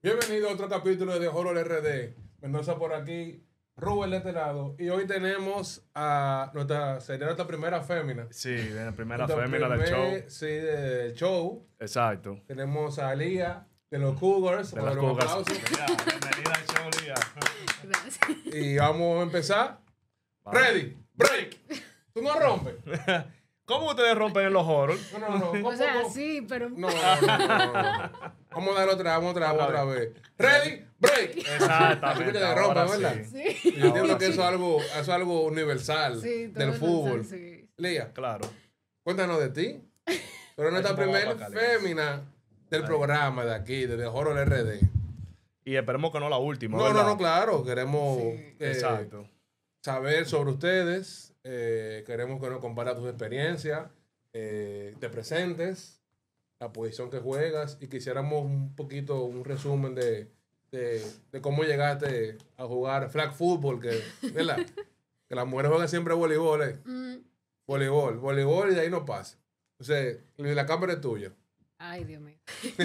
Bienvenido a otro capítulo de Horror RD. Mendoza por aquí, Rubén de este lado. Y hoy tenemos a nuestra primera fémina. Sí, de la primera fémina del show. Sí, del show. Exacto. Tenemos a Lía de los Cougars. De los Cougars. Bienvenida al show, Lía. Gracias. Y vamos a empezar. Vamos. Ready, break. ¿Tú no rompes? ¿Cómo ustedes rompen en los horror? No. O sea, sí, pero... No. Vamos a dar otra vez. Ready, break. Exactamente. Te rompe, ahora ¿verdad? sí. Sí. Yo entiendo que eso es algo universal Sí, todo del es fútbol. universal, sí. Lía, Claro. cuéntanos de ti. Pero nuestra ¿Cómo va primera para acá, Lía? fémina del programa de aquí, de Horror RD. Y esperemos que no la última, No, ¿verdad? claro. Queremos Exacto. saber sobre ustedes. Queremos que nos compartas tus experiencias, te presentes, la posición que juegas y quisiéramos un resumen de cómo llegaste a jugar flag football, ¿verdad? Que las mujeres juegan siempre voleibol, voleibol y de ahí no pasa. Entonces, la cámara es tuya. Ay, Dios mío.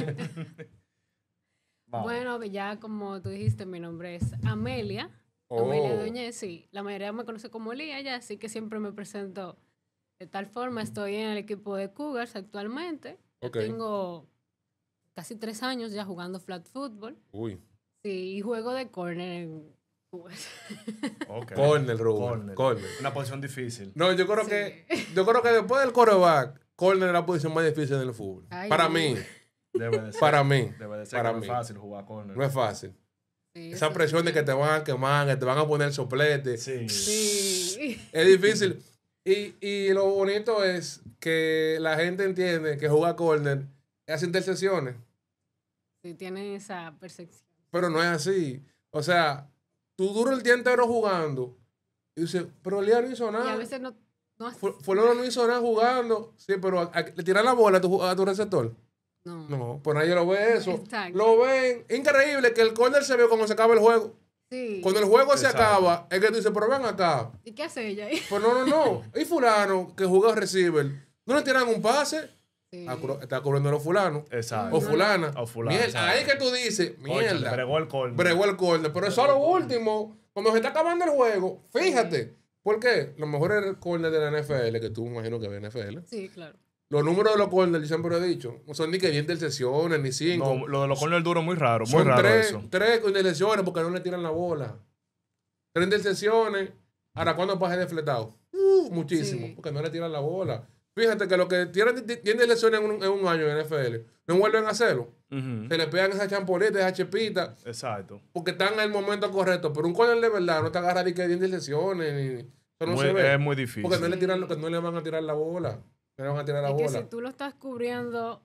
Vamos. Bueno, ya como tú dijiste, mi nombre es Amelia. Oh. Amelia Doñez, sí. La mayoría me conoce como Lía ya, así que siempre me presento de tal forma. Estoy en el equipo de Cougars actualmente. Ya Ok. tengo casi 3 años ya jugando flag football. Uy. Sí, y juego de corner en Cougars. Ok. Corner, Rubén. Corner. Una posición difícil. No, yo creo Sí. que después del quarterback, corner es la posición más difícil en el fútbol. Ay, Para no. mí, Debe de ser. para mí. Debe de ser para que no mí. es fácil jugar corner. No es fácil. Sí, Esa eso presión de sí. que te van a quemar, que te van a poner soplete. Sí. Sí. Es difícil. Y lo bonito es que la gente entiende que jugar corner es hacer intercesiones. Sí, tienen esa percepción. Pero no es así. O sea, tú duras el día entero jugando y dices, pero Lía no hizo Y nada. a veces no hace- Fulano no hizo nada jugando. Sí, pero le tiran la bola a tu receptor. No. No, pues nadie lo ve eso. Exacto. Lo ven. Increíble que el corner se ve cuando se acaba el juego. Sí. Cuando el juego se Exacto. acaba, es que tú dices, pero ven acá. ¿Y qué hace ella ahí? Pues no. Y fulano que juega receiver, ¿no le tiran un pase? Sí. Está cubriendo a los fulanos. Exacto. O fulana. O fulana, Mierda, exacto. ahí que tú dices, Cónchale, mierda. bregó el corner. Bregó el corner. Pero eso es lo último. Cuando se está acabando el juego, fíjate. ¿Por qué? Los mejores corners de la NFL, que tú me imagino que ves NFL, Sí, claro. los números de los corners, yo siempre lo he dicho, no son ni que 10 intercepciones, ni 5. No, lo de los corners duros muy raro. Muy Son raro tres eso. intercepciones porque no le tiran la bola. 3 intercepciones. Ahora, ¿cuándo pasa de fletado? Muchísimo, Sí. porque no le tiran la bola. Fíjate que los que tienen 10 intercepciones en un año en NFL no vuelven a hacerlo. Ujú. Se le pegan esas champolitas, esas chepitas, Exacto. porque están en el momento correcto. Pero un corner de verdad no te agarra ni que 10 intercepciones. Eso no se ve. Es muy difícil. Porque no le van a tirar la bola. No le van a tirar la Es que bola. si tú lo estás cubriendo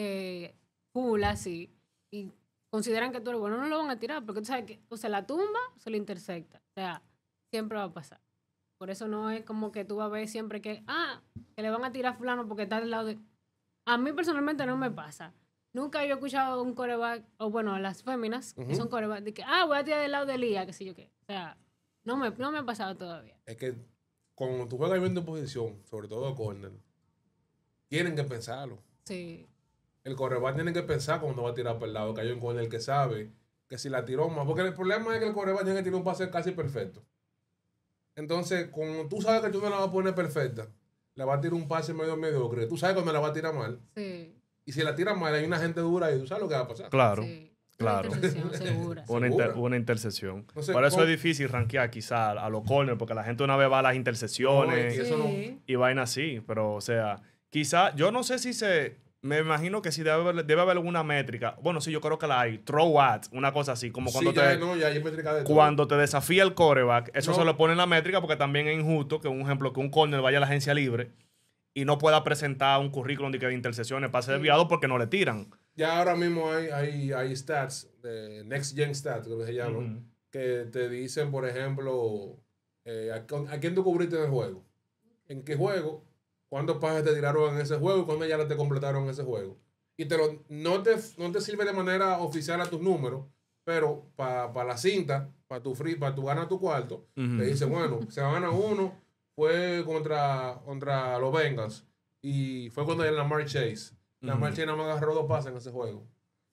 full así y consideran que tú eres bueno, no lo van a tirar porque tú sabes que o se la tumba o se lo intersecta. O sea, siempre va a pasar. Por eso no es como que tú vas a ver siempre que le van a tirar a fulano porque está del lado de... A mí personalmente no me pasa. Nunca yo he escuchado un coreback, o bueno, a las féminas, que son coreback, de que, voy a tirar del lado de Lía, que sé yo qué. O sea, no me ha pasado todavía. Es que cuando tú juegas bien tu posición, sobre todo corner, tienen que pensarlo. Sí. El cornerback tiene que pensar cuando va a tirar por el lado, que hay un corner que sabe que si la tiró más. Porque el problema es que el cornerback tiene que tirar un pase casi perfecto. Entonces, cuando tú sabes que tú no la vas a poner perfecta, le va a tirar un pase medio mediocre. Tú sabes cuando la va a tirar mal. Sí. Y si la tira mal, hay una gente dura y tú sabes lo que va a pasar. Claro. Sí. Claro. Una intercepción segura. Segura. Una intercepción. Entonces, Por eso ¿cómo? es difícil rankear quizá a los corners, porque la gente una vez va a las intercepciones No, y eso no- Sí. y vainas así. Pero, o sea, quizá, yo no sé si me imagino que sí debe haber alguna métrica. Bueno, sí, yo creo que la hay. Throw at, una cosa así, como cuando Sí, ya hay métrica de todo. cuando te desafía el quarterback, eso No. se lo pone en la métrica porque también es injusto que un ejemplo que un corner vaya a la agencia libre y no pueda presentar un currículum de intercepciones, pase desviado porque no le tiran. Ya ahora mismo hay stats, de Next Gen Stats, creo que se llaman, Ujú. que te dicen, por ejemplo, a quién tú cubriste en el juego. ¿En qué juego? ¿Cuántos pases te tiraron en ese juego? ¿Y cuántos ya te completaron en ese juego? Y no te sirve de manera oficial a tus números, pero para la cinta, para tu ganar tu cuarto, Ujú. te dice, bueno, se gana uno, fue contra los Bengals, y fue cuando el Lamar Chase. Lamar Chase nada más agarró 2 pases en ese juego.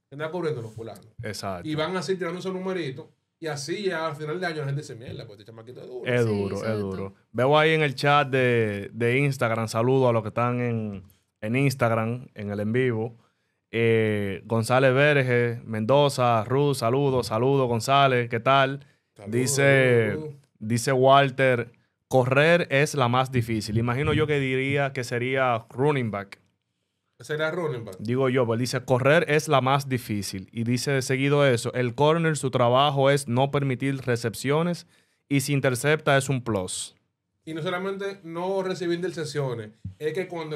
anda cubriendo los fulanos. Exacto. Y van así tirando esos numeritos. Y así ya al final de año la gente dice, mierda, pues este chamaquito es duro. Es Sí, duro, es sobre duro. todo. Veo ahí en el chat de Instagram, saludo a los que están en Instagram, en el en vivo. González Verge, Mendoza, Ruth, saludos, González, ¿qué tal? Saludos, saludos. Dice Walter, correr es la más difícil. Imagino yo que diría que sería running back. Ese era running back. Digo yo, pues dice, correr es la más difícil. Y dice de seguido eso, el corner, su trabajo es no permitir recepciones y si intercepta es un plus. Y no solamente no recibir intercepciones, es que cuando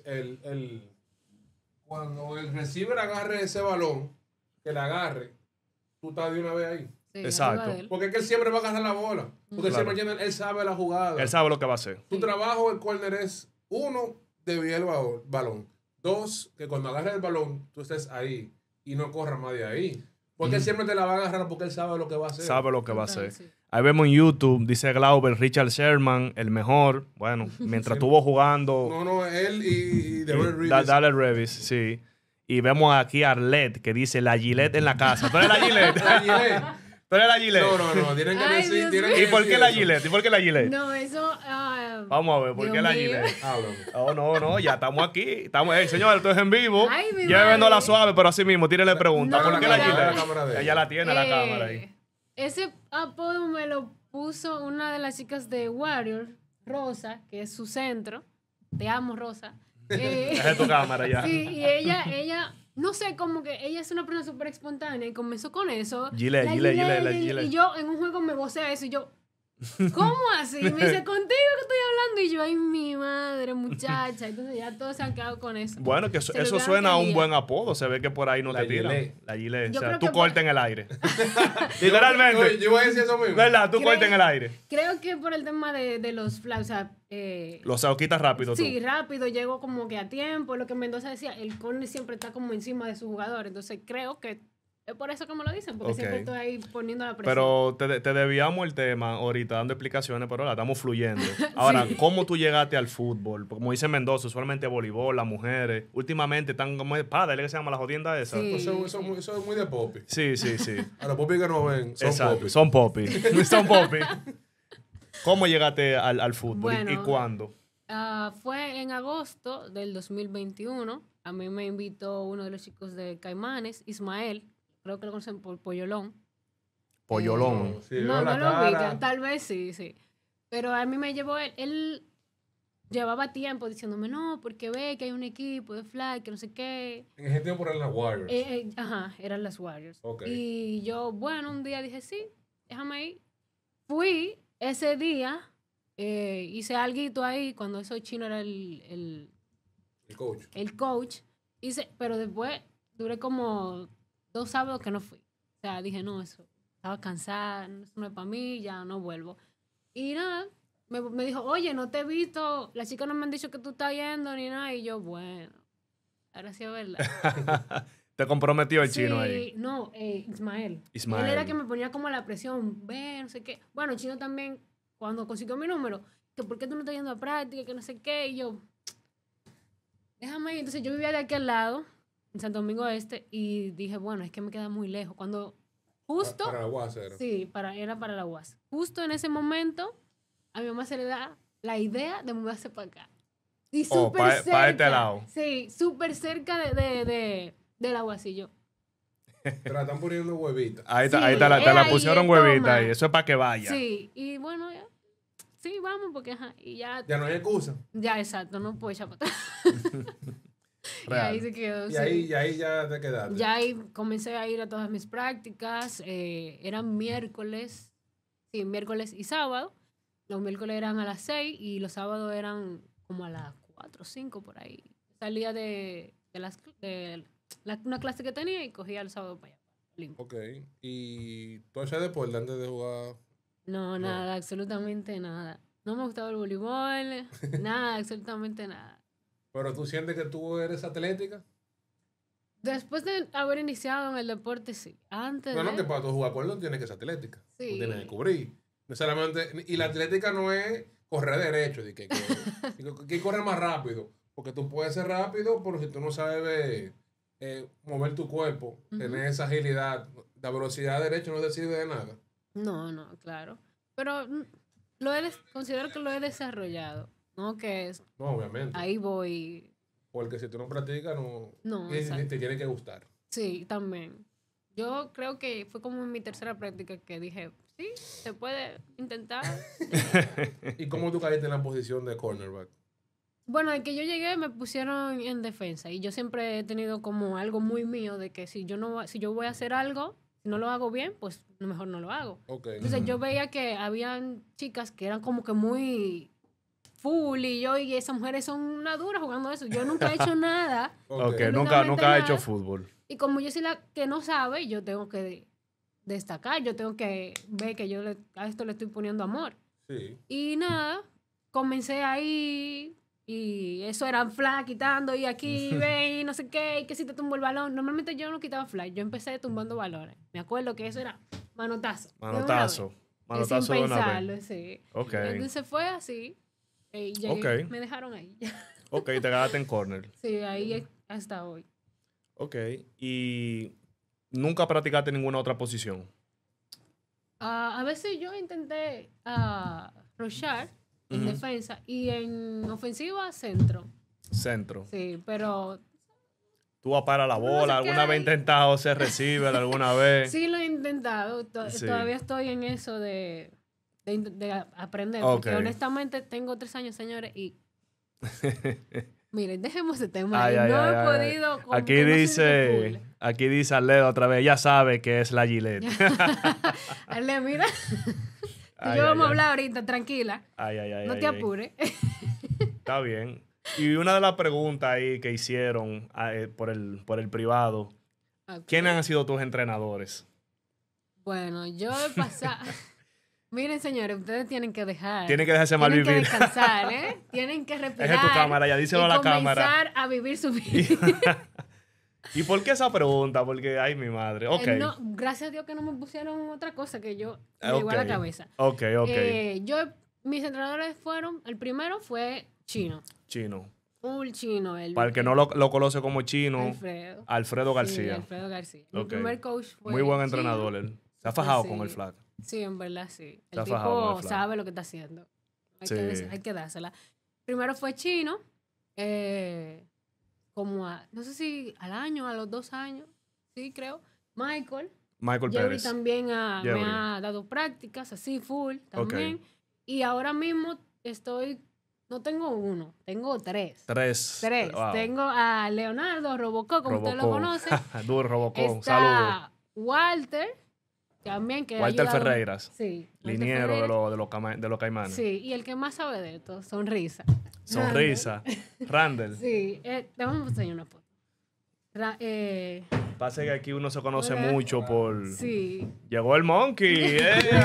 cuando el receiver agarre ese balón, que le agarre, tú estás de una vez ahí. Sí, Exacto. arriba de él. Porque es que él siempre va a agarrar la bola. Porque Claro. él sabe la jugada. Él sabe lo que va a hacer. Tu trabajo, el corner, es, uno, desviar el balón. Dos, que cuando agarres el balón, tú estés ahí y no corras más de ahí. Porque él siempre te la va a agarrar porque él sabe lo que va a hacer. Sabe lo que va a Total, hacer. sí. Ahí vemos en YouTube, dice Glauber, Richard Sherman, el mejor. Bueno, mientras estuvo jugando, No, él y Darrell Reeves. Dale Revis, sí. Y vemos aquí a Arlette, que dice la Gillette en la casa. ¿Tú eres la Gillette? La Gillette. ¿Tú eres la Gillette? No, tienen que Ay, decir. Dios Tienen mío. que ¿Y por qué decir la eso. Gillette? ¿Y por qué la Gillette? No, eso. Vamos a ver, ¿por qué Dios la mío. Gillette? Háblame. Oh, no, ya estamos aquí. Señor, esto es en vivo. Ay, mi Llévenos la madre. suave, pero así mismo, tírele pregunta. No, ¿Por qué la mira. Gillette? La cámara de ella. Ella la tiene, la cámara ahí. Ese apodo me lo puso una de las chicas de Warrior, Rosa, que es su centro. Te amo, Rosa. Esa es tu cámara ya. Sí, y ella, no sé, como que ella es una persona súper espontánea y comenzó con eso. Gillette, La Gillette. Y yo en un juego me vocea eso y yo, ¿cómo así? Me dice, contigo que estoy hablando. Y yo, ay, mi madre, muchacha. Entonces ya todos se han quedado con eso. Bueno, que eso Se olvidaron suena a que un buen apodo. Se ve que por ahí no La te tiran. Gillette. La Gillette. Yo O sea, creo tú que cortas en el aire. Literalmente. Yo voy a decir eso mismo. ¿Verdad? Tú Creo- cortas en el aire. Creo que por el tema de los flags, o sea, Lo quitas rápido tú. sí, rápido, llegó como que a tiempo. Lo que Mendoza decía, el corner siempre está como encima de su jugador. Entonces creo que es por eso que me lo dicen, porque Ok. siempre estoy ahí poniendo la presión. Pero te debíamos el tema ahorita dando explicaciones, pero ahora estamos fluyendo. Ahora, ¿cómo tú llegaste al fútbol? Porque como dice Mendoza, usualmente voleibol, las mujeres, últimamente están como padre, ¿qué se llama la jodienda esa? Sí. Eso es muy de popi. Sí, sí, sí. A los popis que nos ven, son Exacto, popis. son popi. Son popi. ¿Cómo llegaste al fútbol y Bueno. cuándo? Fue en agosto del 2021. A mí me invitó uno de los chicos de Caimanes, Ismael. Creo que lo conocen por Pollolón. Pollolón. Si No, veo la no lo cara, ubican. Tal vez sí, sí. Pero a mí me llevó él. Él llevaba tiempo diciéndome, no, porque ve que hay un equipo de flag, que no sé qué. En ese tiempo eran las Warriors. Ajá, eran las Warriors. Ok. Y yo, bueno, un día dije, sí, déjame ir. Fui ese día, hice alguito ahí, cuando eso chino era El coach. el coach. Pero después duré como 2 sábados que no fui. O sea, dije, no, eso, estaba cansada, eso no es para mí, ya no vuelvo. Y nada, me dijo, oye, no te he visto, las chicas no me han dicho que tú estás yendo ni nada. Y yo, bueno, ahora sí es verdad. Te comprometió el chino Sí, ahí. no, Ismael. Ismael. Él era que me ponía como la presión, ve, no sé qué. Bueno, el chino también, cuando consiguió mi número, que por qué tú no estás yendo a práctica, que no sé qué. Y yo, déjame ir. Entonces yo vivía de aquí al lado, en Santo Domingo Este, y dije, bueno, es que me queda muy lejos. Cuando justo, Para la UAS era. sí, era para la UAS. Justo en ese momento, a mi mamá se le da la idea de mudarse para acá. Y Oh, súper pa cerca. este lado. Sí, súper cerca de la UAS. Y yo, Te la están poniendo huevitas. Ahí, Sí, te la ahí, pusieron toma. huevita ahí. Eso es para que vaya. sí, y bueno, ya. Sí, vamos, porque ajá, y ya, Ya no hay excusa. ya exacto, no puedo echar para atrás. Y Real. ahí se quedó. Y sí. ahí ya te quedaste. Ya ahí comencé a ir a todas mis prácticas. Eran miércoles, sí, miércoles y sábado. Los miércoles eran a las 6 y los sábados eran como a las 4 o 5 por ahí. Salía de una clase que tenía y cogía el sábado para allá. Limpio. Ok. ¿Y tú hacías deporte antes de jugar? No, nada, absolutamente nada. No me gustaba el voleibol, nada, absolutamente nada. ¿Pero tú sientes que tú eres atlética? Después de haber iniciado en el deporte, sí. Antes No, de... que para tu jugar cuerno tienes que ser atlética. Sí. Tú tienes que cubrir. Necesariamente. Y la atlética no es correr derecho, que correr más rápido. Porque tú puedes ser rápido, pero si tú no sabes mover tu cuerpo, tener esa agilidad. La velocidad derecha no decide de nada. No, claro. Pero considero que lo he desarrollado. No que es, No, obviamente. ahí voy. Porque si tú no practicas, No, te exacto. tiene que gustar. Sí, también. Yo creo que fue como en mi tercera práctica que dije, sí, se puede intentar. ¿Y cómo tú caíste en la posición de cornerback? Bueno, de que yo llegué me pusieron en defensa y yo siempre he tenido como algo muy mío de que si yo voy a hacer algo, si no lo hago bien, pues mejor no lo hago. Ok. Entonces yo veía que habían chicas que eran como que muy full y esas mujeres son una dura jugando eso. Yo nunca he hecho nada. Ok, Nunca nunca ha hecho nada. fútbol. Y como yo soy la que no sabe, yo tengo que destacar, yo tengo que ver que a esto le estoy poniendo amor. Sí. Y nada, comencé ahí y eso era flag quitando y aquí ven y no sé qué, y que si te tumbo el balón. Normalmente yo no quitaba flag, yo empecé tumbando balones. Me acuerdo que eso era manotazo. Manotazo. Manotazo sin de una vez. pensarlo, sí. Ok. Entonces fue así. Y Ok. me dejaron ahí. Ok, te quedaste en corner. Sí, ahí hasta hoy. Ok. ¿Y nunca practicaste ninguna otra posición? A veces yo intenté rushar en defensa y en ofensiva centro. Centro. Sí, pero ¿Tú vas para la No bola? sé qué ¿Alguna vez hay. intentado ser receiver alguna vez? sí lo he intentado. Sí. Todavía estoy en eso de aprender. Ok. Porque honestamente tengo 3 años, señores, y miren, dejemos ese tema. Ay, ahí. ay, No ay, he ay. podido. como Aquí que no soy de dice, full. aquí dice Arledo otra vez, ya sabe que es la Gillette. Ale, mira. Tú y Ay, yo ay, vamos a ay. hablar ahorita, tranquila. Ay, ay, ay. No ay, te ay. apures. Está bien. Y una de las preguntas ahí que hicieron por el privado, Ok. ¿quiénes han sido tus entrenadores? Bueno, yo he pasado. Miren, señores, ustedes tienen que dejar. Tienen que dejarse mal Tienen que vivir. descansar, ¿eh? Tienen que respirar. Es tu cámara, ya díselo y a la cámara. comenzar a vivir su vida. ¿Y por qué esa pregunta? Porque, ay, mi madre. Ok. No, gracias a Dios que no me pusieron otra cosa que yo me Ok. llegó a la cabeza. Ok. Mis entrenadores el primero fue Chino. Chino. Full Chino. Para el que no lo conoce como Chino, Alfredo García. Sí, Alfredo García. Mi Ok. primer coach fue Muy buen Chino. entrenador él. Se ha fajado Sí. con el flag. Sí, en verdad sí. Se ha El fajado con el tipo flag. sabe lo que está haciendo. Sí. Hay que dársela. Primero fue Chino. No sé si al año, a los 2 años. Sí, creo. Michael Michael Jerry Pérez. también me Jerry. ha dado prácticas, así full también. Y ahora mismo no tengo uno, tengo 3. 3. Wow. Tengo a Leonardo Robocó, como usted lo Robocó. conoce. Duro, Robocó. Saludos. Está Walter, también que ha Walter ayudado- Ferreiras. Sí. Walter Liniero Ferreiras. de los Caimanes. Sí, y el que más sabe de esto, Sonrisa. Sonrisa. Randall. Sí, vamos a enseñar una foto. Pasa que aquí uno se conoce Hola. mucho por... Sí, Llegó el Monkey.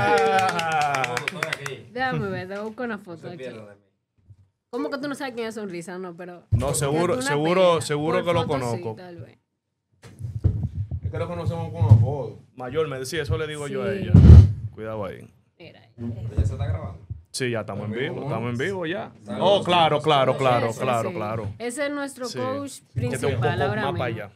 déjame ver, te busco una foto aquí. ¿Cómo que tú no sabes quién es Sonrisa? No, pero... No, seguro Por que lo foto, conozco. Sí, tal vez. Es que lo conocemos con apodo. Mayor me decía, eso le digo yo a Sí. ella. Cuidado ahí. Mira. ¿Ya se está grabando? Sí, ya estamos en vivo. ¿no? Estamos en vivo ya. Saludos. Oh, claro. Sí. Claro. Ese es nuestro Sí. coach Que esté un principal poco ahora más mismo. para allá.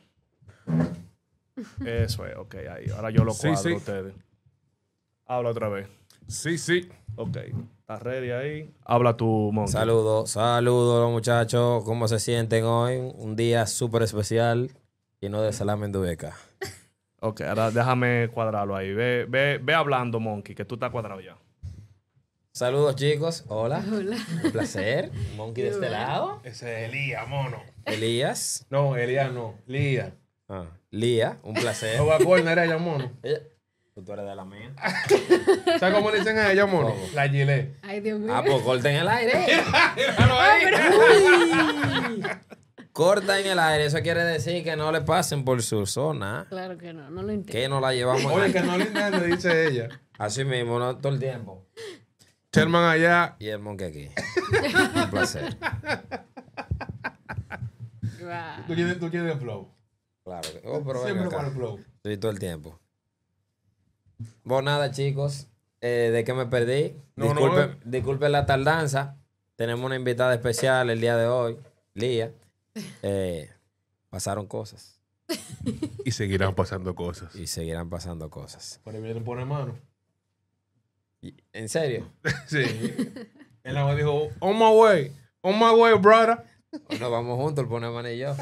Eso es, ok, ahí. Ahora yo lo Sí, cuadro sí. a ustedes. Habla otra vez. Sí. Ok. ¿Estás ready ahí? Habla tu Monkey. Saludos muchachos. ¿Cómo se sienten hoy? Un día súper especial lleno de salame en Dubeca. Ok, ahora déjame cuadrarlo ahí. Ve hablando, Monkey, que tú estás cuadrado ya. Saludos chicos. Hola. Hola. Un placer. Monkey de este lado. Ese es Elías, mono. Elías. No, Elías no. Lía. Lía. Un placer. No va a corner ella, mono. Tú eres de la mía. ¿Sabes cómo le dicen a ella, mono? ¿Cómo? La Gilet. Ay, Dios mío. Ah, pues corta en el aire. Míralo ahí. Corta en el aire. Eso quiere decir que no le pasen por su zona. Claro que no lo entiendo. Que no la llevamos Oye, aquí. que no le entiende, dice ella. Así mismo, no todo el tiempo. Sherman allá. Y el monkey aquí. Un placer. Wow. Tú quieres el flow. Claro que. Oh, pero ven Siempre acá. para el flow. Sí, todo el tiempo. Vos nada, chicos. ¿De qué me perdí? No, Disculpen la tardanza. Tenemos una invitada especial el día de hoy, Lía. Pasaron cosas. Y seguirán pasando cosas. Y seguirán pasando cosas. Por ahí viene pone mano. ¿En serio? Sí. Él agua dijo, on my way, brother. Nos vamos juntos, el pone mano y yo.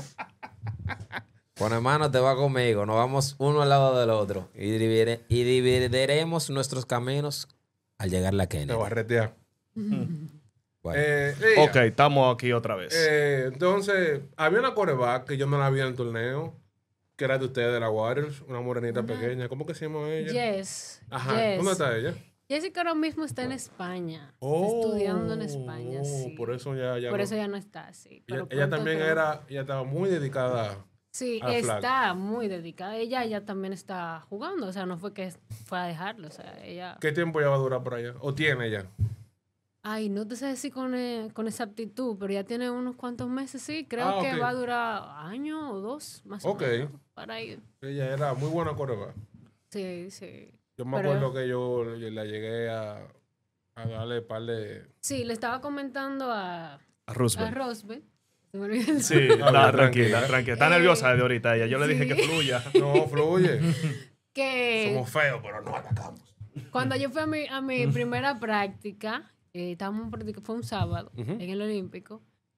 Pone mano, te va conmigo. Nos vamos uno al lado del otro. Y dividiremos nuestros caminos al llegar a la Te Kennedy. va a retear. Bueno. Liga, Ok, estamos aquí otra vez. entonces, había una coreback que yo no la vi en el torneo, que era de ustedes, de la Warriors, una morenita pequeña. ¿Cómo que se llama ella? Yes. Ajá. Yes. ¿Dónde está ella? Jessica ahora mismo está en España. Está estudiando en España, sí. Por eso ya Por no- eso ya no está, sí. Ella, Pero ella pronto también creo- ella estaba muy dedicada. Sí, a la flag. está muy dedicada. Ella también está jugando. O sea, no fue que fue a dejarlo. O sea, ella... ¿Qué tiempo ya va a durar por allá? ¿O tiene ya? Ay, no te sé decir con exactitud, pero ya tiene unos cuantos meses, sí. Creo que ok. va a durar año o dos, más Ok. o menos. Para ir. Ella era muy buena coreback. Sí, sí. Yo me Pero- acuerdo que yo la llegué a darle un par de... Sí, le estaba comentando a Roosevelt. Roosevelt. Se me olvidó el Sí, bien, tranquila, tranquila. tranquila. Está nerviosa desde ahorita ella. Yo le dije sí. que fluya. No, fluye. que Somos feos, pero no atacamos. cuando yo fui a mi primera práctica, estábamos practicando, fue un sábado Ujú. en el Olímpico,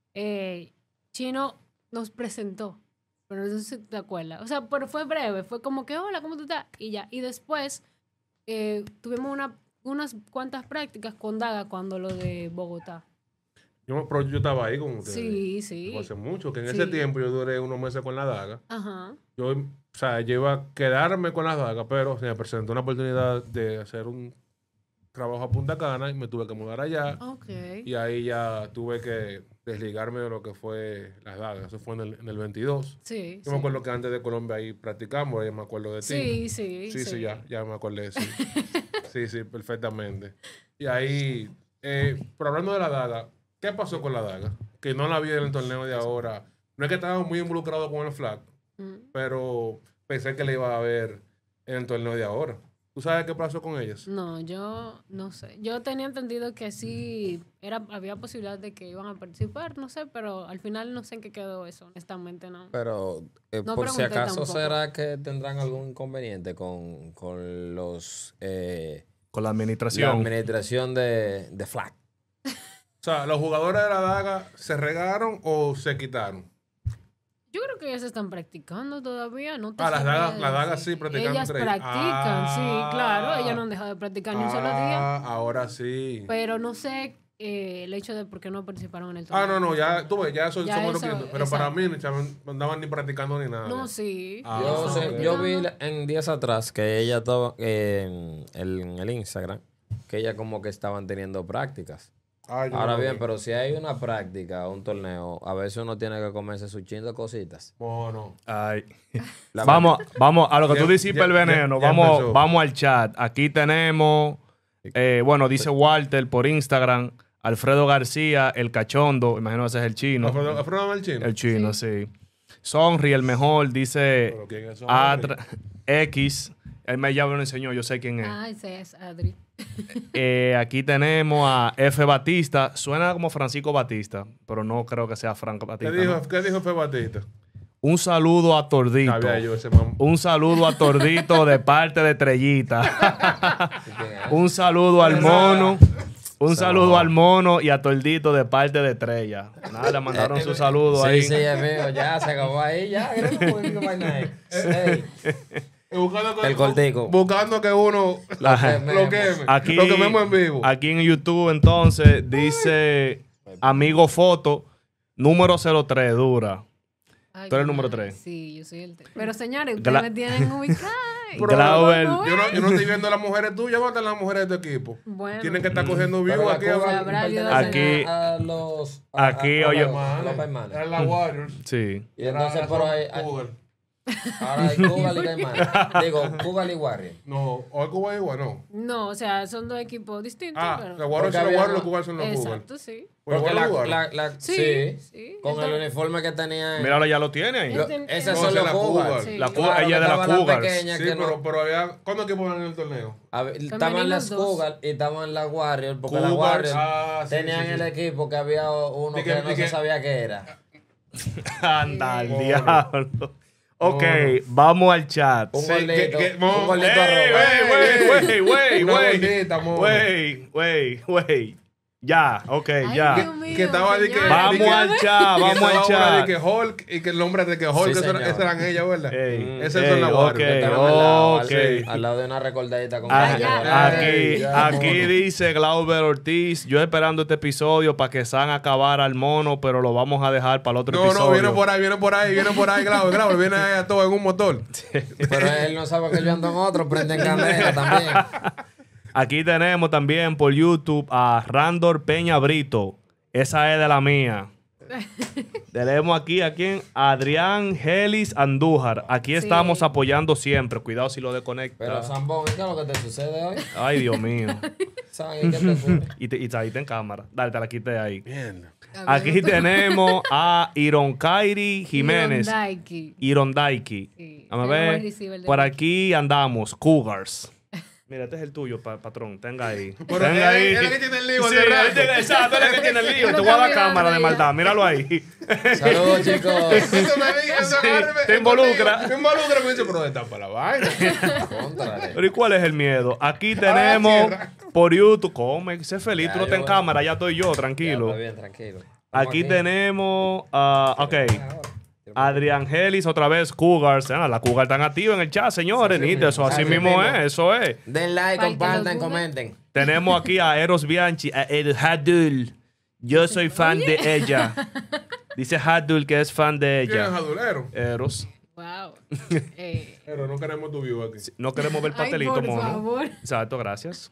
Chino nos presentó, pero no sé si te acuerdas. O sea, pero fue breve, fue como que, hola, ¿cómo tú estás? Y ya. Y después tuvimos unas cuantas prácticas con Daga cuando lo de Bogotá. Pero yo estaba ahí con ustedes. Sí, sí. Fue hace mucho, que en Sí. ese tiempo yo duré unos meses con la daga. Ajá. Yo, o sea, yo iba a quedarme con la daga, pero se me presentó una oportunidad de hacer un trabajo a Punta Cana y me tuve que mudar allá. Ok. Y ahí ya tuve que desligarme de lo que fue las dagas. Eso fue en el 22. Sí. Yo me acuerdo que antes de Colombia ahí practicamos, ahí me acuerdo de ti. Sí, sí. Sí, ya me acordé, sí. Sí, perfectamente. Y ahí, pero hablando de la daga, ¿qué pasó con la daga? Que no la vi en el torneo de ahora. No es que estaba muy involucrado con el flag, Mm. pero pensé que le iba a ver en el torneo de ahora. ¿Tú sabes qué pasó con ellas? No, yo no sé. Yo tenía entendido que sí había posibilidad de que iban a participar, no sé, pero al final no sé en qué quedó eso, honestamente no. Pero, No por si pregunté acaso, tampoco. ¿será que tendrán algún inconveniente con los Con la la administración. administración de Flag? O sea, ¿los jugadores de la daga se regaron o se quitaron? Yo creo que ellas están practicando todavía, no te Ah, las sabría dagas decir. sí practican Ellas entre ellas. practican, sí, Ah. claro. Ellas no han dejado de practicar ni un solo día. Ahora sí. Pero no sé el hecho de por qué no participaron en el Ah, torneo. no, ya, tú ves, ya eso Ya somos eso, los que- Pero para exacto. mí no andaban ni practicando ni nada. No, sí. Ah, Yo, Ellas están yo vi practicando. en días atrás que ella estaba en el Instagram, que ella como que estaban teniendo prácticas. Ah, yo Ahora no bien, vi. pero si hay una práctica, un torneo, a veces uno tiene que comerse su chin de cositas. Bueno. Ay. La Vamos a lo que Ya- tú disipas ya- el veneno. ya empezó. Vamos al chat. Aquí tenemos, bueno, dice Walter por Instagram, Alfredo García, el cachondo, imagino que ese es el chino. ¿Alfredo el chino? El chino, sí. Sonri, el mejor, dice Pero ¿quién es X. Él ya me lo enseñó, yo sé quién es. Ah, ese es Adri. Aquí tenemos a F. Batista. Suena como Francisco Batista, pero no creo que sea Franco Batista. ¿no? ¿Qué dijo Fe Batista? Un saludo a Tordito. Sabía yo ese mamá. Un saludo a Tordito de parte de Trellita. Un saludo al mono. Un saludo al mono y a Tordito de parte de Estrella. Nada, le mandaron su saludo Sí, ahí. sí, es mío, ya se acabó ahí, ya. El cortico. Buscando que uno Ajá. lo queme. Aquí, Lo quememos en vivo. Aquí en YouTube, entonces, dice Amigo Foto, número 03, dura. Ay, Tú eres el qué número mal. 3. Sí, yo soy el 3. Pero señores, ustedes me tienen ubicada. Glauber. Yo no estoy viendo a las mujeres tuyas, ¿dónde están las mujeres de tu equipo? Bueno. Tienen que estar cogiendo Pero vivo la aquí. Cuba Habrá pertenece Aquí- a los aquí, a oye- los Paimanes. Eran las Warriors. Sí. Y entonces por ahí Cougar. ahora hay Cuba y Caimanes. Digo, Cuba y Warrior. No, o el Cuba es igual, no. No, o sea, son dos equipos distintos. Ah, pero... los Warriors Porque son los había- Warriors, los Cougars son los Cougars. Exacto, sí. Pues Porque igual los Warriors. Sí, sí, sí. con el Entonces- uniforme que tenían. Míralo, ya lo tiene ahí. Esas No, son esa los es la Cougars. Cougar. Sí. La Claro, ella de la estaba la Cougars. pequeña Sí, que no- pero había... ¿Cuántos equipos van en el torneo? estaban las dos. Cougars y estaban las Warriors, porque las Cougars, Warriors sí, tenían sí, sí. el equipo que había uno Di que que- no di se que- sabía qué era. Anda, al Pobre. diablo. Ok, vamos al chat. Un Sí, gordito. que- Un gordito Una arroba. gordita, mo. Wey. Ya, ok, Ay, ya. Dios mío, que estaba de que- señores. Vamos al chat, Y vamos estaba al una chat. de que Hulk y que el nombre de que Hulk, Sí, eso señor. esas eran ellas, ¿verdad? Ey, Esa ey, es la ok, Estaban al lado, ok. al lado de una recordadita con Ah, ya. Aquí, ya, aquí mono. dice Glauber Ortiz, yo esperando este episodio para que San acabara al mono, pero lo vamos a dejar para el otro No, episodio. no, viene por ahí, Glauber, viene a todo en un motor. Pero él no sabe que yo ando en otro, prende en candela también. Aquí tenemos también por YouTube a Randor Peña Brito. Esa es de la mía. Tenemos aquí a quien Adrián Gelis Andújar. Aquí estamos apoyando siempre. Cuidado si lo desconecta. Pero Zambón, ¿qué es lo que te sucede hoy? Ay, Dios mío. ¿Saben qué te ocurre? Y ahí está en cámara. Dale, te la quité ahí. Bien. Aquí tenemos a Ironkairi Jiménez. Irondaiki. Sí, Vamos a tenemos ver. el receiver de Por ahí. aquí andamos. Cougars. Mira, este es el tuyo, patrón. Tenga ahí. Pero Tenga él- ahí. él es que tiene el lío Sí, hace rato. él tiene- exacto, él es el que tiene el lío. Te voy a dar cámara de maldad. Míralo ahí. Saludos, chicos. Eso me dice, eso agarre- te involucra. Me involucra, me dice, pero destapa la vaina. Contrale. Pero ¿y cuál es el miedo? Aquí tenemos cierra. por YouTube. Come, sé feliz. Ya, Tú no estás en yo- cámara, ya estoy yo, Ya, tranquilo. está bien, tranquilo. Aquí tenemos. Ok. Ahora. Adrián Gelis, otra vez, Cougars. La Cougar están activa en el chat, señores. Nita, eso así Así mismo mismo. es, eso es. Den like, Ay, que compartan, lo comenten. Tenemos aquí a Eros Bianchi, a El Hadul. Yo soy fan de ella. Dice Hadul que es fan de ¿Quién es ella. adulero? Eros. Wow. Pero no queremos tu view aquí. No queremos ver Ay, pastelito, por mono. favor. Exacto, gracias.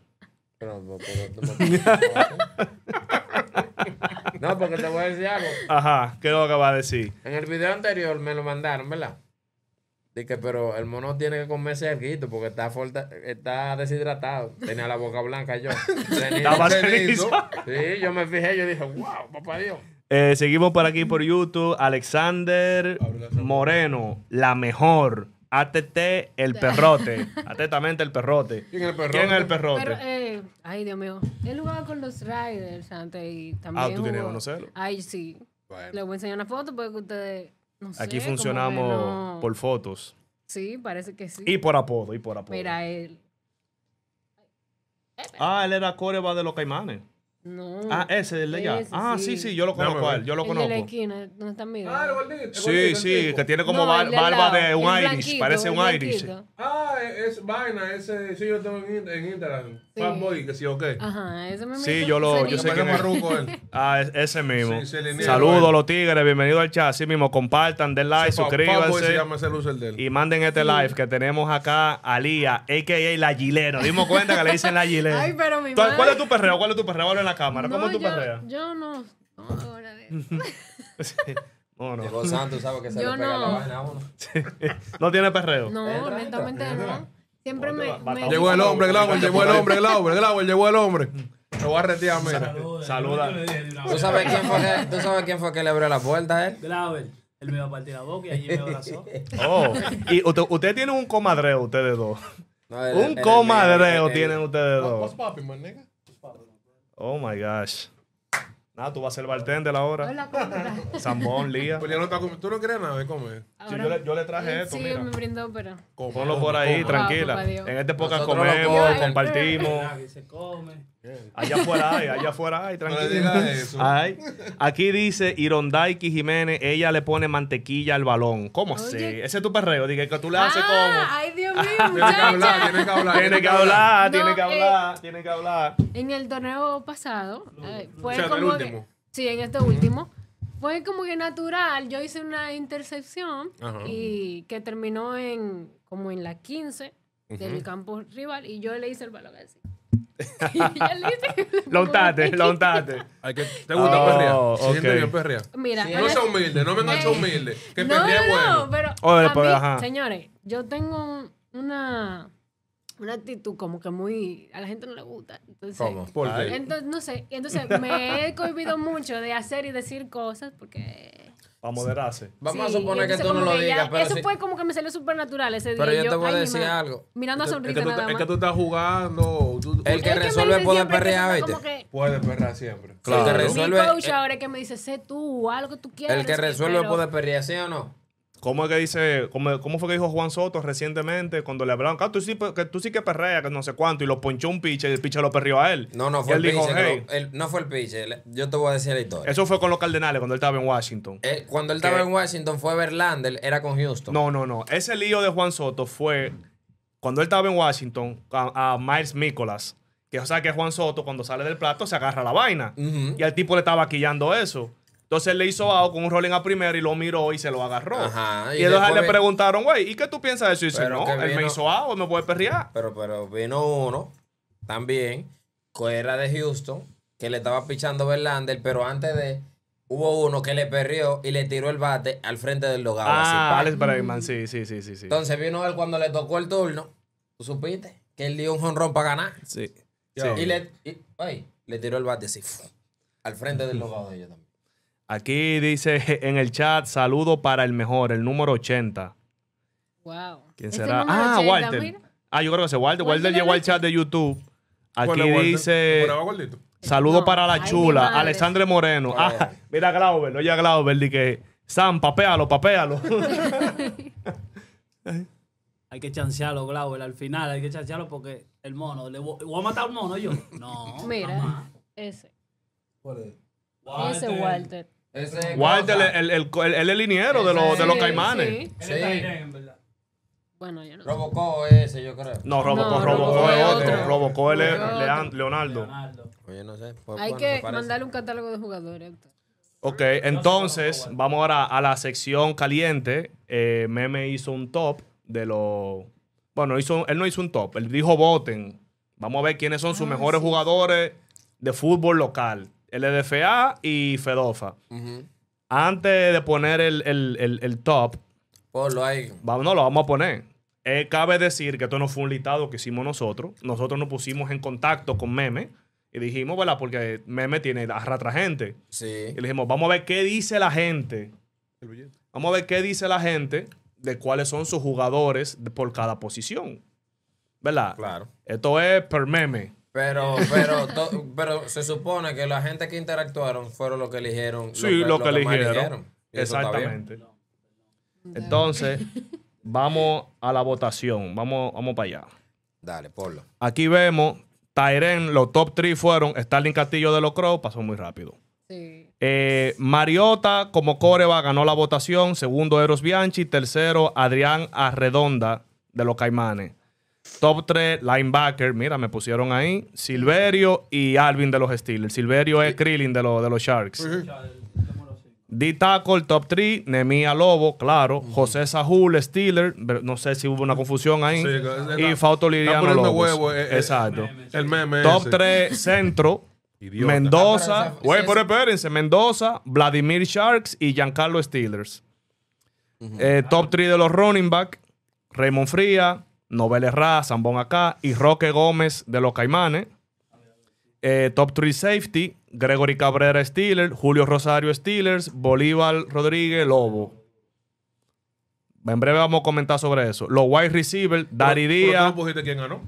No, porque te voy a decir algo. Ajá, ¿qué es lo que va a decir? En el video anterior me lo mandaron, ¿verdad? Dije, pero el mono tiene que comerse algo porque está deshidratado. Tenía la boca blanca yo. Estaba Cenizo. ceniza. Sí, yo me fijé, yo dije, wow, papá Dios. Seguimos por aquí por YouTube. Alexander Moreno, la mejor. ATT, el perrote. Atentamente, el perrote. ¿Quién es el perrote? ¿Quién es el perrote? Pero, ay, Dios mío. Él jugaba con los Riders antes y también. Ah, tú tienes que jugó- conocerlo. Ay, sí. Bueno. Les voy a enseñar una foto porque ustedes. No sé, Aquí como que funcionamos no- por fotos. Sí, parece que sí. Y por apodo, Mira, él. Ah, él era coreba de los Caimanes. No. Ah, ese, el de allá. Ese, Ah, sí, yo lo Déjame conozco a ver. él, yo lo El de la conozco. esquina, ¿dónde está mi Ah, el gordito. el Sí, gordito, sí, el tipo. que tiene como No, el del barba lado, de un el Irish, blanquito, parece un el Irish. blanquito. Ah, es vaina, ese sí yo tengo en Instagram. Sí. Fatboy, que sí o qué. Ajá, ese me Sí, yo sé Me quién es. marruco él. Ah, ese mismo. Sí, se le niega, Saludos bueno. a los tigres, bienvenidos al chat. Así mismo, compartan, den like, Fatboy se suscríbanse. llama ese loser de él. Y manden este live que tenemos acá a Lía, a.k.a. La Gileno. Dimos cuenta que le dicen La Gileno. Ay, pero mi ¿Cuál madre. es tu perreo? ¿Cuál es tu perreo? Habla en la cámara. ¿Cómo es tu perreo? Yo no hago nada de eso. No, no. Llegó Santos, ¿sabes que se Yo le pega no. la vaina a uno? No tiene perreo. No, Entra, honestamente entra. no. Siempre me. Llegó el hombre, Glauber, llegó el hombre, Glauber, llegó el hombre. Lo voy a retear, mira. Saluda. ¿Tú sabes quién fue que le abrió la puerta a él? Glauber, él me iba a partir la boca y allí me abrazó. Oh, y usted tiene un comadreo, ustedes dos. No, Un comadreo él- tienen ustedes What's dos. poppin', my nigga? Oh my gosh. Nada, tú vas a ser bartender ahora. Hola, ¿cómo estás? Zambón, Lía. Pues ya no está comiendo. ¿Tú no quieres nada de comer? Sí, yo le traje esto, Sí, mira. me brindó, pero. Ponlo por ahí, Come. tranquila. papá Dios. En esta época Nosotros lo comemos, comemos. compartimos. Que se come. Allá afuera hay, No le tranquila. digas eso. Ay. Aquí dice Irondaiki Jiménez, ella le pone mantequilla al balón. ¿Cómo así? Oye. Ese es tu perreo. Dije que tú le haces Ay, Dios mío, Tiene que hablar, muchacha. tiene que hablar. como. Tiene que hablar, No, tiene que hablar. En el torneo pasado, fue O sea, en el como. último. Sí, en este último. Fue como que natural. Yo hice una intercepción Ajá. y que terminó como en la 15 del campo rival y yo le hice el balón así. Y ella le hice Lo untaste. Hay que, ¿te gusta Oh, perrear? Se ok. siente bien perrear. Mira, No sea humilde, no venga a ser humilde. Que no, perrear es bueno. no, pero Oye, a pues, mí, ajá. señores, yo tengo una actitud como que muy a la gente no le gusta. Entonces, ¿Cómo? ¿Por qué? entonces no sé, entonces me he cohibido mucho de hacer y decir cosas porque Para moderarse. Vamos sí, a suponer que entonces tú no como lo que ya- digas, pero eso sí. fue como que me salió súper natural ese día. Pero y yo te voy a ay, mi decir madre, algo. Mirando a Es sonrisa que, tú, nada es más. que tú estás jugando. El que Es me resuelve dicen puede siempre que perrear, como ¿viste? que- Puedes perrear siempre. Claro. El que Mi resuelve, coach ahora es que me dice, sé tú, algo que tú quieras. el que resuelve pero- puede perrear, ¿sí o no? ¿Cómo es que dice, cómo fue que dijo Juan Soto recientemente cuando le hablaron, que tú sí que perreas, que no sé cuánto, y lo ponchó un pitcher y el pitcher lo perrió a él? No, no Y fue él el dijo, pitcher. hey, No fue el pitcher. Yo te voy a decir la historia. eso fue con los Cardenales cuando él estaba en Washington. Cuando él estaba en Washington fue Verlander, era con Houston. No. Ese lío de Juan Soto fue cuando él estaba en Washington a Miles Mikolas. Que o sea que Juan Soto cuando sale del plato se agarra la vaina. Ujú. Y al tipo le estaba quillando eso. Entonces él le hizo out con un rolling a primera y lo miró y se lo agarró. Ajá, y Y entonces después le preguntaron, güey, ¿y qué tú piensas de eso? Y dice, Pero no, que él me vino- hizo out, me puede perrear. Pero vino uno también, que era de Houston, que le estaba pichando Verlander, pero antes de, hubo uno que le perrió y le tiró el bate al frente del dogado. así, pa. Alex Bregman, sí. Entonces vino él cuando le tocó el turno, ¿tú supiste? Que él dio un jonrón para ganar. Sí. Y le tiró el bate así, al frente del dogado de ellos también. Aquí dice en el chat, saludo para el mejor, el número 80. Wow. ¿Quién Ese será? número Ah, 80, Walter. mira. Yo creo que es Walter. Walter Walter llegó al Leche. chat de YouTube. Aquí Ponle, Walter. dice, Por abajo, gordito. saludo No, para la ay, mi chula, madre. Alexandre Moreno. Oye. Mira a Glauber, oye a Glauber, di que, Sam, papéalo. Hay que chancearlo, Glauber, al final hay que chancearlo porque el mono, voy a matar un mono yo. No, Mira, jamás. ese. Walter. Ese Walter. Ese Walter, cosa, él es el liniero de los Sí, Caimanes. sí. Él Sí. está bien, en verdad. Bueno, yo no. Robocó ese, yo creo. No, Robocó No, Robocó es Robocó otro. otro. Robocó él es Otro. Leonardo. Leonardo. Oye, no sé. pues, Hay bueno, que se parece. mandarle un catálogo de jugadores. Héctor. Ok, entonces vamos ahora a la sección caliente. Meme hizo un top de los... Bueno, él no hizo un top, él dijo voten. Vamos a ver quiénes son sus mejores sí. jugadores de fútbol local. LDFA y FEDOFA. Ujú. Antes de poner el top, Ponlo ahí. no lo vamos a poner. Cabe decir que esto no fue un listado que hicimos nosotros. Nosotros nos pusimos en contacto con Meme y dijimos, ¿verdad? Porque Meme tiene arrastra gente. Sí. Y le dijimos, vamos a ver qué dice la gente. Vamos a ver qué dice la gente de cuáles son sus jugadores por cada posición. ¿Verdad? Claro. Esto es per meme. Pero se supone que la gente que interactuaron fueron los que eligieron. Sí, lo que más eligieron. Y eso está bien. Exactamente. Entonces, vamos a la votación. Vamos para allá. Dale, ponlo. Aquí vemos, Tyren, los top 3 fueron Starling Castillo de los Crows, pasó muy rápido. Sí. Mariota como coreba ganó la votación. Segundo, Eros Bianchi. Tercero, Adrián Arredonda de los Caimanes. Top 3, linebacker. Mira, me pusieron ahí. Silverio y Alvin de los Steelers. Silverio es Krillin de los Sharks. D-Tackle, top 3, Nemia Lobo, claro. José Sahul, Steelers. No sé si hubo una confusión ahí. Sí, y Fausto Liriano está poniendo Lobos. huevo, Exacto. El meme Top ese. 3, centro. Idiota. Mendoza. pero Güey, esa- pero espérense. Mendoza, Vladimir Sharks y Giancarlo Steelers. Top 3 de los running back. Raymond Fría, Nobel Herrera, Zambón acá y Roque Gómez de los Caimanes. Top 3 safety, Gregory Cabrera Steelers, Julio Rosario Steelers, Bolívar Rodríguez Lobo. En breve vamos a comentar sobre eso. Los wide receivers, Dari Pero tú Díaz, no pusiste quién ganó.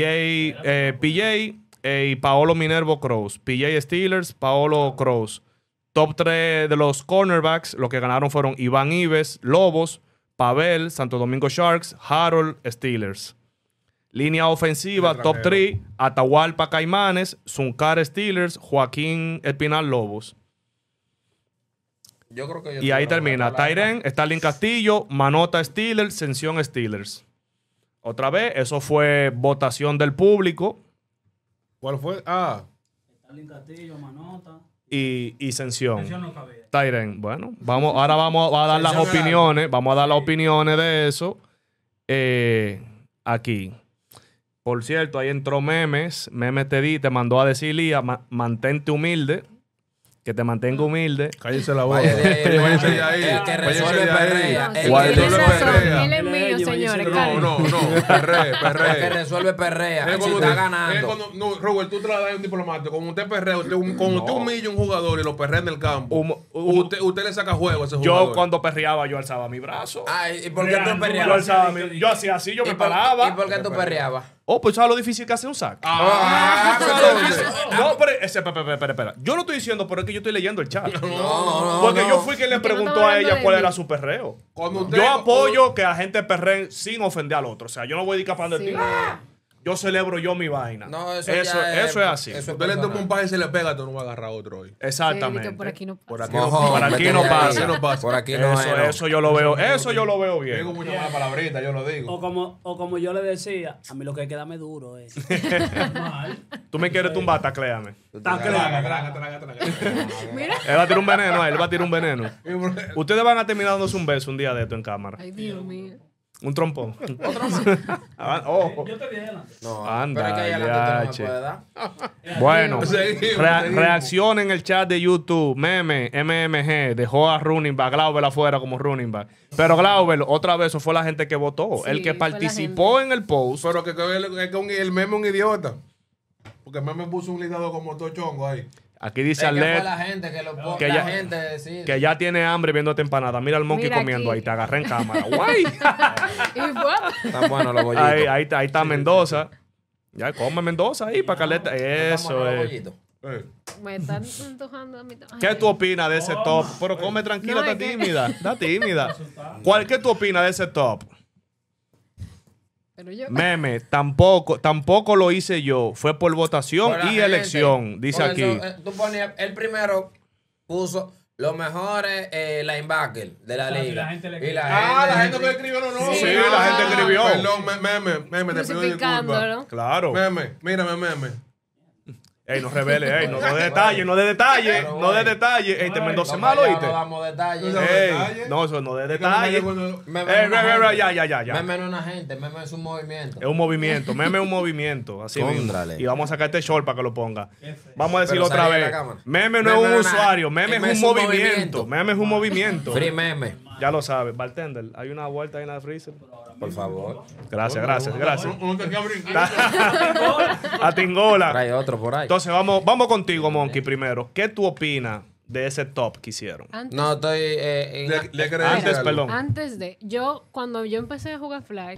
PJ y Paolo Minervo Crows. PJ Steelers, Paolo Crows. Top 3 de los cornerbacks, los que ganaron fueron Iván Ives, Lobos, Pavel, Santo Domingo Sharks, Harold Steelers. Línea ofensiva, El top extranjero. 3, Atahualpa Caimanes, Zuncar Steelers, Joaquín Espinal Lobos. Yo creo que Y ahí termina. Tyren, Starling Castillo, Manota Steelers, Sención Steelers. Otra vez, eso fue votación del público ¿Cuál fue? Starling Castillo, Manota. y Sención. Mención no cabía. Tyren, bueno, ahora vamos a dar las Sención era- opiniones. Vamos a dar las opiniones de eso. Aquí. Por cierto, ahí entró Memes. Memes te mandó a decir, Lía, mantente humilde. Que te mantenga humilde. Cállese la boca. Vaya de ahí, Váyase meme. de ahí. El que Váyase resuelve de ahí. perrea. Él El Walter tiene Resuelve razón, perrea. él es mío, Váyase señores. No, calma. no, perre, El que perre. resuelve perrea. Es Si cuando está usted- ganando. es cuando- no, Robert, tú te la das a un diplomático. Cuando usted perrea, cuando usted humilla a un jugador y lo perrea en el campo, usted le saca juego a ese jugador. Yo cuando perreaba, yo alzaba mi brazo. Ay, ¿y por qué tú Yo perreabas? alzaba yo hacía así, yo me ¿Y paraba. por qué tú perreabas? Oh, pues ¿sabes lo difícil que hace un sack? Ah, ¿Sabes lo entonces. difícil? No, pero espera. Yo no estoy diciendo, pero es que yo estoy leyendo el chat. No, Porque no. yo fui quien le Porque no preguntó estaba a hablando ella de cuál mí. era su perreo. Cuando usted- Yo apoyo que la gente perree sin ofender al otro. O sea, yo no voy discapando de Sí. ti. Yo celebro yo mi vaina. No, eso ya es así. eso es Usted le toma personal. un paje y se le pega, tú no vas a agarrar otro hoy. Exactamente. Sí, que por aquí no pasa. Por aquí Mojón, por aquí vete no de pasa. ahí. Por aquí no pasa. Por aquí no es. Eso yo lo veo. Eso yo lo veo bien. Digo muchas malas palabritas, yo lo digo. O como yo le decía, a mí lo que hay que darme duro es. Normal. Tú me quieres tumbar, tacléame. Mira. Él va a tirar un veneno ahí, él va a tirar un veneno. Ustedes van a terminar dándose un beso un día de esto en cámara. Ay, Dios mío. Un trompón. Oh. Yo te vi adelante. No, Anda, pero es que ahí adelante tú no me yache. puedes dar. Bueno, Seguimos. reacción en el chat de YouTube. Meme, MMG, dejó a running back, Glauber afuera como running back. Pero Glauber, otra vez, eso fue la gente que votó. Sí, el que fue la participó en el post. Pero que el meme es un idiota. Porque el meme puso un ligado como todo chongo ahí. Aquí dice Es que fue Arlet la gente que lo pone. que La ya- gente decide. que ya tiene hambre viéndote empanada. Mira al monkey Mira comiendo aquí. ahí, te agarré en cámara. Guay. Y fue. Están buenos los bollitos. ahí está Mendoza. Ya come Mendoza ahí para Caleta. Están Eso buenos los es. bollitos. Me están antojando a mí. Ay, ¿Qué tú opinas de ese top? Pero come tranquila, No, está es que- tímida. Está tímida. ¿Qué tú opinas de ese top? Pero yo. Meme, tampoco lo hice yo. Fue por votación Por la y gente. elección, dice Por aquí. eso, tú ponías, el primero puso los mejores linebackers de la Exacto, y liga. la gente le La gente que escribió los nombres. Sí, la gente escribió. Perdón, meme, te pido disculpas. Crucificándolo. Claro. Meme, mírame, meme. Ey, no revele, ey, no de detalle, no de detalle, Pero, no de güey. detalle. Ey, te Mendoza No, malo, ya ¿oíste? No damos detalles. No, Ey, no, eso no de detalle. Meme Ey, no es una gente. ya. Meme no es una gente, meme es un movimiento. Es un movimiento, meme es un movimiento, así mismo. Cóndrale. Y vamos a sacar este short para que lo ponga. Vamos a decirlo Pero otra salí de vez. la cámara. Meme no es Meme un no es nada. usuario, meme es un movimiento. Meme es un movimiento. Free meme, Ya lo sabes, bartender, hay una vuelta ahí en la freezer. por favor. Gracias. Uno te queda brincar. A Tingola. Trae otro por ahí. Entonces vamos contigo, Monkey, primero. ¿Qué tú opinas de ese top que hicieron? Antes, No, estoy Le crees Antes, algo. perdón. antes de. Cuando yo empecé a jugar Flag,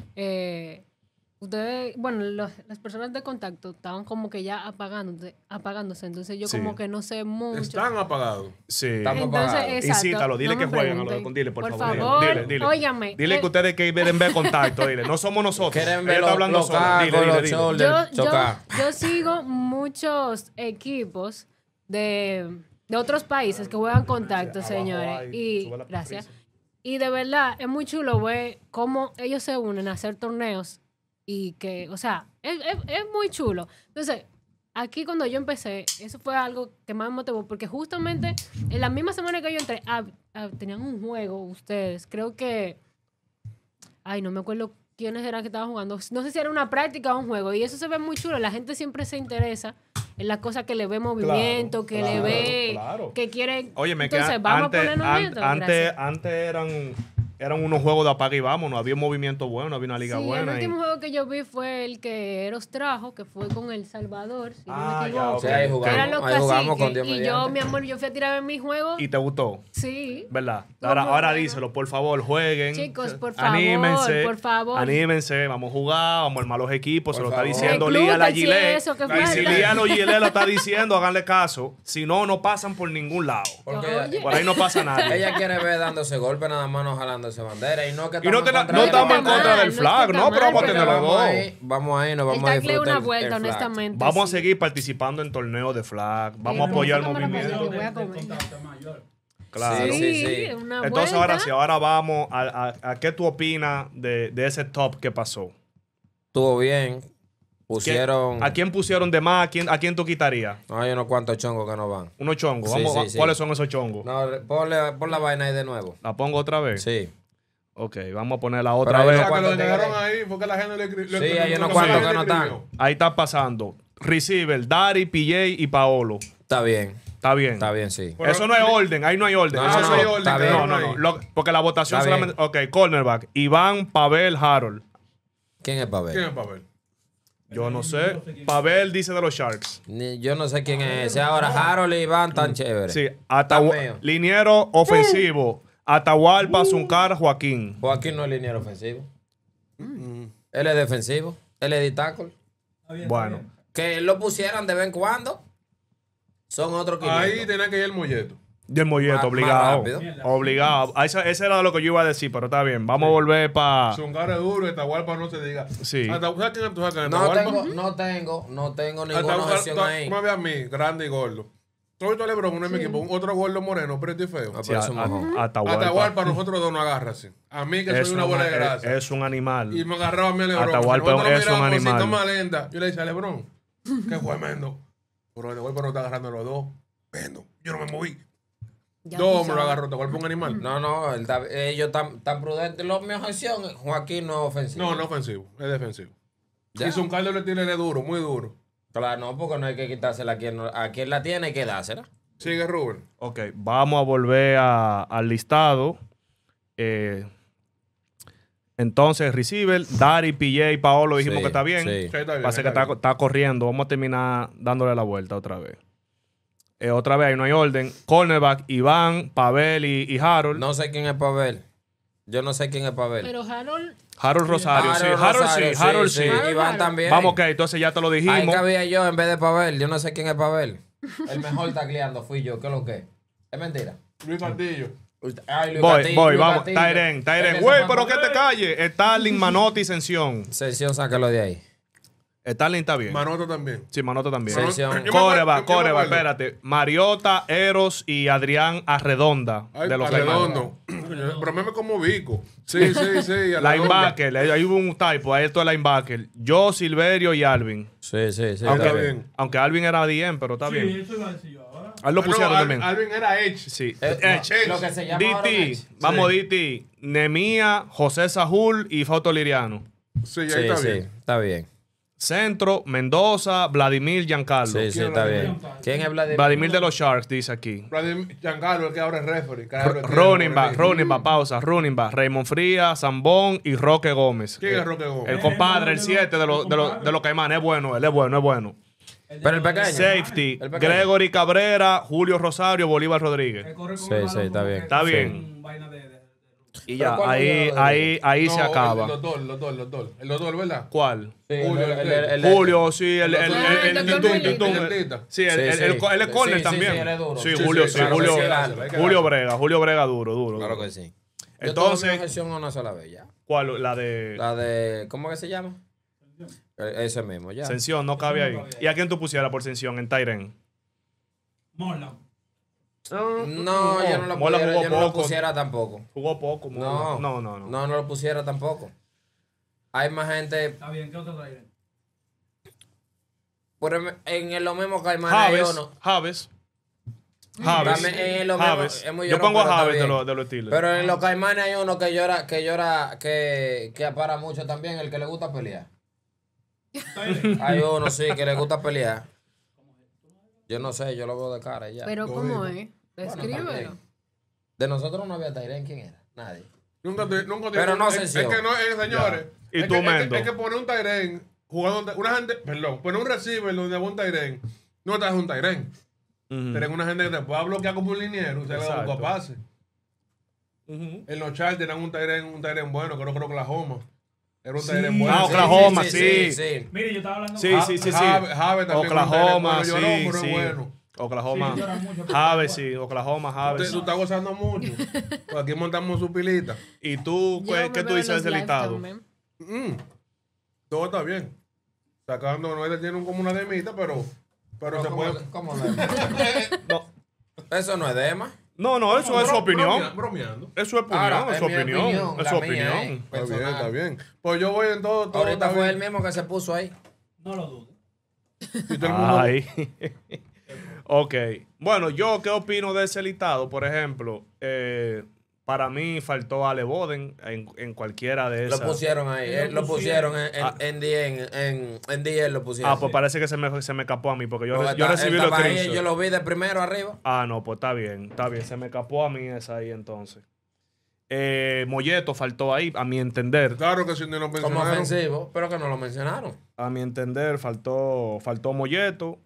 ustedes, bueno, las personas de contacto estaban como que ya apagándose. Entonces yo Sí. como que no sé mucho. Están apagados. Sí. Estamos Entonces, apagados. exacto. Incítalo, dile no que me jueguen a lo pregunten. dile, por Por favor. favor, Dile. óigame. Dile que ustedes quieren ver contacto, dile. No somos nosotros. Quieren Ella ver está hablando los sola. Dile, cacos, dile, los dile. shoulders, chocar. Yo sigo muchos equipos de otros países que juegan contacto, Abajo señores. hay, Y sube la gracias. freezer. Y de verdad es muy chulo ver cómo ellos se unen a hacer torneos y que, o sea, es muy chulo. Entonces, aquí cuando yo empecé, eso fue algo que más me motivó porque justamente en la misma semana que yo entré, tenían un juego ustedes, creo que, ay, no me acuerdo quiénes eran que estaban jugando, no sé si era una práctica o un juego y eso se ve muy chulo, la gente siempre se interesa en las cosas que le ve movimiento, que le ve, claro. que quieren. Oye, me Entonces, queda. vamos a ponernos netos. Antes eran unos juegos de apaga y vámonos. Había un movimiento bueno, había una liga Sí, el buena. último juego que yo vi fue el que Eros trajo, que fue con El Salvador, si no Ah, me ya, equivoco. ok. Sí, ahí jugamos. Eran los Ahí jugamos con caciques. Dios Y yo, mediante. mi amor, yo fui a tirar en mi juego. ¿Y te gustó? Sí. ¿Verdad? Estuvo Ahora, muy ahora bueno. díselo, por favor, jueguen. Chicos, por favor, Anímense. por favor. Anímense, vamos a jugar, vamos a armar los equipos. Se lo Por está favor. diciendo Lía la Reclútense Gilet. eso, que Y falta. si Lía la Gilet lo está diciendo, háganle caso. Si no, no pasan por ningún lado. Porque Oye. Por ahí no pasa nadie. ella quiere ver dándose golpe nada más, no jalándose bandera. Y no que Y no, estamos no estamos en está contra mal, del no flag, está no, pero mal, vamos a pero tener los dos. Vamos ahí, nos El vamos a tackle disfrutar una el vuelta, flag. honestamente. Vamos a sí. seguir participando en torneos de flag. Vamos a Sí, apoyar el no me lo movimiento. perdí. Voy a comer. Contacto mayor. Claro. Sí, Sí, sí. una Entonces, vuelta. ahora sí, ahora vamos a qué tú opinas de ese top que pasó. Estuvo bien. Pusieron. ¿A quién pusieron de más? ¿A quién tú quitarías? No, hay unos cuantos chongos que no van. Unos chongos. Sí, Vamos, sí, sí. ¿Cuáles son esos chongos? No, pon la vaina ahí de nuevo. ¿La pongo otra vez? Sí. Ok, vamos a ponerla otra Pero vez. hay O sea, que lo ¿Cuántos dejaron tigres? ahí porque la gente le escribió. Sí, hay unos cuantos que no están. Ahí está pasando. Receiver, Dari, PJ y Paolo. Está bien. Está bien. Sí. Pero- Eso no es orden, ahí no hay orden. No, Eso no, no hay es orden, está bien. No, no, no. Porque la votación Está solamente. Ok, cornerback. Iván, Pavel, Harold. ¿Quién es Pavel? ¿Quién es Pavel? Yo no sé. Pavel dice de los Sharks. Yo no sé quién es ese. Ahora Harold y Iván tan chévere. Sí, Tan mío. liniero ofensivo. Atahualpa, Zuncar, Joaquín. Joaquín no es liniero ofensivo. Él es defensivo. Él es de tackle. Bueno, Que lo pusieran de vez en cuando. Son otros 500. Ahí tenía que ir el molleto. del molleto, Más obligado. rápido. Obligado. Ese era lo que yo iba a decir, pero está bien. Vamos a volver para. Zungar es duro, Atahualpa no se diga. Sí. ¿Sabes quién tú sabes quién es No Atahualpa? tengo ninguna objeción ahí. No me ve a mí, grande y gordo. Soy todo Lebron, uno en mi equipo. Otro gordo moreno, preto y feo. Ah, pero eso mejor. Atahualpa nosotros dos no agarra así. A mí que soy una bola de grasa. Es un animal. Y me agarraba a mí a Lebron. Atahualpa Nosotros es un mirábamos así, animal. toma lenta. Yo le decía a Lebron, qué tremendo. Pero Atahualpa no está agarrando los dos. Vendo. Yo no me moví. Ya Dos tú me lo sabes. agarró. Atahualpa un animal. No, ellos tan prudentes. Mi objeción, Joaquín no es ofensivo. No, no ofensivo. Es defensivo. Ya. Y Zuncar le tiene duro, muy duro. Claro, no, porque no hay que quitársela a quien la tiene, hay que dársela. Sigue Rubén. Ok, vamos a volver al listado. Entonces, receiver, Dari, PJ y Paolo dijimos Sí, que está bien. sí. Sí, está bien, Pasa que está bien. está corriendo. Vamos a terminar dándole la vuelta otra vez. Otra vez, ahí no hay orden. Cornerback, Iván, Pavel y Harold. No sé quién es Pavel. Yo no sé quién es Pavel. Pero Harold, Harold Rosario, sí. Rosario, Harold sí. Harold. Iván también. Vamos, ok, entonces ya te lo Ahí dijimos. cabía yo en vez de Pavel. Yo no sé quién es Pavel. El mejor tacleando fui yo. ¿Qué es lo que? Es mentira. Luis Castillo. Ay, Luis Voy, Castillo, voy, Luis vamos. Castillo. Tyren. Ese Güey, fue pero que Pavel. te calles. Starling, Manotti y Sensión. Sesión, sácalo de ahí. Starling está bien. Manota también. Sí, Manotti también. Sensión. Yo me Coreba, acuerdo. espérate. Mariota, Eros y Adrián Arredonda. Ay, de los Arredondo. Pero me como Vico. Sí, sí, sí. Linebacker, ahí hubo un typo, ahí esto es linebacker. Yo, Silverio y Alvin. Sí. Aunque, está bien. aunque Alvin era DM, pero está bien. Sí, eso iba a decir yo ahora. A él lo pusieron también. Alvin era Edge. Sí. Lo que se llama ahora un DT, ex. vamos Sí. DT. Nemía, José Sajul y Fausto Liriano. Sí, ahí Sí, está sí, bien. está bien. Centro, Mendoza, Vladimir, Giancarlo. Sí, ¿Quién está lo bien. tiene? ¿Quién es Vladimir? Vladimir de los Sharks, dice aquí. Giancarlo, el que ahora es referee. Running back, pausa. Running back, Raymond Frías, Zambón y Roque Gómez. ¿Quién es Roque Gómez? El compadre, el 7 de los Caimanes. Es bueno, él es bueno. Pero el pequeño. Safety, El pequeño. Gregory Cabrera, Julio Rosario, Bolívar Rodríguez. Corre con Sí, el balón sí, está como bien. que Está con bien. vaina de- Y ¿Pero ya, cuál ahí Bolívar se acaba. Los dos. El doctor, ¿verdad? ¿Cuál? Sí, Julio, Julio, sí, el el doctor Melito. Sí, Sí, sí. él es corner Sí, también. sí, él es duro. Sí, Sí, Julio, sí, sí, claro, Julio, hay que dárselo, hay que Julio dárselo. Brega, duro. Claro que sí. Yo Entonces- tuve mi objeción una sola vez ya. ¿Cuál? La de La de, ¿cómo que se llama? Ese mismo, ya. Sensión, no cabe ahí. ¿Y a quién tú pusieras por Sensión en Tyren? Morland. No, yo no lo Mola pusiera, jugó yo no lo poco. pusiera tampoco. Jugó poco. No. No. No lo pusiera tampoco. Hay más gente. Está bien, ¿qué otro trae? En lo mismo Caimanes hay Javes. uno. Javes. También en lo mismo, Javes. es muy Yo llorón, pongo a pero está Javes de bien. los Steelers. Pero en los Caimanes hay uno que apara mucho también, el que le gusta pelear. Hay uno, sí, que le gusta pelear. Yo no sé, yo lo veo de cara y ya. pero ¿cómo es? Bueno, Descríbelo. también. De nosotros no había Tyren, ¿quién era? Nadie. Nunca Pero no es Sensión. que no, señores. ¿Y es tú, que- Mendo? Es que poner un Tyren jugando. Una gente, perdón, poner un receiver donde va un Tyren. No te hace un Tyren. Ujú. Tenés una gente que te puede bloquear como un liniero. Usted le da Exacto. un pase. Ujú. En los Chargers tenían un Tyren bueno, creo que Oklahoma. Era un Sí. Tyren bueno. Ah, Oklahoma, sí. Mire, yo estaba hablando Sí, con sí. Jave también. Oklahoma, un Tyren bueno. Lloró, pero sí. es bueno. Oklahoma. Sí, llora mucho. Javes, sí. Oklahoma, Javes. Tú estás gozando mucho. Pues aquí montamos su pilita. ¿Y tú, Yo qué me tú veo dices de los ese live listado? también. Todo está bien. Sacando, no tiene como una demita, pero se puede. ¿Cómo no? No, Eso no es dema. no, eso es su opinión. Bromeando. Eso es opinión, Ahora, es su es mi opinión. opinión, Es la su mía, opinión. Está bien, personal. está bien. Pues yo voy en todo Ahorita está fue bien. él mismo que se puso ahí. No lo dudes. Y todo el mundo- Ay. Ok. Bueno, yo qué opino de ese listado, por ejemplo, para mí faltó Ale Boden en cualquiera de Lo esas. pusieron ahí. Lo pusieron en DL lo pusieron. Ah, pues parece que se me escapó a mí, porque yo, Porque yo él recibí los estaba ahí, screenshots. yo lo vi de primero arriba. Ah, no, pues está bien, se me escapó a mí esa ahí entonces. Molleto faltó ahí, a mi entender. Claro que sí, no lo Como mencionaron. ofensivo, pero que no lo mencionaron. A mi entender, faltó Molleto.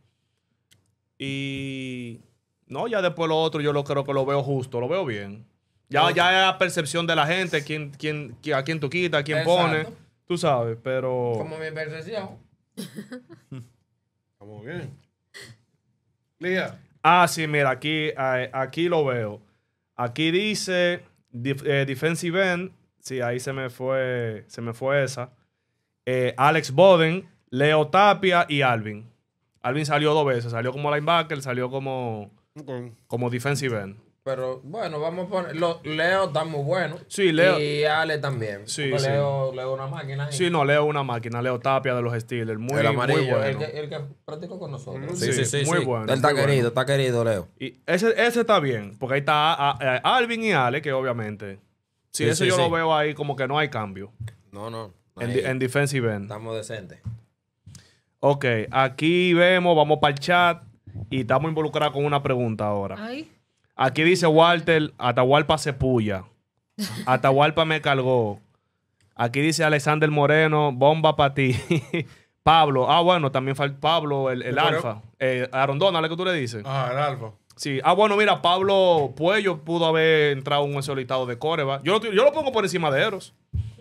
Y no, ya después lo otro yo creo que lo veo justo, lo veo bien. Ya es la percepción de la gente, a quién tú quitas, a quién Exacto. pone. Tú sabes, pero... Como mi percepción. Estamos bien. Lía. Ah, sí, mira, aquí lo veo. Aquí dice defensive end. Sí, ahí se me fue esa. Alex Boden, Leo Tapia y Alvin. Alvin salió 2 veces. Salió como linebacker, salió como defensive end. Pero bueno, vamos a poner. Leo está muy bueno. Sí, Leo. Y Ale también. Sí, Porque sí. Leo es una máquina. Ahí. Sí, no, Leo una máquina. Leo Tapia de los Steelers. Muy, el amarillo, muy bueno. el que practicó con nosotros. Sí, muy bueno, Él está muy querido, bueno. está querido, Leo. Y ese está bien, porque ahí está Alvin y Ale, que obviamente... Sí, Sí, eso sí, yo sí. lo veo ahí como que no hay cambio. No. En defensive end. Estamos decentes. Ok, aquí vamos para el chat y estamos involucrados con una pregunta ahora. Ay, Aquí dice Walter, Atahualpa se puya. Atahualpa me cargó. Aquí dice Alexander Moreno, bomba para ti. Pablo, bueno, también falta Pablo, el Pero- alfa. Arondona, ¿lo que tú le dices? Ah, el alfa. Sí. Bueno, mira, Pablo Puello pudo haber entrado en ese listado de Coreba. Yo lo pongo por encima de Eros.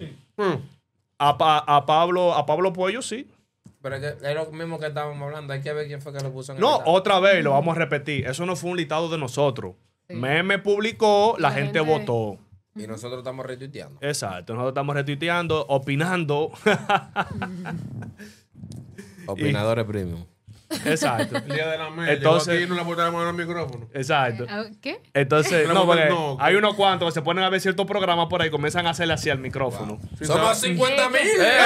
A Pablo Puello, sí. Pero es que es lo mismo que estábamos hablando. Hay que ver quién fue que lo puso en el No, listado. otra vez, lo vamos a repetir. Eso no fue un listado de nosotros. Sí. Meme publicó, la La gente gente- votó. Y nosotros estamos retuiteando. Exacto. Nosotros estamos retuiteando, opinando. Opinadores premium. Exacto. El día de la media. Entonces- Aquí no le botaron mano al micrófono. Exacto. ¿qué? Entonces, No, no, porque porque no. hay unos cuantos que se ponen a ver ciertos programas por ahí y comienzan a hacerle así al micrófono. Sin Somos saber- 50,000.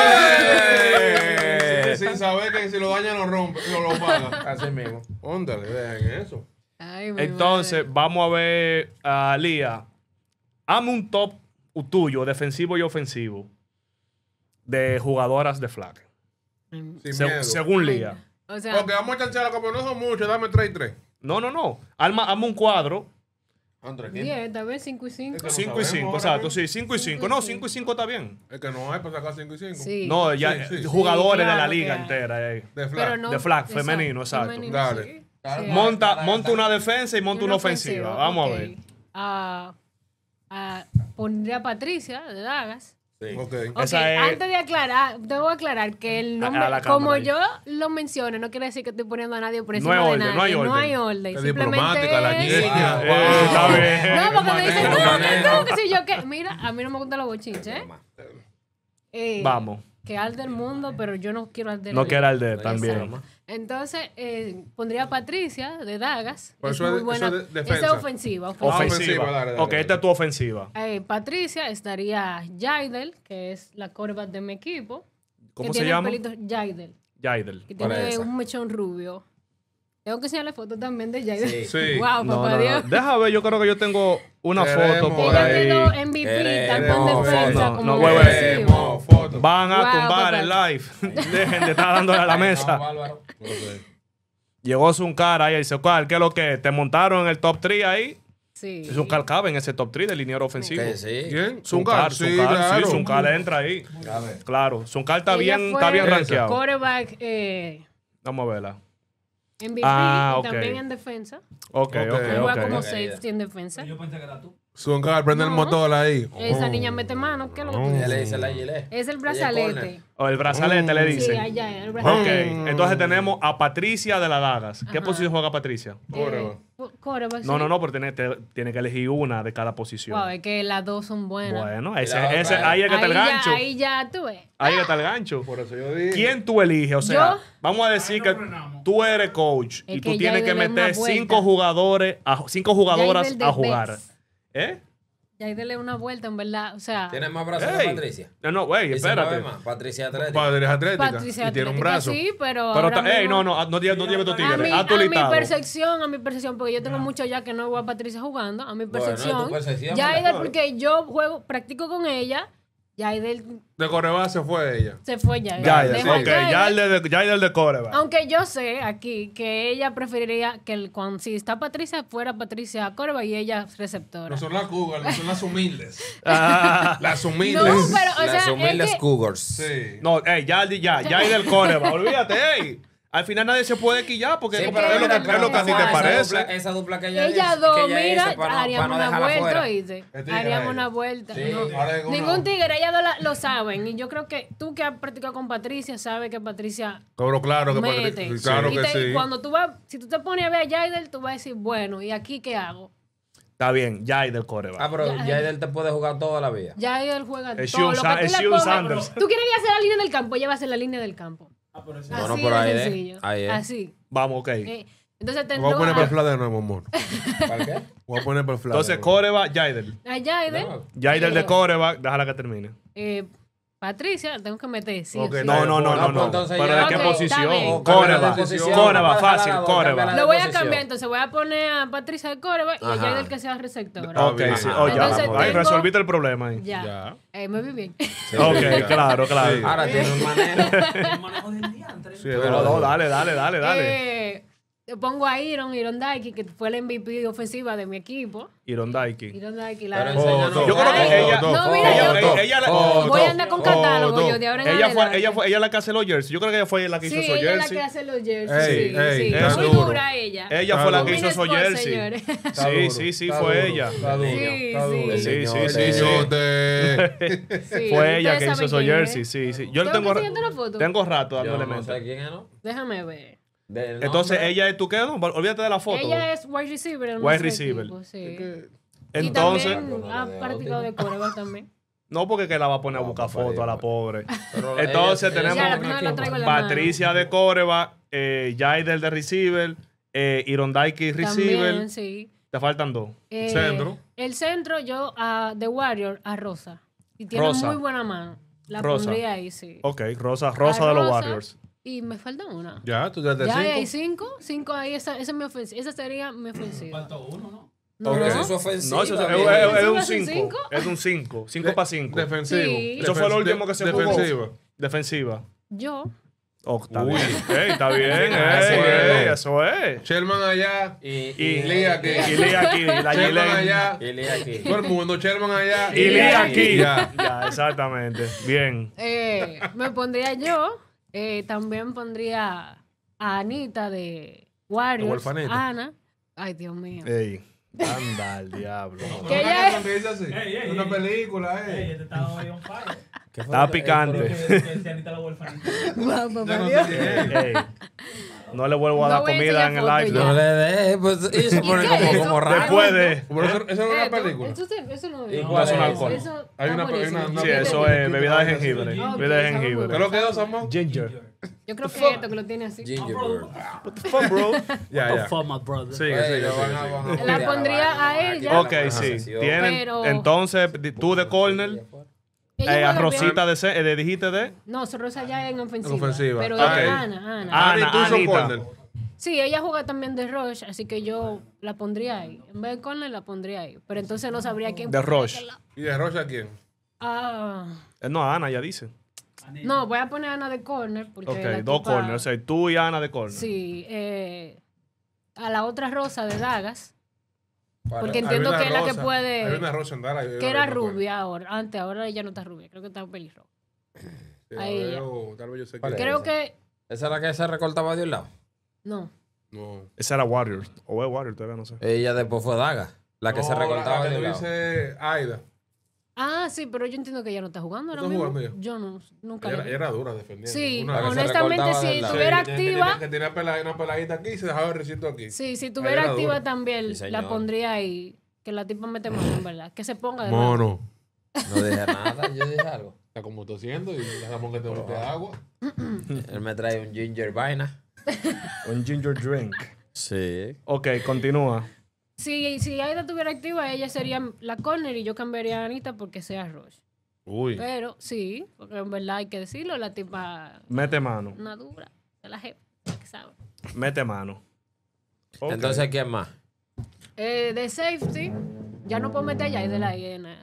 Sin saber que si lo dañan lo rompe, lo paga. Así mismo. Óndale, dejen eso. Ay, mi Entonces, madre. vamos a ver a Lía. Hazme un top tuyo, defensivo y ofensivo, de jugadoras de flag. Sin miedo. Según Lía. O sea, Porque vamos a chancear como no son muchos, dame 3 y 3. No. Hazme un cuadro. André, ¿quién? 10, tal vez 5 y 5. Es que no 5 y 5, sabemos exacto. ahora Sí, 5 y 5. No, 5 y 5 está bien. Es que no hay para sacar 5 y 5. Sí. No, ya Sí, sí. jugadores Sí, de la claro liga que hay. entera. De Pero flag. no, de flag, femenino, exacto. femenino, Dale. sí. Claro. Sí, Monta una defensa y monta una ofensiva. Vamos ok. a ver. Pondría a Patricia de Dagas. Sí. Ok. Ok, Esa es- antes de aclarar, debo aclarar que el nombre, a la como cámara ahí. yo lo mencione, no quiere decir que estoy poniendo a nadie por No encima hay de orden, nadie. no hay orden. No hay orden. Qué Simplemente diplomática la es- niña. Wow. Está bien. No, porque me dicen, Manera, no, manera. que tú, que si yo qué. Mira, a mí no me gustan los bochinches, ¿eh? Vamos. Que al del mundo, pero yo no quiero al del No quiera el de Exacto. también. Entonces, pondría a Patricia de Dagas. Pues es eso es- muy buena. eso es defensa. Esa es ofensiva. ofensiva, Ofensiva. dale. Ok, esta es tu ofensiva. Patricia estaría Jaidel, que es la quarterback de mi equipo. ¿Cómo que se tiene llama? el pelito Jaidel, Yaidel. que ¿Cuál es tiene esa? un mechón rubio. Tengo que enseñarle fotos también de Jaidel. Sí. Sí. Wow, No, papá no, no. Dios. Deja ver, yo creo que yo tengo una Queremos foto por Ella ahí. quedó MVP, tanto en Queremos defensa fotos. como No, en güey, ofensivo. Queremos fotos. Van a Wow, tumbar papá. el live. Dejen de estar dándole a la mesa. No, Álvaro. Llegó Zuncar ahí, dice, ¿cuál? ¿Qué es lo que? ¿Te montaron en el top 3 ahí? Sí. Zuncar cabe en ese top 3 de liniero ofensivo. Que sí. ¿Quién? Zuncar, Sí, Zuncar, claro. sí, Zuncar entra ahí. A ver. Claro, Zuncar está Ella bien fue rankeado. Quarterback Vamos a verla. MVP Ah, y ok. también en defensa. Ok, Ok. Juega ok. como Ok. safety en defensa. Yo pensé que era tú. Zuncar, prende el No. motor ahí. Esa niña mete mano. ¿Qué es lo que tú Ella dices? le dice la gilet. Es el Ella brazalete. corner. O el brazalete le Sí, dicen. allá, el Ok, brazalete. entonces tenemos a Patricia de la Dagas. ¿Qué Ajá. posición juega Patricia? Quarterback, No, sí. no, no, pero tiene que elegir una de cada posición. Wow, es que las dos son buenas. Bueno, Y la otra ahí es que está el ya, gancho. ahí ya tú ves. Ahí está el gancho. Por eso yo dije. ¿Quién tú eliges? O sea, Yo. vamos a decir que tú eres coach y Es tú que tienes que Yaidel es una meter vuelta. 5 jugadores, 5 jugadoras Yaidel de a jugar. Bex. ¿Eh? Y ahí dele una vuelta, en verdad. O sea, Tiene más brazos Ey. que Patricia. No, güey, Y se mueve espérate. más. Patricia Atlética. Padre es atlética. Patricia y tiene un Atlética brazo. sí, pero Pero, ahora ey, mismo- no lleves tu A tigre. mi, Haz tu a mi listado. percepción, porque yo tengo mucho ya que no veo a Patricia jugando, a mi Bueno, percepción. tu percepción, Ya ¿verdad? porque yo practico con ella Yaidel De Corebá se fue ella. se fue ya. Yaidel, Dejó a ok. Yaidel. Yaidel de Córdoba. Aunque yo sé aquí que ella preferiría que cuando si está Patricia fuera Patricia Córdoba y ella receptora. No son las Cougars, no son las humildes. Ah, Las No, humildes. pero o Las sea, humildes es que, Cougars. Sí. no, Yaidel Córdoba. Olvídate, ey. Al final nadie se puede quillar porque Sí, es pero lo que a ti te parece. Esa dupla que ella ella dice, dos, que ella mira, dice para haríamos no una dejarla vuelta, fuera. ¿oíste? Es tigre Haríamos ella. una vuelta. Sí. No. Ahora digo Ningún una- tigre, ellas dos lo saben. Y yo creo que tú que has practicado con Patricia, sabes que Patricia Pero claro que mete. claro Y que te- sí. Cuando tú vas, si tú te pones a ver a Yaidel, tú vas a decir, bueno, ¿y aquí qué hago? Está bien, Yaidel Córdoba. Ah, pero Yaidel te puede jugar toda la vida. Yaidel juega Es todo. Shion Lo que tú es le Shion pongas. Sanders. Tú quieres ir a hacer la línea del campo, ella va a hacer la línea del campo. Ah, pero ese- No, no, Así pero de ahí es, sencillo. ahí es. Así. Vamos, ok. Entonces te Voy a poner perfil de nuevo, amor. ¿Para qué? Voy a poner perfil. Entonces, Córdoba, Yaidel. a Yaidel. Yaidel de Córdoba, déjala que termine. Patricia, tengo que meter, sí o Ok, sí. No. entonces ¿Pero ya- de qué Ok, posición? está bien. Córdoba. Posición, Córdoba, vamos a dejar fácil, la dos, Córdoba. cámbiala de Lo voy a posición. cambiar, entonces voy a poner a Patricia de Córdoba y a Ajá. Yaidel que sea receptora. Ok, sí. Ajá. Oh, ya. Entonces Ahí tengo- resolviste el problema ahí. Ya. Ya. Me vi bien. Sí, Ok, sí, claro. Sí. Ahora tiene un manejo. el manejo del diantre. Sí, Pero no, dale. Yo pongo a Iron Daiki, que fue la MVP ofensiva de mi equipo. Irondaiki. Iron Daiki, Pero la enséñanos. Yo creo que ella... No, mira, Ella voy a andar con catálogo yo de ahora en adelante. ella la que hace los jerseys. Yo creo que ella fue la que hizo Sí, esos ella es la jerseys. que hace los jerseys. Ey, Sí, ey, sí. está Muy duro. dura ella. Ella fue la que Está hizo esos duro. jerseys. Señores. Está duro, Sí, está fue duro, ella. Está duro. Sí, Está duro. sí. Sí. Señote. Sí, Fue ella ustedes que hizo saben esos quién es. jerseys. Sí. Yo ¿Tengo tengo que enseñarte una foto? tengo rato Yo dándole no mente. sé quién es, ¿no? Déjame ver. Del Entonces, nombre. ella es tu qué, no? Olvídate de la foto. Ella es wide receiver en Wide nuestro receiver. equipo, sí. Entonces, Y también ha practicado de coreback también. no porque que la va a poner a No, buscar pues, foto a la pobre. Pero Entonces ella- tenemos Ya, la primera la traigo en la mano. Patricia de Córdoba, Yaidel de receiver, Irondaiki receiver. También, sí. Te faltan dos. Centro. El centro, yo a The Warrior, a Rosa. Y tiene Rosa. muy buena mano. La Rosa. pondría ahí, sí. Ok, Rosa A de los Rosa, Warriors. Y me falta una. Ya, tú ya te Ya hay cinco. cinco ahí, esa es mi ofensiva. Esa sería mi ofensiva. Faltó uno, ¿no? No, Pero Ok. eso es ofensiva. No, eso bien. es un ¿Eso es un 5. cinco? Es un 5. 5 para 5. Defensivo. Sí. Eso fue lo último que se jugó. Defensiva. Defensiva. Yo. Oh, está Uy. bien. Está bien. Eso es. Eso es. Sherman allá. Y Lee aquí. Y Lee aquí. La Sherman Gilén. allá. Y Lee aquí. Todo el mundo. Sherman allá. Y Lee aquí. Ya. Ya, exactamente. Bien. Me pondría yo. También pondría a Anita de Warriors. huerfanita. Ana. Ay, Dios mío. Ey. Anda al diablo. Que ella es- ¿Qué dice así? Ey, Una ey. película, Ey, este estaba hoy on fire. ¿Qué fue Está lo que- picante. Pero que Anita la huérfanita. Guau, Yo papá no Dios. sé quién es. Ey. No le vuelvo a dar No voy a comida en enseñar el foto live. No le dé, pues. Y se pone qué es eso? como raro. Después de. Pero eso no es una película. Eso no ¿Y es. cuál es un alcohol? Eso Hay está una- buenísimo. hay una- Sí, eso es bebida de jengibre. Ok, Bebida de sabe muy jengibre. ¿Qué es lo que es, Samuel? Ginger. Yo creo que esto que lo tiene así. Gingerbread. What the fuck, bro? Ya, The ya. fuck, my brother. Sigue, Ey, sigue, lo sigue, van a- sigue. van a La odiar, pondría van a ella. quitar la Ok, sí. conversación. Tienen, Pero- entonces, tú de corner, Ella a juega Rosita bien. de dijiste de No, Rosa ya en ofensiva. En ofensiva. Pero Ok. ella, Ana. Ani, tú son Anita. corner. Sí, ella juega también de Rush, así que yo la pondría ahí. En vez de corner la pondría ahí. Pero entonces no sabría quién. De poner Rush. aquel lado. ¿Y de Rocha quién? Ah, No, Ana ya dice. no, voy a poner a Ana de corner. Porque Ok, la dos tipa- corners. O sea, tú y Ana de corner. Sí, a la otra Rosa de Dagas. Para- Porque Hay entiendo una que es la que Rosa. Hay puede. una Rosa en Dallas, yo Que la era veo, pues. rubia ahora. Antes, ahora ella no está rubia. Creo que está pelirroja. Sí, la Ahí veo, tal vez yo sé ¿Cuál quién es? Creo que. ¿Esa es la que se recortaba de un lado? No. No. Esa era Warriors. O es Warriors, todavía no sé. Ella después fue Daga. La que se No, recortaba la de que un tú lado. dices Aida. Ah, sí, pero yo entiendo que ella no está jugando ahora ¿No mismo. está jugando Yo no, nunca. Ella, la vi. ella era dura defendiendo. Sí, Una- que se honestamente, recortaba si del lado. estuviera Sí, activa. Que tenía una peladita aquí y se dejaba el recinto aquí. Sí, si Ella estuviera era activa dura. también, Sí, la señor. pondría ahí. Que la tipa mete mano, en verdad. Que se ponga de lado. Mono. No dije nada, yo dije algo. Está como tosiendo y dejamos que te bote agua. Él me trae un ginger vaina. Un ginger drink. Sí. Ok, continúa. Si Aida estuviera activa, ella sería la corner y yo cambiaría a Anita porque sea Rush. Uy. Pero sí, porque en verdad hay que decirlo, la tipa Mete mano. una dura de la jefa, que sabe. Mete mano. Ok. Entonces, ¿quién más? De safety, ya no puedo meter a Yaidel ahí en...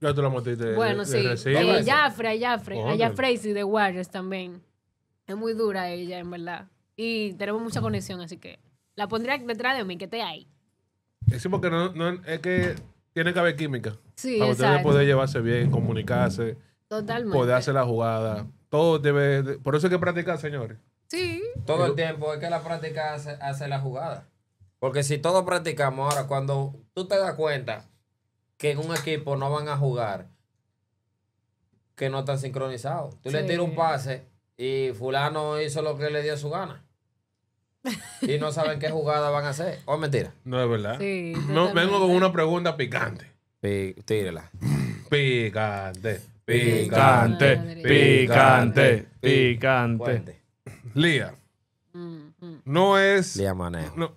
Ya tú la metiste. Bueno, sí. recibo. Jafre, sí, de Warriors también. Es muy dura ella, en verdad. Y tenemos mucha conexión, así que la pondría detrás de mí, que esté ahí. Sí, porque es que tiene que haber química. Sí, Para ustedes exacto. poder llevarse bien, comunicarse, Totalmente. poder hacer la jugada. Todo debe. Por eso hay que practicar, señores. Sí. Todo el tiempo es que la práctica hace la jugada. Porque si todos practicamos ahora, cuando tú te das cuenta que en un equipo no van a jugar, que no están sincronizados. Tú le Sí. tiras un pase y fulano hizo lo que le dio su gana. Y no saben qué jugada van a hacer. ¿O mentira? No es verdad. Sí, No, totalmente. vengo con una pregunta picante. Tírela. Picante. Picante, Madre. picante, picante. Cuente. Lía, Mm. no es. Lía Manejo. No,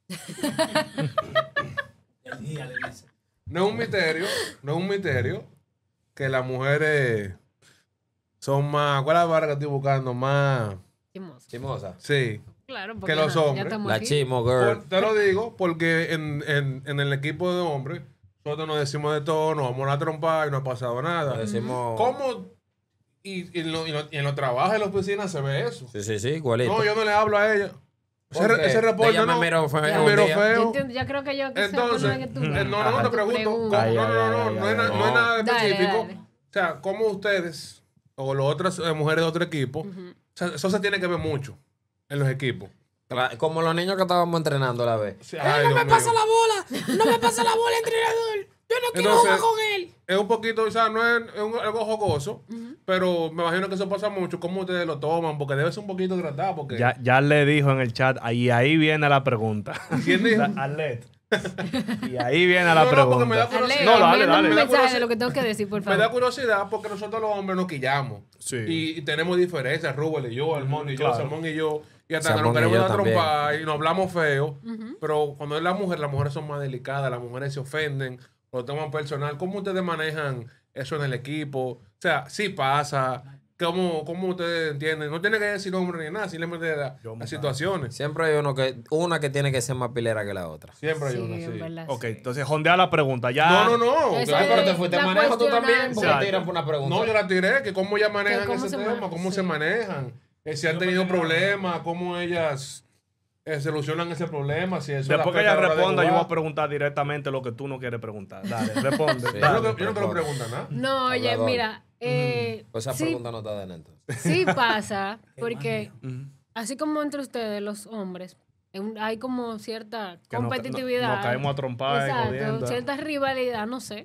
El día le dice. no es un misterio que las mujeres son más. ¿Cuál es la barra que estoy buscando? Más. Chimoso. Chimosa. Sí. Claro, porque Que los ajá, ya hombres. estamos La aquí. chimo girl. Te lo digo porque en el equipo de hombres, nosotros nos decimos de todo, nos vamos a trompar y no ha pasado nada. Decimos. ¿Cómo? Y en los trabajos, en la oficina se ve eso. Sí, igualito. No, yo no le hablo a ella. ¿Por qué? Ese reporte Ella me no. miró feo Ya. un Me miró día. Yo feo. entiendo, ya creo que yo que Entonces, sé que tú. no, te pregunto. pregunto. Ay, ay, ay, No es ay, no es nada Dale, específico. dale. O sea, como ustedes o las otras mujeres de otro equipo, o sea, eso se tiene que ver mucho en los equipos. Como los niños que estábamos entrenando a la vez. Sí, ay, Dios mío. bola! ¡No me pasa la bola, entrenador! ¡Yo no Entonces, él! es un poquito, o sea, no es algo jocoso, pero me imagino que eso pasa mucho. ¿Cómo ustedes lo toman? Porque debe ser un poquito tratado. Porque Ya le dijo en el chat, y ahí viene la pregunta. ¿Quién dijo? Arlet. Y ahí viene la No, porque me da pregunta. curiosidad. Dale, No, dale, envíame dale. un Me da mensaje de curiosidad. lo que tengo que decir, por Me da favor. curiosidad porque nosotros los hombres nos quillamos. Sí. Y tenemos diferencias, Rubel y yo, Almón y yo, Claro. Salmón y yo. Y hasta que Salmón nos y queremos yo dar también. trompa y nos hablamos feo. Pero cuando es la mujer, las mujeres son más delicadas, las mujeres se ofenden, lo toman personal. ¿Cómo ustedes manejan eso en el equipo? O sea, sí pasa. ¿Cómo ustedes entienden? No tiene que decir nombre ni nada, simplemente las situaciones. Siempre hay una que tiene que ser más pilera que la otra. Siempre hay Sí, una, en sí. verdad, Ok, sí. entonces jondea la pregunta. Ya. No. Ese claro. Pero te fuiste la manejo tú también, cuestionante. porque Exacto. tiran por una pregunta. No, yo la tiré, que cómo ellas manejan cómo ese se tema, maneja, cómo sí. se manejan, si han tenido problemas, cómo ellas solucionan ese problema, si eso Después que le afecta ella a la hora de responda, yo voy jugar. a preguntar directamente lo que tú no quieres preguntar. Dale, responde. Sí. dale. Yo no quiero preguntar nada. No, oye, Hablador. mira, Pues esa sí, pregunta no está de entonces. sí pasa, porque Ujú. así como entre ustedes, los hombres, hay como cierta Que nos- competitividad. nos caemos a trompar y Exacto, jodiendo. cierta rivalidad, no sé.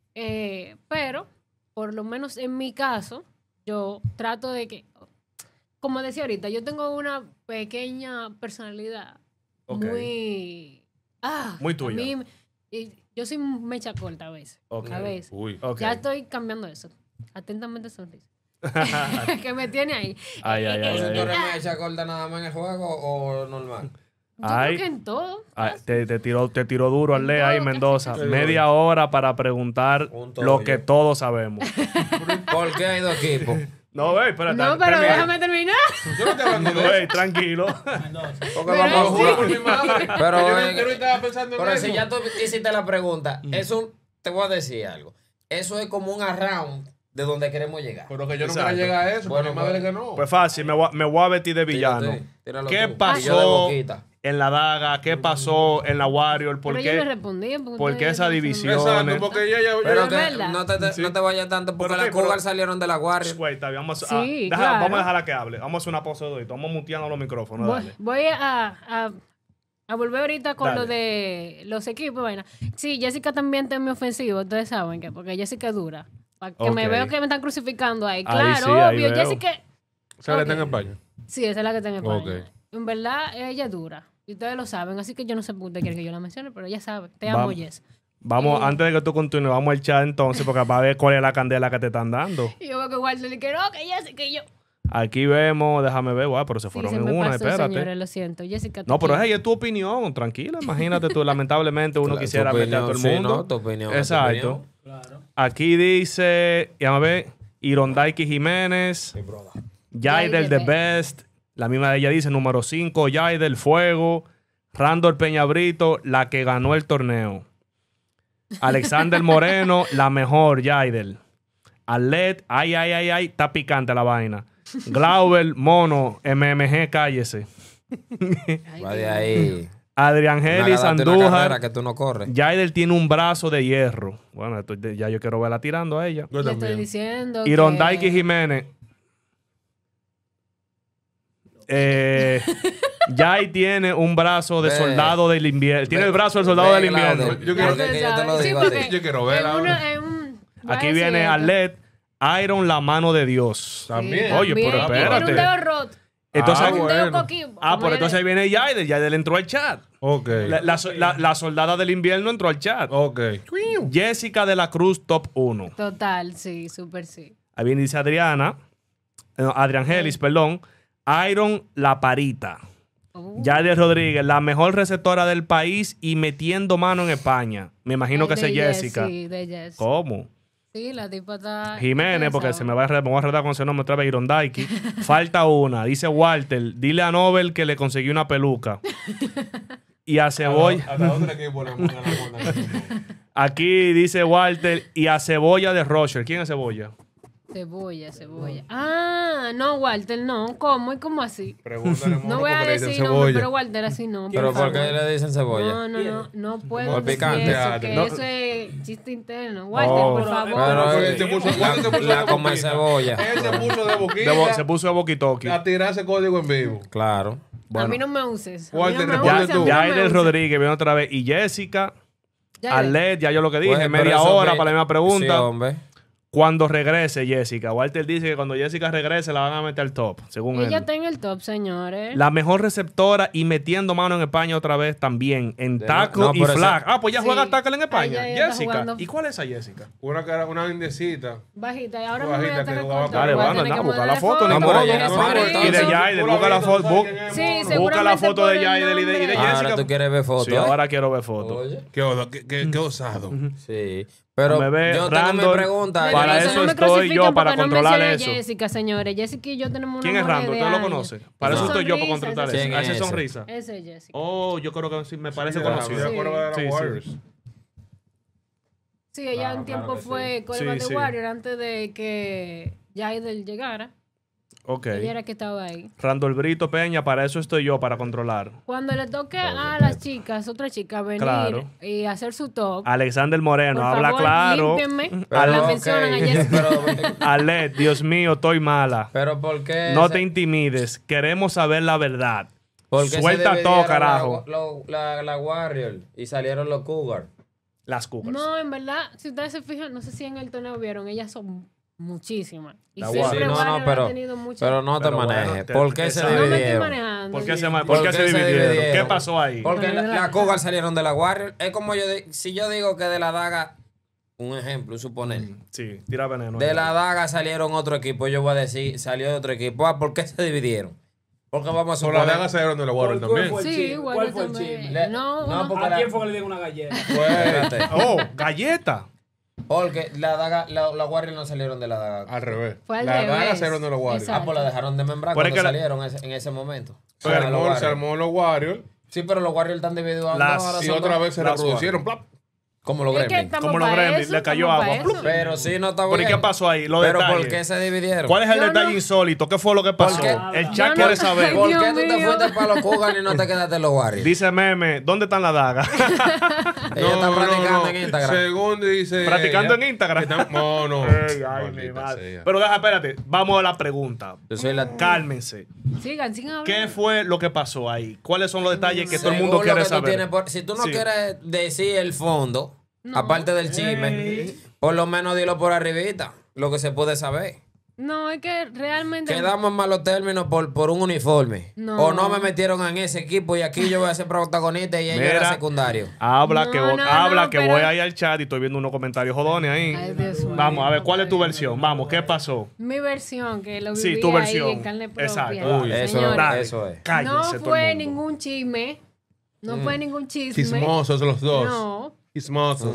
Pero, por lo menos en mi caso, yo trato de que, como decía ahorita, yo tengo una pequeña personalidad Ok. muy... Muy tuya. Yo soy mecha corta a veces. Ok. A veces. Uy. Ok. Ya estoy cambiando eso. Atentamente sonrisa. Que me tiene ahí. Ay, ay, ay, ¿Tú ay. eres mecha corta nada más en el juego o normal? Yo Ay. creo que en todo. Ah, te tiró duro al ley ahí, Todo, Mendoza. casi, casi. Media hora para preguntar Un lo tollo. que todos sabemos. ¿Por qué hay dos equipos? No, espérate. No, pero termina. déjame terminar. Yo no estoy hablando de eso. Ey, tranquilo. Mendoza. Porque Pero Te lo vamos a juro jugar. por mi madre. Pero, Yo no estaba pensando en Pero eso. si ya tú hiciste la pregunta, eso te voy a decir algo. Eso es como un around de donde queremos llegar. Pero que yo no Exacto. quiero llegar a eso. Bueno, Por mi madre pues. que no. Pues fácil, me voy a vestir de villano. Tíralo ¿Qué tú. Y yo de pasó boquita. en la daga? ¿Qué pasó en la Warrior? ¿Por Pero yo le qué? respondí. por qué esa división? Exacto, porque ella ya... Pero es verdad. no te vayas tanto porque Pero las sí, pero- Cougars salieron de la Warrior. Wait, está bien, vamos, Sí, deja- claro. vamos a dejarla que hable. Vamos a hacer una pausa de esto. Vamos muteando los micrófonos. Dale. Voy a volver ahorita con Dale. lo de los equipos. Vaina. Sí, Jessica también está muy ofensivo. Ustedes saben que, porque Jessica es dura. Para que me Ok. veo que me están crucificando ahí. Ahí Claro, sí, ahí obvio. veo. Jessica. ¿Se le Ok. está en España? Sí, esa es la que tengo en España. Ok. En verdad, ella es dura. Y ustedes lo saben. Así que yo no sé por qué usted quiere que yo la mencione, pero ella sabe. Te amo, Vamos. Jess. Vamos, antes de que tú continúes, vamos al chat entonces, porque para ver cuál es la candela que te están dando. Y yo veo que Walter le que no, que Jessica y yo. Aquí vemos, déjame ver, guau, pero se Sí, fueron se en me una, pasó, espérate. señores, lo siento. Jessica, te No, pero quiero. hey, es tu opinión, tranquila, imagínate tú, lamentablemente uno Claro, quisiera tu meter a todo el opinión, sí, mundo. ¿no? Tu opinión es tu Exacto. opinión. Claro. Aquí dice, a ver, Irondaiki Jiménez, Yaidel The Yaidel. Best, la misma de ella dice, número 5, Yaidel Fuego, Randall Peñabrito, la que ganó el torneo. Alexander Moreno, la mejor, Yaidel. Arlet, ay, está picante la vaina. Glauber, mono, MMG, cállese. Ay, Va de Dios. ahí. Adriangelis Una Andújar. carrera que tú no corres. Yaidel tiene un brazo de hierro. Bueno, ya yo quiero verla tirando a ella. Yo Le estoy también. diciendo Irondaiki que... Jiménez. Yai tiene un brazo de Ve. soldado del invierno. Tiene el brazo del soldado Ve, del invierno. Glauber. Yo Ya quiero- usted que yo te sabe. lo Sí, digo a ti. porque Yo quiero ver en ahora. voy a Aquí decir viene esto. Arlet, Iron, la mano de Dios. También. Oye, pero También. Y tiene espérate. un dedo roto. Entonces, Ah, un bueno. dedo coquí. pero entonces ahí viene Yaidel. Yaidel entró al chat. Ok. La soldada del invierno entró al chat. Ok. Jessica de la Cruz, top 1. Total, sí, súper sí. Ahí viene, dice Adriangelis, perdón. Iron, la parita. Yaidel Rodríguez, la mejor receptora del país y metiendo mano en España. Me imagino que De es Jessica. Sí, de Jessica. ¿Cómo? Sí, la tipa está... Jiménez, porque interesada. me voy a retar con ese nombre otra vez, Irondaiki. Falta una. Dice Walter, dile a Nobel que le conseguí una peluca. Y a Cebolla. ¿Hasta dónde le quiero poner la mona? Aquí dice Walter, y a Cebolla de Rocher. ¿Quién es Cebolla? Cebolla. Ah, no, Walter, no. ¿Cómo? ¿Y cómo así? Pregúntale, mono, No voy a porque le dicen decir nombre, pero cebolla. Walter así no. ¿Pero por qué favor. le dicen cebolla? No puedo Por decir picante. eso, que No. eso es chiste interno. Walter, Oh. por Pero- favor. Pero Él se puso- Walter se puso la de come boquita. cebolla. Él se puso de boquita Se puso de boquitoki. a tirar ese código en vivo. Claro. A mí no me uses. A mí Walter, no me responde uses, tú. a mí no me Yaidel uses. Rodríguez viene otra vez. Y Jessica, Yaidel. Arlet, ya yo lo que dije, Pues, pero media eso hora que- para la misma pregunta. Sí, hombre. Cuando regrese Jessica. Walter dice que cuando Jessica regrese la van a meter al top, según Ella él. está en el top, señores. La mejor receptora y metiendo mano en España otra vez también. En tackle no, y pero flag. Pues ya Sí. juega tackle en España. Ella está Jessica. jugando- ¿Y cuál es esa Jessica? Una cara, una indecita. Bajita, y ahora me Bajita, voy a que tener que jugaba contar. Dale, voy a vamos, tener que busca la mandarle foto, ni No, modo. pero ella no sabe, Y de entonces. Yaidel, busca la foto. Sí, Busca la seguramente foto por de el Yaidel y de nombre. Jessica. Ahora tú quieres ver fotos. Sí, ahora quiero ver fotos. Oye. Qué osado. Sí. Pero Me ve yo tengo Randall. mi pregunta. Para Mira, eso no me estoy crucifiquen yo, para porque no controlar mencioné eso. a Jessica, señores. Jessica y yo tenemos una ¿Quién es amor Randall? de ¿Usted lo años. conoce? Para Esa eso estoy yo para sonrisa, contratar esa eso. ¿Quién A esa es ese? sonrisa. Ese es Jessica. Oh, yo creo que sí, me parece Sí, conocido. me acuerdo de los Sí, sí. Warriors. Sí, ella Claro, un tiempo claro que fue sí. quarterback Sí, de sí. Warrior antes de que Yaidel llegara. Ok. Ella era que estaba ahí. Randall Brito Peña, para eso estoy yo, para controlar. Cuando le toque a las chicas, otra chica, venir Claro. y hacer su top, Alexander Moreno, por habla favor, claro. límpienme. Pero, La ok, mencionan a Jessica. pero, Arlet, Dios mío, estoy mala. pero ¿por qué? No te intimides, queremos saber la verdad. ¿Por qué se Suelta todo, dividieron carajo. La Warrior y salieron los Cougars. Las Cougars. No, en verdad, si ustedes se fijan, no sé si en el torneo vieron, ellas son muchísimas. Y La siempre Warrior. Sí, no, Warrior ha pero, tenido muchas. pero no te Pero bueno, manejes. te- ¿Por qué te se sabes. no me estoy dividieron? manejando. ¿Por qué se, yo- ¿por qué se dividieron? ¿Qué dividieron? pasó ahí? Porque Pero la Cougars salieron de la Warrior. Es como si yo digo que de la Daga, un ejemplo, un suponer. Sí, tira veneno. De la Daga salieron otro equipo. Yo voy a decir, salió de otro equipo. ¿Por qué se dividieron? Porque vamos a Por la suponer. daga salieron de los Warriors ¿Cuál también. fue el Sí, chisme? igual ¿Cuál yo fue el también. chisme? No, No, uno- porque ¿A la- quién fue que le dieron una galleta? Espérate. Oh, galleta. Porque la Daga, la Warrior no salieron de la Daga. Al revés. Fue al La daga revés. salieron de los Warriors. Exacto. Pues la dejaron de membrar Pero es cuando que la- salieron en ese momento. Se A los armó, Warriors. se armó los Warriors Sí, pero los Warriors están divididos. Las- ahora y son otra dos. vez se Las reproducieron. plap. Como los Es que Gremlins. estamos Como los pa' Gremlins, eso, le cayó estamos pa' agua. eso. Pero sí, no está ¿Pero y bien. qué pasó ahí? Los Pero detalles. ¿por qué se dividieron? ¿Cuál es el Yo detalle no- insólito? ¿Qué fue lo que pasó? qué? El Yo chat no- quiere saber. ¿Por Dios qué tú te mío. fuiste para los Cougars y no te quedaste en los Warriors? Dice Meme, ¿dónde están las dagas? Ella está practicando en Instagram. Según dice. Practicando ella, en Instagram. que está- No, no. Ey, ay, mi Maldita madre. sea. Pero deja, espérate. Vamos a la pregunta. Yo soy la... Cálmense. Sigan hablar. ¿Qué fue lo que pasó ahí? ¿Cuáles son los detalles que todo el Según mundo lo quiere que tú saber? tienes si tú no Sí. quieres decir el fondo, No. aparte del chisme, por lo menos dilo por arribita, lo que se puede saber. No, es que realmente. Quedamos en malos términos por un uniforme. No. O no me metieron en ese equipo y aquí yo voy a ser protagonista y ella Mira. era secundario. Habla No, que, no, habla no, que pero- voy ahí al chat y estoy viendo unos comentarios jodones ahí. Ay, Dios mío. Vamos, a ver, ¿cuál es tu versión? Vamos, ¿qué pasó? Mi versión, que lo Sí, viví tu ahí versión. en carne propia. Exacto. Uy, Eso, Señores, Dale, eso es. cállense no todo el fue mundo. ningún chisme. No fue ningún chisme. Chismosos los dos. No. Chismosos.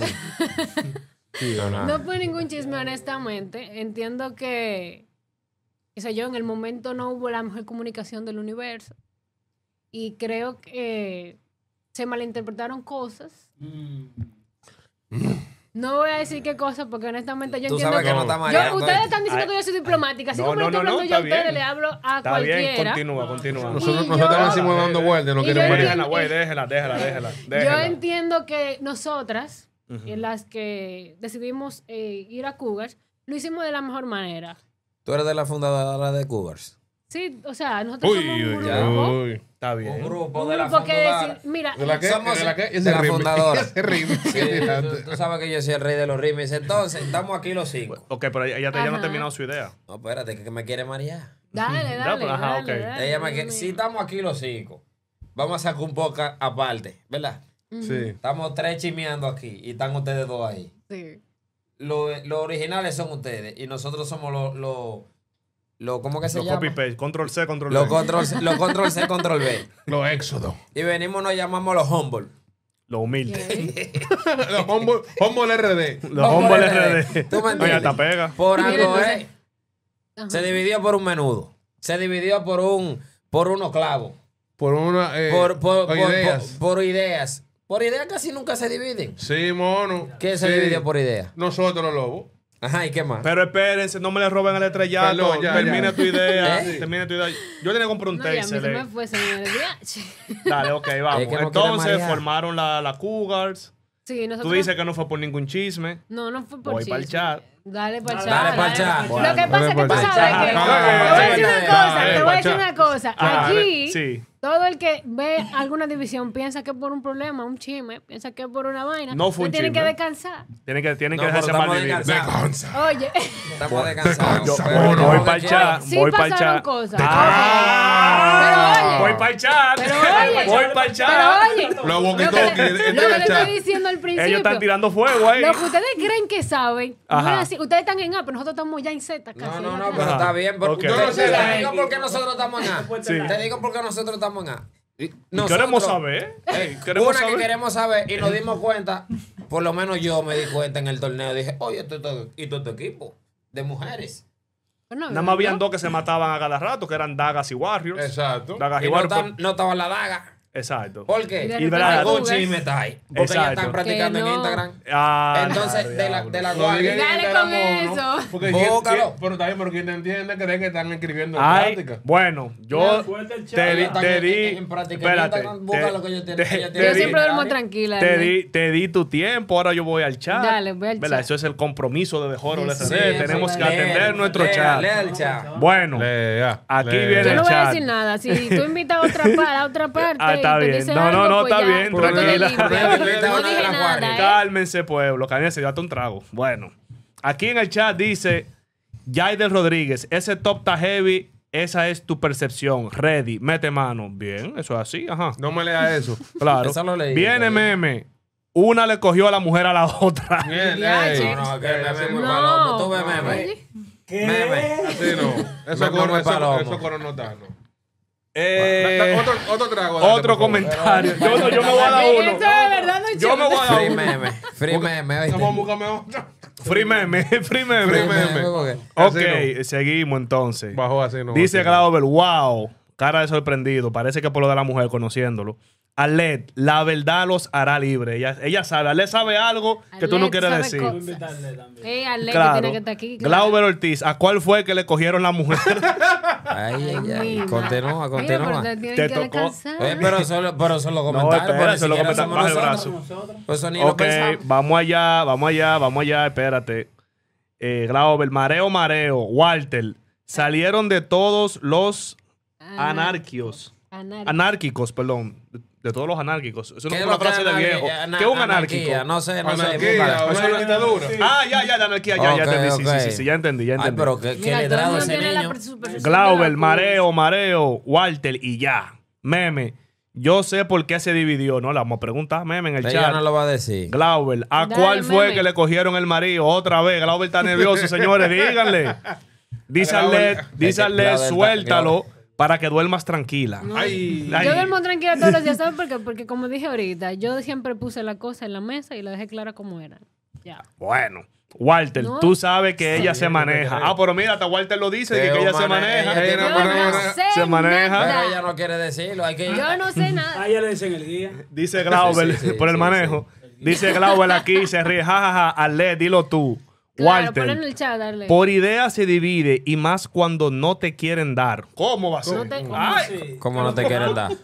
No fue ningún chisme, honestamente. Entiendo que, qué sé yo, en el momento no hubo la mejor comunicación del universo. Y creo que se malinterpretaron cosas. No voy a decir qué cosa porque honestamente yo Tú entiendo sabes que no está mareando. ustedes ¿eh? están diciendo que yo soy diplomática. Así No, como le no, estoy no, hablando no, yo a está ustedes, bien. le hablo a Está bien, cualquiera. continúa. Nosotros Y nos yo- decimos dando vueltas, no y queremos yo ir. Déjala, güey, déjala. Yo entiendo que nosotras, en las que decidimos ir a Cougars, lo hicimos de la mejor manera. Tú eres de la fundadora de Cougars. Sí, o sea, nosotros somos un grupo. Está bien. Un grupo Un de la grupo que fundadora. mira, ¿De la qué? Somos ¿De la qué? de Ese la ritmo. fundadora. Ese ritmo. Sí, tú sabes que yo soy el rey de los rimes. Entonces, estamos aquí los 5. Ok, pero ella no ha Ajá. terminado su idea. No, espérate, que me quiere marear. dale, Ya, pero ajá, dale, ok. dale, Ella me Dios quiere. mío. Si estamos aquí los 5, vamos a sacar un poco aparte, ¿verdad? Sí. Estamos 3 chismeando aquí y están ustedes 2 ahí. Sí. Los originales son ustedes y nosotros somos ¿cómo que se Los llama? copy paste, control C, control Los V. control C, control B. Los éxodos. Y venimos, nos llamamos los humble. Los humildes. Ok. Los Humble RD. Los Humble hombres RD. RD. ¿Tú me Oye, entiendes? hasta pega. Por Mira, algo, entonces- Ajá. Se dividió por un menudo. Se dividió por unos clavos. Por una. Por ideas. Por ideas. Por ideas casi nunca se dividen. Sí, mono. ¿Qué se Sí. dividió por ideas? Nosotros los lobos. Ajá, ¿y qué más? Pero espérense, no me le roben el estrellato. Perdón, ya, Termina ya. tu idea. ¿Eh? Termina tu idea. Yo tenía que comprar un No, ya a mí se taser. me fue, señores. Dale, ok, vamos. Es que no quiere Entonces marear. formaron la Cougars. Sí, nosotros. Tú dices que no fue por ningún chisme. No, no fue por Voy para el chisme. chat. Dale para el chat. Dale pa'l chat. Lo que pasa es que tú Dale sabes pa'l que. chat. Te voy a decir una cosa. Dale Te voy a pa'l decir chat. una cosa. Ah, Aquí, sí. todo el que ve alguna división piensa que es por un problema, un chisme, piensa que es por una vaina. No fue un tienen que chisme. descansar. Tienen que No, pero dejarse estamos mal vivir. descansados. Descansa. Oye, Estamos descansados. Yo Pero voy yo para el quiero- chat. sí Voy para el pasaron chat. cosas. Ah, Pero oye. voy para el chat. Pero oye. Voy para el chat. pero oye, Los lo que walkie-talkie. le- Entra lo que al le chat. estoy diciendo al principio. Ellos están tirando fuego ahí. Lo que ustedes creen que saben, no Ajá. es así. Ustedes están en A, pero nosotros estamos ya en Z casi. No, ya pero casi. está bien. Pero Ok. Yo no sé, te digo por qué nosotros estamos en A. Sí. Te digo por qué nosotros estamos en A. Y queremos saber. Queremos Una que saber. queremos saber y nos dimos cuenta, por lo menos yo me di cuenta en el torneo, dije, oye, esto es tu equipo de mujeres. Bueno, Nada más habían dos que se mataban a cada rato, que eran Dagas y Warriors. Exacto. Dagas y Y no, Warriors. no estaba la daga. Exacto. ¿Por Y de qué? repente verdad, Algún Cougars. chisme está ahí. Porque Exacto. ya están practicando Que en no. Instagram. Ah, Entonces, de la No digan guardia. Dale que con éramos, eso. ¿no? Porque Búscalo. pero también porque quien te entiende cree que están escribiendo en ay, práctica. bueno, yo Fuerte el chat. te di, Están te di, en práctica en espérate, Instagram, busca lo que ellos tienen, ellos te Yo di- siempre duermo Dale. tranquila. te di tu tiempo, ahora yo voy al chat. Dale, voy al ¿Verdad? chat. Eso es el compromiso de Dejoro Sí, LSD. sí, Tenemos eso, que lea, atender nuestro chat. Lea el chat. Bueno, Lea, aquí lea. viene Yo el no voy a chat. decir nada. Si tú invitas a otra parte Ah, está y te bien. dice No, algo, no, pues está ya, bien, yo estoy tranquila. libre. Tranquila. No Una de dije las nada, guardias. Cálmense, pueblo. Cálmense, date un trago. Bueno, aquí en el chat dice Yaidel Rodríguez, ese top está heavy, esa es tu percepción. Ready, mete mano. Bien, eso es así, ajá. No me lea eso. Claro. Eso lo leí, Viene lo leí. meme. Una le cogió a la mujer a la otra. Bien, Ya, ey. che. No, que meme así muy no. palomo. Tú ve meme. Oye, Meme. Así no. Eso Meme muy palomo. eso coro no está, no. Eh, Otro trago. dale, otro por favor. comentario. Yo me voy a dar esto uno. de verdad no es Yo me voy a dar Free uno. meme. Free meme, ¿oíste? Vamos, búscame otro. Free meme, free meme. Free meme. porque- Ok, Así seguimos entonces. Bajó así, no. Dice así no. Glauber, wow, cara de sorprendido. Parece que por lo de la mujer, conociéndolo. Alet, la verdad los hará libre. Ella sabe, Alet sabe algo que tú no Alet quieres sabe decir. cosas. Invitarle también. Ale, Claro. que tiene que estar aquí. claro. Glauber Ortiz, ¿a cuál fue que le cogieron la mujer? Ay, ay, Mi ay. madre. Continúa, Mira, continúa. pero te tienen Te que tocó. descansar. Pero son los No, comentarios. espera, pero eso es lo siquiera que somos baja el nosotros. brazo. Pues eso ni lo Ok, pensamos. vamos allá, espérate. Glauber, mareo, Walter. Salieron de todos los anárquicos. Anárquicos, perdón. De todos los anárquicos. Eso no ¿Qué es es una lo que frase de viejo. ¿Qué es un anárquico? anarquía? No sé, Anarquía, búscala. una dictadura. Ah, ya, la anarquía, ya Ok, entendí. ok. Sí, ya entendí. Ay, pero qué Mira, todo el letrado mundo ese tiene niño. su percepción Glauber, de la mareo, Walter y ya. Meme. Yo sé por qué se dividió. No, le vamos a preguntar a Meme en el Ella chat. no lo va a decir. Glauber, ¿a Dale, cuál fue Meme. que le cogieron el marido? Otra vez. Glauber está nervioso, señores. Díganle. Dice Glauber- Arlet, Glauber- suéltalo para que duermas tranquila. Ay. Ay. Yo duermo tranquila todos los días, ¿sabes por qué? Porque como dije ahorita, yo siempre puse la cosa en la mesa y la dejé clara como era. Ya. Bueno. Walter, No. tú sabes que ella se maneja. Ah, pero mira, hasta Walter lo dice, que ella se maneja. ella Yo tiene- no sé se maneja. Pero nada. ella no quiere decirlo. Hay que Yo no sé nada. A ella le dicen el guía. Dice Glauber Sí, sí, por el sí, manejo. El Dice Glauber aquí, se ríe, jajaja, Arlet, dilo tú. Claro, ponlo en Walter, el chat, darle. por idea se divide y más cuando no te quieren dar. ¿Cómo va a ser? No te- Ay, ¿Cómo no te quieren dar?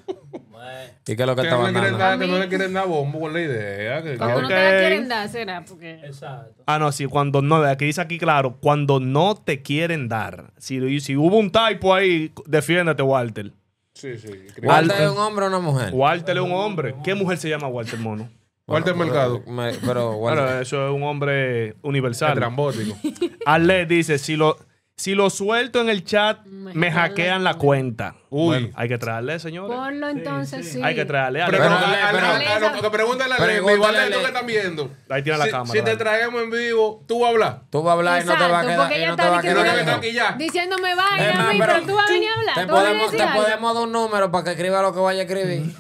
¿Y qué es lo que Que estaban no le quieren dando? dar, que no le quieren dar bombo con la idea. Cuando no te Ok. la quieren dar, será porque... Exacto. Ah, no, sí, cuando no, aquí dice aquí claro, cuando no te quieren dar. Si hubo un typo ahí, defiéndete, Walter. Sí, sí. ¿Walter es un hombre o una mujer? Walter es un hombre. ¿Qué mujer se llama Walter Mono? Walter Mercado. Pero Walter. Bueno, eso es un hombre universal. Trambótico. Arlet dice, si lo suelto en el chat, me hackean la cuenta. Uy. Bueno, hay que traerle, señores. Ponlo entonces, sí. Hay que traerle. Pero, Arlet. que pregúntale a Leo, Pregúntale igual a de esto Leo. que están viendo. Ahí tiene la Si- cámara, Si te dale. traemos en vivo, tú vas a hablar. Tú vas a hablar y no te va a Exacto, quedar. porque Y ella no te está va a diciendo No te quedar. metas que- aquí ya. Diciéndome Es vaina más, a mí, pero tú vas a venir a hablar. te tú vas a venir a podemos, decir te algo. podemos dar un número para que escriba lo que vaya a escribir.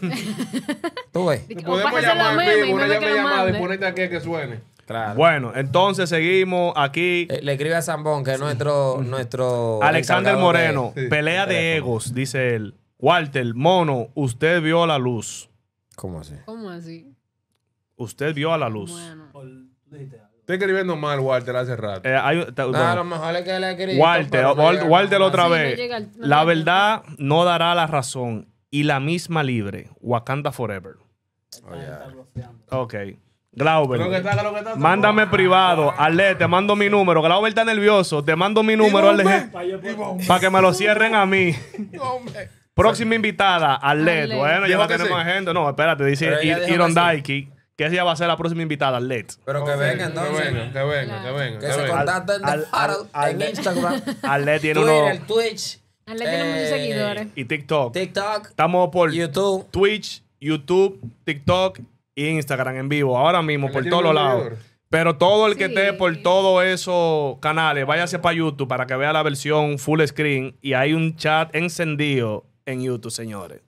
Tú ves. O Podemos pásaselo a llamar Meme en y vivo, una Meme que lo llamada y mande. ponerte aquí que suene. Claro. Bueno, entonces seguimos aquí. Le escribe a Zambón, que es nuestro Alexander encargado Moreno, Sí. pelea de teléfono. egos, dice él. Walter, Mono, usted vio a la luz. ¿Cómo así? ¿Cómo así? Usted vio a la luz. Bueno. Tú dijiste algo. Estoy escribiendo mal, Walter, hace rato. A lo mejor es que le escribí. Walter, Walter otra Sí, no vez. llega al- no La llega. verdad no dará la razón y la misma libre. Wakanda Forever. Está bloqueando. Ok. Glauber, Lo que está, lo que está. mándame privado. Arlet, te mando mi número. Glauber está nervioso. Te mando mi número, Arlet, Pa' yo poner- para que me lo cierren a mí. Hombre. Próxima invitada, Arlet. Arlet. Bueno, ya Dijo no que tenemos sí. gente. No, espérate, dice Pero ella dijo Iron que sí. Daiki, que ella va a ser la próxima invitada, Arlet. Pero que venga entonces. Que venga, que venga, que venga. Que Que se venga. contacten de en Instagram, Arlet tiene Twitter, uno Twitch, Arlet tiene muchos seguidores. y TikTok. TikTok, Estamos por YouTube. Twitch, YouTube, TikTok e Instagram en vivo. Ahora mismo, Arlet por tiene todos los muchos lados. seguidores. Pero todo el que Sí. esté por todos esos canales, váyase para YouTube para que vea la versión full screen. Y hay un chat encendido en YouTube, señores.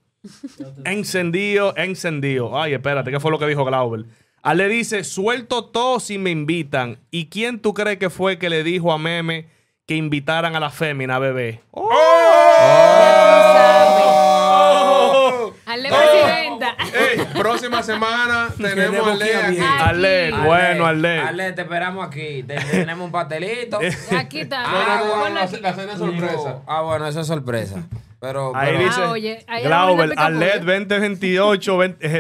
Encendido. Ay, espérate, ¿qué fue lo que dijo Glauber? Le dice, suelto todo si me invitan. ¿Y quién tú crees que fue que le dijo a Meme que invitaran a la fémina, bebé? Arlet presidenta. Ey, próxima semana tenemos a Lea aquí. Arlet, bueno, Arlet. Arlet, te esperamos aquí. Tenemos un pastelito. Aquí está. No, no, no, Ponlo la aquí. cena es sorpresa. Ah, bueno, eso es sorpresa. Pero, Ahí pero- dice, oye, ahí Glauber, la vuelta Arlet pica 2028,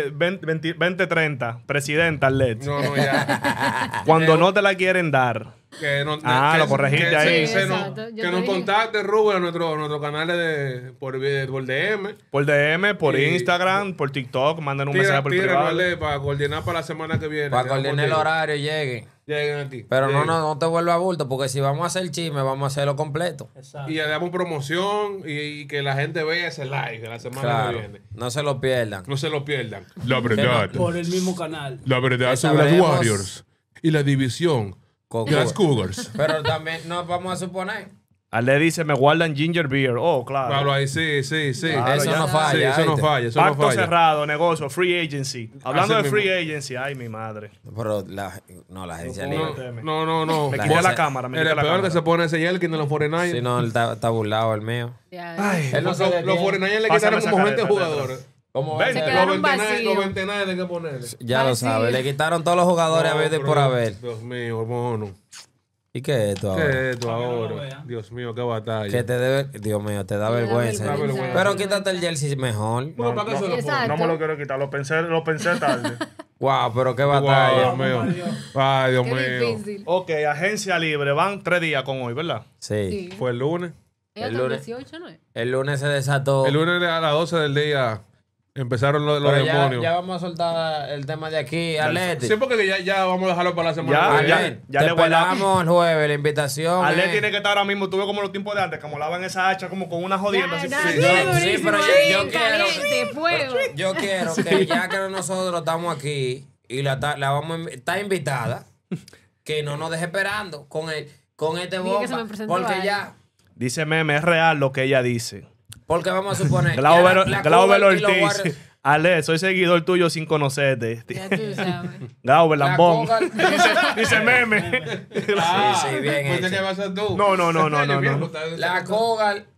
2030. Presidenta Arlet. No, no, ya. Cuando no te la quieren dar. Que no, Ah, que lo corregiste ahí. Sí, exacto. Yo Que te nos dije. contacte Rubén a nuestro canal por DM. Por DM, por Sí. Instagram, por TikTok, manden un mensaje por privado. Tírale para coordinar para la semana que viene. para Que coordinar el vamos a- horario llegue. Lleguen aquí. Pero Lleguen. no te vuelvas a bulto, porque si vamos a hacer chisme, vamos a hacerlo completo. Exacto. Y le damos promoción y que la gente vea ese live de la semana Claro. que viene. No se lo pierdan. No se lo pierdan. La verdad. Por el mismo canal. La verdad Que sobre los sabremos- Warriors y la división Con- de las Cougars. Pero también nos vamos a suponer. Arlet dice, me guardan ginger beer. Oh, claro. Pablo, ahí sí, sí, sí. Claro, Eso ya. no falla. Sí, eso no ¿viste? falla, eso no Pacto falla. cerrado, negocio, free agency. Hablando Así de free mismo. agency, ay, mi madre. Pero la agencia No, libre. No. Me La quité la gente- cámara, me El quité la peor cámara. que se pone ese Yelkin de los 49ers. Si no, él está burlado el mío. Ya, Ay, Él no se Los detiene. 49ers le Pásame quitaron esa como 20 careta, jugadores. ¿Cómo Ven. va a Se ser? quedaron Los 29 vacíos. los 29 hay que ponerle. Ya lo Vacío. sabe. Le quitaron todos los jugadores a ver de por haber. Dios mío, mono. ¿Y qué es esto ahora? ¿Qué es esto Para que no lo ahora? vean. Dios mío, qué batalla. Que te debe. Dios mío, te da Me da vergüenza. vergüenza. Pero quítate el jersey mejor. Bueno, ¿para qué se lo Exacto. pone? no me lo quiero quitar, lo pensé tarde. Wow, pero qué Wow, batalla. Dios mío. Ay, Dios Qué mío. difícil. Ok, agencia libre, van 3 días con hoy, ¿verdad? Sí. Sí. Fue el lunes. Ella el está lunes. 18, ¿no es? El lunes se desató. El lunes a las 12 del día empezaron los Pero demonios. ya vamos a soltar el tema de aquí. Arleti. Sí, porque ya vamos a dejarlo para la semana Ya, que viene. Arlet, ya te le voy a dar- esperamos el jueves. La invitación. Arlet es- tiene que estar ahora mismo, tuve como los tiempos de antes, como lavan esa hacha como con una jodienda. así. Ya, sí, ya, sí, durísimo pero ahí, yo quiero- caliente, fuego. Yo quiero que ya que nosotros estamos aquí y la vamos está invitada, que no nos deje esperando con este Dije que se me bomba. presentó Porque algo. ya, Dice Meme, es real lo que ella dice. porque vamos a suponer. Glauber ya la Glauber Cougar y los Ortiz. Warriors- Ale, soy seguidor tuyo sin conocerte. Ya tú sabes. Glauber la Lambón. Cougar- Dice Meme. Ah, sí, bien pensé hecho. que va a ser tú. No. La La Cougar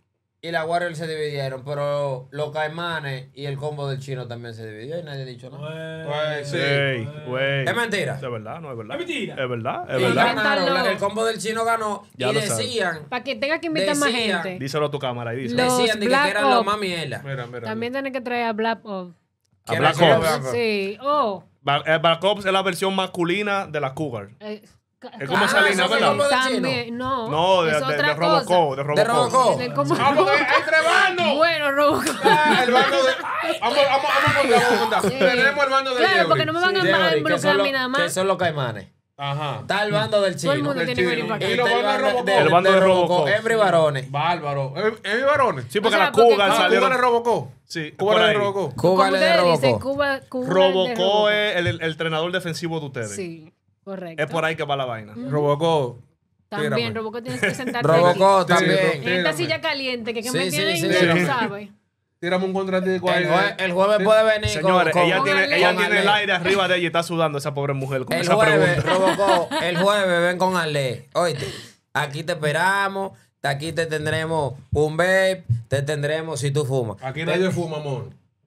y la Warriors se dividieron, pero los Caimanes y el combo del chino también se dividió y nadie ha dicho nada. Pues, sí. Güey. Es mentira. Es verdad, no es verdad. Es mentira. Es verdad, es Y verdad. ganaron, el combo del chino ganó Ya y lo sabes. decían, Para que tenga que invitar más Decía- gente. Díselo a tu cámara y díselo. Los decían de que Black eran los Ops. más mierda. Mira. También tiene que traer a Black Ops. A Black Ops. Sí. Oh. Black Ops es la versión masculina de la Cougar. Es como Ah, Salina, eso fue ¿verdad? como de También, no. No, es de otra Robocop. cosa. De De Robocop. Robocop. Es como- Ah, porque hay tres bandos. Bueno, Robocop. Ah, el bando de. Vamos a contar. Tenemos el bando de Claro, Yeuri. porque no me van a Yeuri, que involucrar son a los- mí nada que más. son los Caimanes. Ajá. Está el bando del chino. Todo el mundo del tiene que venir chino. para acá. Y los Está bandos de Robocop. El bando de Robocop. Hembra y varones. Bárbaro. ¿Es mi varones? Sí, porque O sea, la porque Cougar Cuba- Ah, salieron. Cuba le Robocop. Sí, Cuba por le ahí. Robocop. Como Cuba le de ustedes dicen, Robocop. Cuba es de Robocop es el entrenador defensivo de ustedes. Sí, correcto. Es por ahí que va la vaina. Robocop. También, Tírame. Robocop tienes que sentarte Robocop Sí, también. aquí. En esta Tírame. silla caliente que Sí, me sí, tienen sí, ya sí. lo sabe. Tírame un contratico ahí. El jueves puede venir Señores, con, ella con tiene, Ale. ella con tiene el Ale. aire arriba de ella y está sudando esa pobre mujer con El esa jueves, pregunta. Robocop, el jueves ven con Ale. Oíste, aquí te esperamos, aquí te tendremos un vape, te tendremos si tú fumas. Aquí nadie fuma, amor.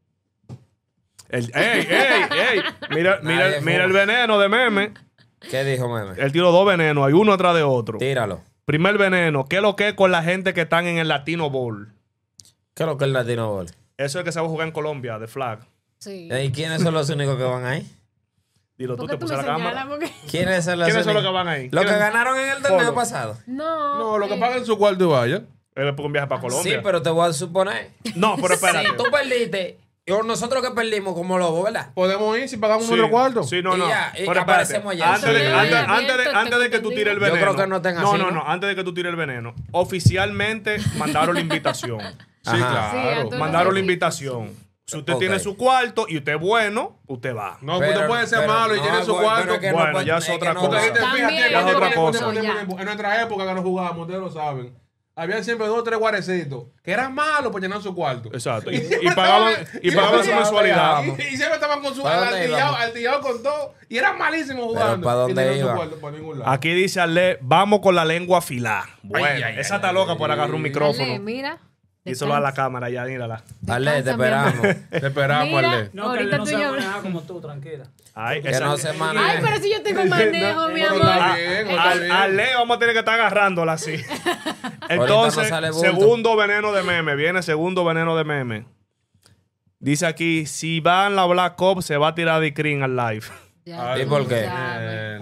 ¡Ey! Mira Nadie el fuma. veneno de meme. ¿Qué dijo Meme? Él tiró dos venenos, hay uno atrás de otro. Tíralo. Primer veneno, ¿qué es lo que es con la gente que están en el Latino Bowl? ¿Qué es lo que es el Latino Ball? Eso es que se va a jugar en Colombia, de flag. Sí. ¿Y quiénes son los únicos que van ahí? Dilo ¿Por tú, qué te tú puse me la señalas? cámara. Porque... ¿Quiénes son los ¿Quiénes son los únicos? que van ahí? Los que ¿Quiénes? ganaron en el torneo Polo. pasado. No. No, lo que paguen su cuarto y vayan. Él es un viaje para Colombia. Sí, pero te voy a suponer. No, pero espérate. Si tú perdiste, y nosotros que perdimos como lobos, ¿verdad? Podemos ir si pagamos Sí, nuestro cuarto. Sí, no, Y no. ya, y Pero espérate. aparecemos allá. Antes de, Eso antes- es antes de- abierto, antes de que tengo tú tires el entendido. veneno. Yo creo que no estén No, así, no, ¿no? no. Antes de que tú tires el veneno. Oficialmente mandaron la invitación. Sí, Ajá. Sí, claro. Antonio. Mandaron la Sí. invitación. Si usted Ok. tiene su cuarto y usted es bueno, usted va. No, usted puede ser malo y tiene su cuarto. es que Bueno, puede- ya es otra que cosa. Porque fíjate, También fíjate, es otra cosa. en nuestra época que nos jugábamos, ustedes lo saben. Había siempre 2 o 3 guarecitos que eran malos por llenar su cuarto. Exacto. Y siempre pagaban estaban- su mensualidad. Y siempre estaban con su ¿Para dónde íbamos? altillado con todo. Y eran malísimos jugando. ¿para dónde y tenían su iba? cuarto por ningún lado. Aquí dice Ale, vamos con la lengua afilada. Bueno, Ay, ay, esa ay, está ay, loca ay, por agarrar un ay. micrófono. Ale, mira. Díselo a la cámara, ya, mírala. Ale, te Descansa, mi amor. esperamos. Te esperamos, Mira. Ale. No, que Ahorita él no tú se y va a yo- manejar como tú, tranquila. Ay, Que esa- no se Ay, maneje. pero si yo tengo manejo, mi pero amor. está bien, está bien. Ale vamos a tener que estar agarrándola así. Ahorita Entonces, no sale bulto. segundo veneno de meme. Viene segundo veneno de meme. Dice aquí, si van la Black Ops, se va a tirar de Cream al live. Ya ¿Y tú por qué? sabes.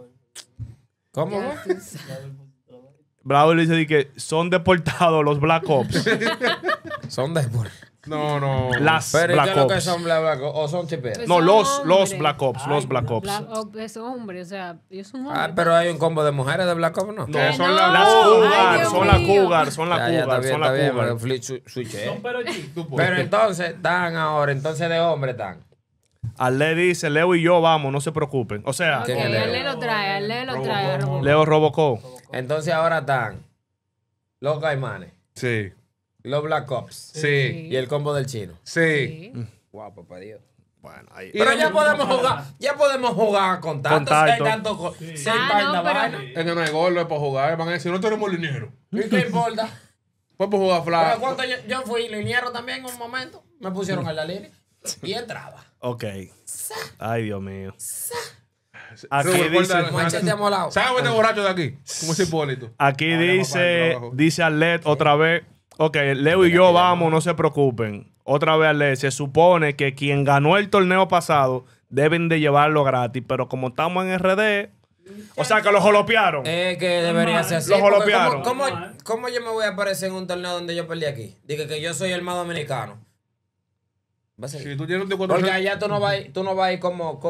¿Cómo? Ya tú sabes. Bravo le dice de que son deportados los Black Ops. Son de... No, no. Las Pero ¿y qué Black es lo que Ops. son Black Ops? ¿O son chiperos? No, Son los hombres. Black Ops. Los Black Ops. Black Ops es hombre, o sea, ellos son hombres. Ah, pero hay un combo de mujeres de Black Ops, ¿no? No, Que son no. las Ay, Cougar, Dios son las mío. Cougar, son las Ya, ya, Cougar, son las está bien, Cougar. pero switché. Son pero chico. Tú puedes. Pero entonces, están ahora, entonces de hombre están. Ale dice, Leo y yo vamos, no se preocupen. O sea, Ok, ¿Quién es Leo? Ale lo trae, Ale lo trae. a Robocop. Leo Robocop. Entonces ahora están los Caimanes, Sí. los Black Ops Sí. y el combo del chino. Sí. Sí. Guau, papá Dios. Bueno, ahí. Pero ya podemos jugar con tantos, Con que hay tanto. tanto sin Ah, vaina, no, pero- vaina. Es que no hay gol, no es para jugar. Van a decir, no tenemos liniero. ¿Y qué importa? Podemos jugar Pero flag. cuando yo fui liniero también en un momento, me pusieron en la línea y entraba. Ok. Ay, Dios mío. Aquí Rubén, dice, corta- Machete amolado. ¿Sabes este borracho de aquí? Como es Hipólito. aquí Vamos para el dice, trabajo. dice Arlet otra vez. Ok, Leo y yo vamos, no se preocupen. Otra vez Arlet, se supone que quien ganó el torneo pasado deben de llevarlo gratis, pero como estamos en RD, o sea que lo jolopearon. Es que debería ser así. Los porque jolopearon. ¿Cómo yo me voy a aparecer en un torneo donde yo perdí aquí? Dije que yo soy el más dominicano. Va a ser. Si tú tienes un tipo Porque allá tú no vas a ir como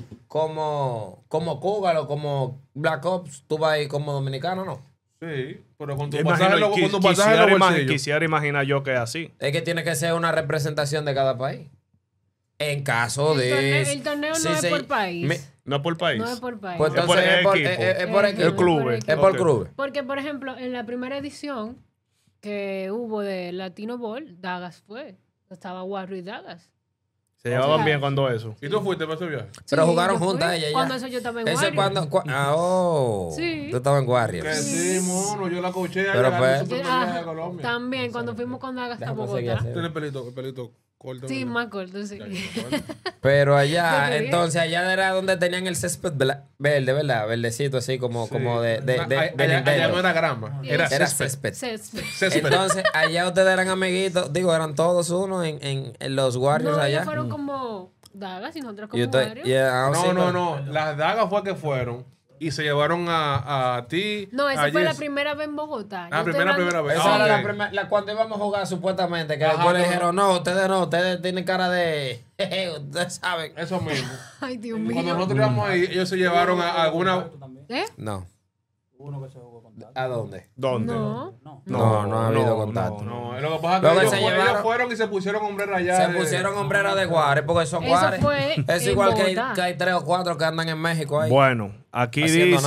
Cougar o como Black Ops, tú vas a ir como dominicano, ¿no? Sí, pero con tu Imagino- pasaje, con tu pasaje en quisiera, los bolsillos. quisiera imaginar yo que es así. Es que tiene que ser una representación de cada país. En caso de... El torneo Sí, no es sí. por país. No es por país. No es por país. Pues Es por entonces es por equipo. es por equipo. El club. Es Es por Ok. club. Porque, por ejemplo, en la primera edición que hubo de Latino Ball, Dagas fue. Estaba Warrior y Dagas. Se llevaban sea, bien cuando eso. ¿Y tú fuiste para ese viaje? Pero Sí, jugaron yo fui. juntas ella ya. Cuando eso yo estaba en Eso es Warriors. cuando... Sí. Tú estabas en Warriors. Que sí, mono, yo la coaché allá Pero en pues- el Super Ajá, Viaje de Colombia. también, cuando fuimos con Dagas a Déjame seguir Bogotá. así. Tiene el pelito corto. Sí, ¿verdad? más corto, sí. Ya, yo me acuerdo. Pero allá, Qué bien. entonces allá era donde tenían el césped verde, ¿verdad? Verdecito así como, Sí. como de Allá Nintendo. no era grama, era Era césped. césped. Césped. Entonces, allá ustedes eran amiguitos, digo, eran todos uno en los Warriors No, allá. ellos fueron como Dagas y nosotros como Y usted- Warriors. y, ah, sí, No. Las dagas fue que fueron y se llevaron a ti. No, esa a fue la Jess. primera vez en Bogotá. Ah, Yo estoy primera hablando- vez. Esa Ah, era ok. la primera, cuando íbamos a jugar supuestamente, que Ajá, después le no. dijeron, no, ustedes tienen cara de, ustedes saben. Eso mismo. Ay, Dios Cuando mío. nosotros íbamos ahí, ellos se llevaron a alguna. ¿Eh? No. Uno que se jugó con Dagas. ¿A dónde? ¿Dónde? No. No ha habido contacto. No, lo que pasa es Lo que que ellos, se ellos llevaron- fueron y se pusieron hombrera allá. Se pusieron hombreras de guares porque son Eso guares. fue Es en igual Bogotá. que hay 3 o 4 que andan en México ahí. Bueno, aquí Haciendo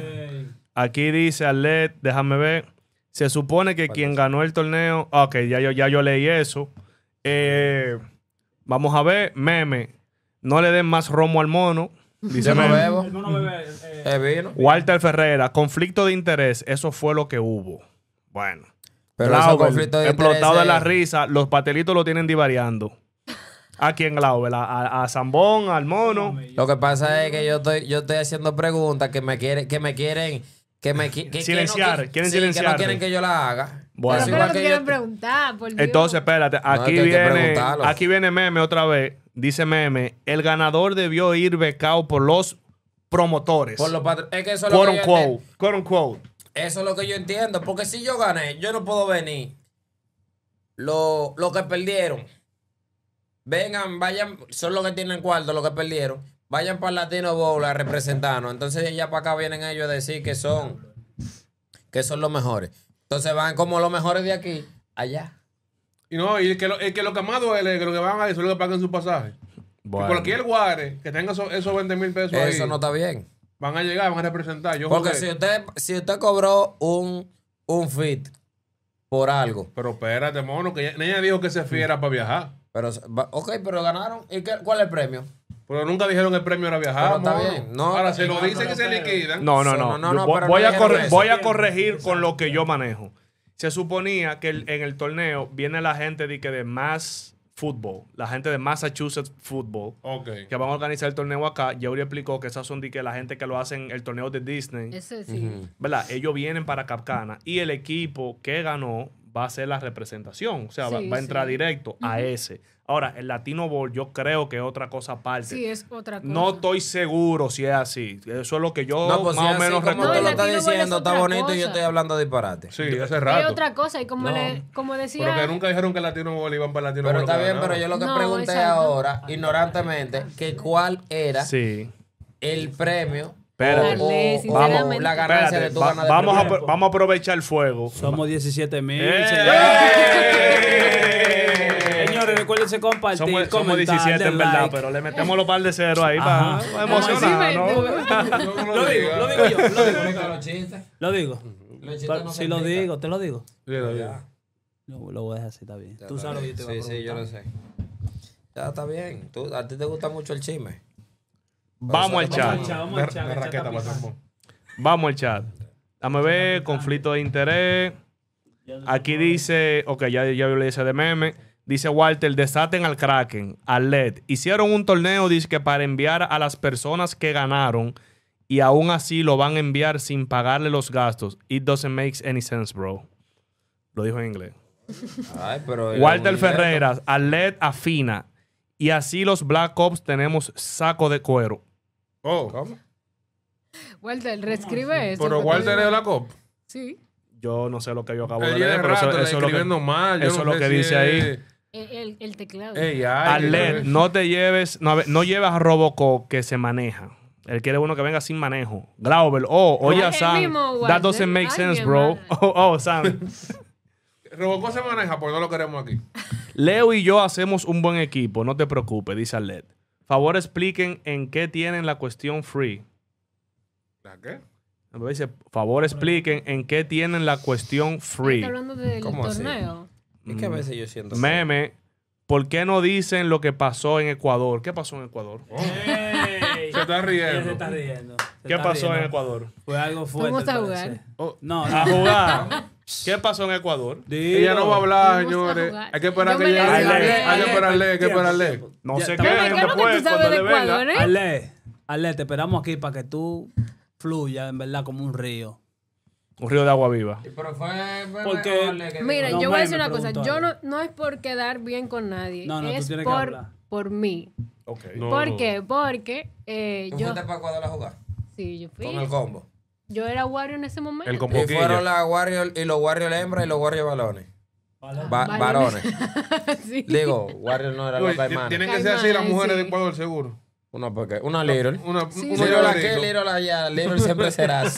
dice Arlet, déjame ver. Se supone que quien ganó el torneo. Ok, ya yo leí eso. Vamos a ver, meme. No le den más romo al mono. Dice Yo no Meme. bebo. El mono bebé. Vino. Walter Ferreira, conflicto de interés. Eso fue lo que hubo. Bueno. Pero Glauber, esos conflictos de explotado de intereses- la risa. Los patelitos lo tienen divariando. ¿A quién, Glauber? ¿A Zambón? ¿Al mono? Lo que pasa es que yo estoy haciendo preguntas que me quieren Silenciar, quieren que no silenciarte. quieren que yo la haga. Bueno. Es Pero igual lo que que quieren yo- preguntar, por Dios. Entonces, espérate. Aquí, que hay que viene, preguntarlo. aquí viene Meme otra vez. Dice Meme, el ganador debió ir becado por los promotores. por los es que eso es lo Quote que yo unquote. entiendo. Quote unquote. Eso es lo que yo entiendo. Porque si yo gané, yo no puedo venir. Lo que perdieron. Vengan, vayan, son los que tienen cuarto, los que perdieron. Vayan para el Latino Bowl a representarnos. Entonces ya para acá vienen ellos a decir que son los mejores. Entonces van como los mejores de aquí, allá. Y no, y el que lo que más duele es que lo que van a eso es lo que paguen su pasaje. Bueno. Y cualquier guare que tenga esos 20,000 pesos ahí, Eso no está bien. van a llegar, van a representar. Yo Porque jugué. si usted cobró un fit por algo, Pero espérate, mono, que ella dijo que se fiera para viajar. pero pero ganaron. ¿Y cuál es el premio? Pero nunca dijeron que el premio era viajar. Pero está mono. bien, no. Ahora, si lo dicen que se liquidan. No. No, Yo pero voy, no a dijeron eso. voy a corregir con lo que yo manejo. Se suponía que en el torneo viene la gente de Mass Football, la gente de Massachusetts Football, Ok. que van a organizar el torneo acá. Yeuri explicó que esas son la gente que lo hacen el torneo de Disney. Ese sí. ¿Verdad? Ellos vienen para Capcana y el equipo que ganó va a hacer la representación. O sea, Sí, va a entrar sí. directo a ese. Ahora, el Latino Bowl yo creo que es otra cosa aparte. Sí, es otra cosa. No estoy seguro si es así. Eso es lo que yo No, pues si más o así menos como recuerdo. tú lo No, el estás Latino Bowl diciendo, es está otra bonito y yo cosa. estoy hablando disparate. Sí, hace Hay rato. otra cosa y como, como decía... Pero que nunca dijeron que el Latino Bowl iban para el Latino Pero Bowl está que bien, ganaban. pero yo lo que No, pregunté exacto. ahora, ignorantemente, que cuál era Sí. el premio Espérate. Dale, sinceramente. la ganancia Espérate, de tu ganar de vamos, premio. vamos a aprovechar el fuego. Somos 17,000. ¡Eh! Señores, recuérdense compartir, Somos comentar, 17 en den verdad, like. pero le metemos los par de cero ahí Ajá. para emocionar, ¿no? Lo digo yo, lo digo. Los chistes. Lo digo. Los chistes no se Si lo explican. digo, te lo digo. Sí. Lo voy a dejar así, está bien. Tú sabes lo que yo te voy a Sí, yo lo preguntar. sé. Ya está bien. A ti te gusta mucho el chisme. Vamos al chat. Vamos al chat, De el chat raqueta está para picante. Vamos al chat. Dame ver, conflicto de interés. Aquí dice, ok, ya yo le hice de meme. Dice Walter, desaten al Kraken, al LED. Hicieron un torneo, dice que para enviar a las personas que ganaron y aún así lo van a enviar sin pagarle los gastos. It doesn't make any sense, bro. Lo dijo en inglés. Ay, pero Walter Ferreira, al LED afina. Y así los Black Ops tenemos saco de cuero. Oh, ¿Cómo? Walter, reescribe eso. pero porque Walter digo- es la COP. Sí. Yo no sé lo que yo acabo de Él leer, tiene pero rato eso es lo que... escribiendo mal. yo eso no es lo sé que si dice ahí. El teclado. Ey, ay, Arlet, no te lleves, no lleves a Robocop que se maneja. Él quiere uno que venga sin manejo. Glauber, oye Ay, a el Sam. mismo That Walter. doesn't make Ay, sense, mi bro. hermana. Sam. Robocop se maneja, pues no lo queremos aquí. Leo y yo hacemos un buen equipo, no te preocupes, dice Arlet. Favor expliquen en qué tienen la cuestión free. ¿La qué? Dice, favor expliquen en qué tienen la cuestión free. Está hablando del ¿Cómo así? torneo. Es que a veces yo siento... Meme, ¿por qué no dicen lo que pasó en Ecuador? ¿Qué pasó en Ecuador? Ey. Se está riendo. Ella se está riendo. Se ¿Qué está pasó en riendo. Ecuador? Fue algo fuerte. Fuimos a al jugar. parecer. Oh, No, A no. jugar. ¿Qué pasó en Ecuador? ella no va a hablar, Vamos a señores. jugar. Hay que esperar Yo que me llegue. la Hay sé. que esperarle, hay que esperarle. No Ya, sé está qué. bien. ¿Qué es lo que tú Después, sabes cuando de le venga. Ecuador, eh? Ale, te esperamos aquí para que tú fluyas, en verdad, como un río. Un río de agua viva. Pero fue Porque- mejor que Mira, No, yo voy a me decir una cosa. pregunto Yo algo. no es por quedar bien con nadie. No, no, tú es tienes que hablar. por mí. Ok. No, ¿Por no. qué? Porque ¿Tú yo... fuiste para Ecuador a jugar? Sí, yo fui. Con el combo. Yo era Wario en ese momento. El combo. Y Boquilla. fueron las Warriors y los Warriors hembras y los Warriors balones. Varones. Sí. Digo, Warriors no era Oye, los caimanes. tienen que ser así las Caimanes, mujeres de sí. Ecuador, seguro. Una Little. Sí, uno sí. Little aquí, lloradito. Little allá. Little siempre serás.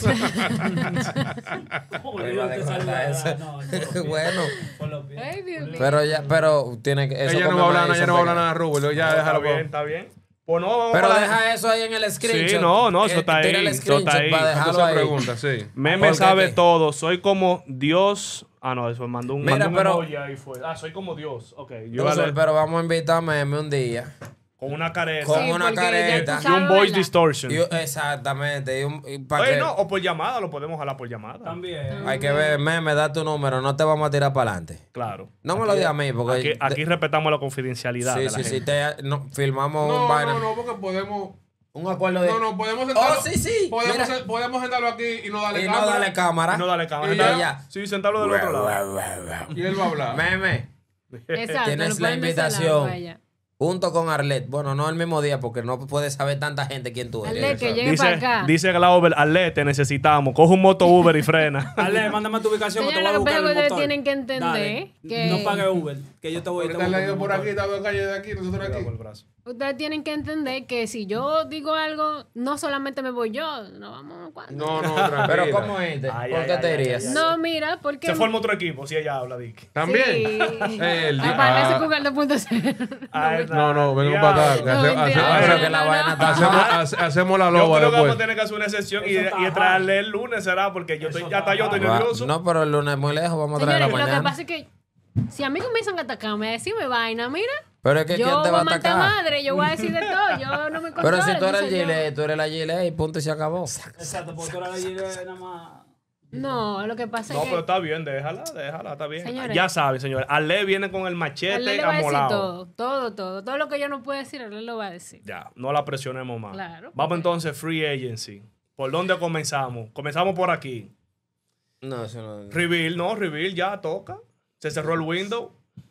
¿Cómo Pero que iba a te declarar saluda? eso. No, por los pies. Bueno, Por los pies. Ay, Dios mío. pero tiene que. Eso Ella no come va a hablar nada, maíz, ella no va a hablar siempre- nada, Rubén. Ya, Está déjalo. bien, está bien. Pues no, vamos Pero para deja eso ahí en el screenshot. no, eso está Tira ahí, el eso screenshot está ahí. para Entonces dejarlo ahí. pregunta, sí. Meme ¿Por qué sabe qué? todo. Soy como Dios. Ah, no, eso mandó un, Mira, mandó un pero- emoji ahí fue. Ah, soy como Dios. Ok. Yo Entonces, vale, pero vamos a invitar a Meme un día. con una careta Con Sí, una porque ya careta. tú y un sabes, voice ¿verdad? distortion. Exactamente. ¿Para Oye, qué? no, o por llamada, lo podemos jalar por llamada. También. Hay que ver, Meme, da tu número. No te vamos a tirar para adelante. Claro. No me lo digas a mí, porque. Aquí respetamos la confidencialidad de Sí, la sí, gente. sí. Filmamos un No, vaina. no, no, porque podemos. Un acuerdo de. No, podemos sentarlo. Oh, sí, sí. Podemos, Mira. podemos sentarlo aquí y no darle Y cámara. no darle cámara. Y no dale cámara. Y Sentarlo- ya. Sí, sentarlo del otro lado. Y él va a hablar. Meme, Exacto, tienes lo la pueden de ese lado, invitación. vaya. junto con Arlet. Bueno, no el mismo día porque no puede saber tanta gente quién tú eres. Arlet, que llegue para acá. Dice Glauber, Arlet, te necesitamos. Coge un moto Uber y frena. Ale, mándame tu ubicación que te voy Señora, a buscar pero el ustedes motor. tienen que entender Dale. que- No pague Uber, que yo te voy a Ahorita le ido por aquí, está en calle de aquí, nosotros aquí. Ustedes tienen que entender que si yo digo algo, no solamente me voy yo, no vamos a No, no, tranquila. Pero ¿cómo es? Ay, ¿Por ay, qué ay, te ay, irías? ay, No, mira, porque... Se forma otro equipo, si ella habla, Dick. ¿También? Sí. El Ah, parece Google 2.0. No, vengan para acá. que No, mentira. Pero que la vaina está Hacemos la Yo loba creo que vamos a después. tener que hacer una excepción y, Eso está y traerle el lunes, ¿será? Porque yo estoy, ya está yo estoy Va- nervioso. No, pero el lunes es muy lejos, vamos a traer Señores, la lo que mañana. pasa es que si a mí comienzan a atacarme, a decirme vaina, mira, Pero es que ¿quién yo te voy va a a matar atacar? madre, yo voy a decir de todo, yo no me controlo. Pero si tú eres el entonces yo- gilet, tú eres la gilet y punto y se acabó. Exacto, porque tú eres la Gile nada más. No, lo que pasa No, es pero que... está bien, déjala, está bien. Señores. Ya saben, señores. Ale viene con el Él machete le va a decir amolado. todo lo que yo no puedo decir, él lo va a decir. Ya, no la presionemos más. Claro, Vamos porque- entonces, Free Agency. ¿Por dónde comenzamos? Comenzamos por aquí. No, eso no. Reveal ya toca. Se cerró el window.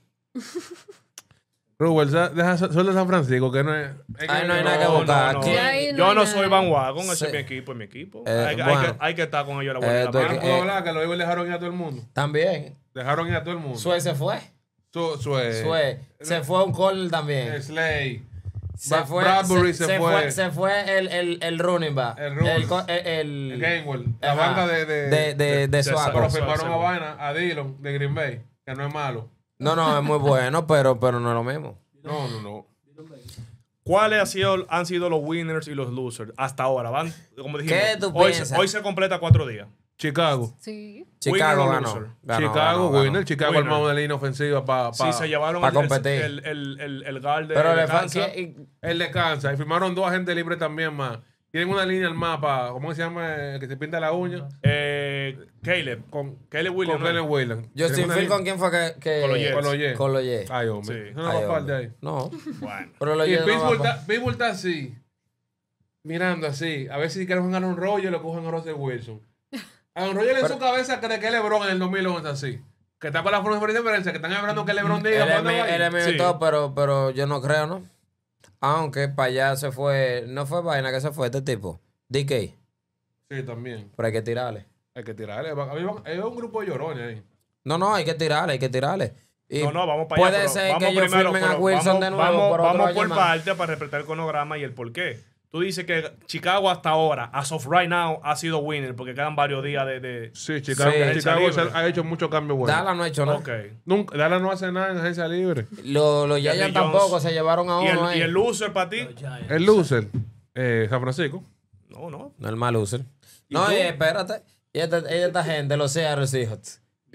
Rubén, deja soy de San Francisco, que no es. Ay, no hay nada que buscar. no. Aquí- Ya ahí no Yo hay no nada. soy Van Wagon, ese Sí. es mi equipo, es mi equipo. Bueno. Hay que estar con ellos a la buena y la tú- mala. No puedo hablar, que los Eagles dejaron ir a todo el mundo. También. Dejaron ir a todo el mundo. Sue se fue. Sue. Se fue un corner también. Slay. Se fue. Bradbury se fue. Se fue el running back. El running. El Gainwell. La Ajá. banda de Swag. Pero Suárez, firmaron sí. a Vaina, a Dillon, de Green Bay, que no es malo. No, es muy bueno, pero no es lo mismo. No. ¿Cuáles han sido los winners y los losers hasta ahora? Van, como dijimos, ¿Qué tú hoy, piensas? hoy se completa 4 días. Chicago. Sí. Chicago Winner o ganó. loser. Chicago, winner. Chicago Winner. armado una línea ofensiva para Sí, se llevaron pa competir. el guard de Pero de le falta. Kansas. Él descansa. Y firmaron 2 agentes libres también más. Tienen una línea al mapa, ¿cómo se llama? El que se pinta la uña. Caleb Williams. Con ¿no? Caleb Williams. Justin Tienen una Field, línea- ¿con quién fue que Con los Jets. Con los Jets. Con los Jets. Ay, hombre. Sí. Eso no Ay, va parte hombre. ahí. No. Bueno. Pero los Y Jets no Pittsburgh va Pittsburgh está así, mirando así. A ver si quieren ganar un rollo y lo cojan a Russell Wilson. A un rollo en su cabeza cree que LeBron en el 2011 así. Que está con la forma de diferencia, que están esperando que LeBron diga Él para es dónde va a ir. él es mío y Sí. todo, pero yo no creo, ¿no? Aunque para allá se fue. No fue vaina que se fue este tipo. DK. Sí, también. Pero hay que tirarle. Hay que tirarle. Hay un grupo de llorones ahí. No, hay que tirarle. Y No, vamos para allá. puede pero ser vamos que ellos primero, firmen a pero Wilson vamos, de nuevo Vamos, por otro vamos año por más. parte para respetar el cronograma y el porqué. Tú dices que Chicago hasta ahora, as of right now, ha sido winner porque quedan varios días de... Sí, Chicago, Sí. Chicago Libre. ha hecho muchos cambios buenos. Dallas no ha hecho nada. Ok. Nunca, Dallas no hace nada en agencia libre. Los Jerry Giants Jones. tampoco se llevaron a ¿Y uno el, ahí. y el loser para ti? El loser, San Francisco. No. No, el mal loser. No, tú? y espérate. Y esta gente, los Seattle Seahawks.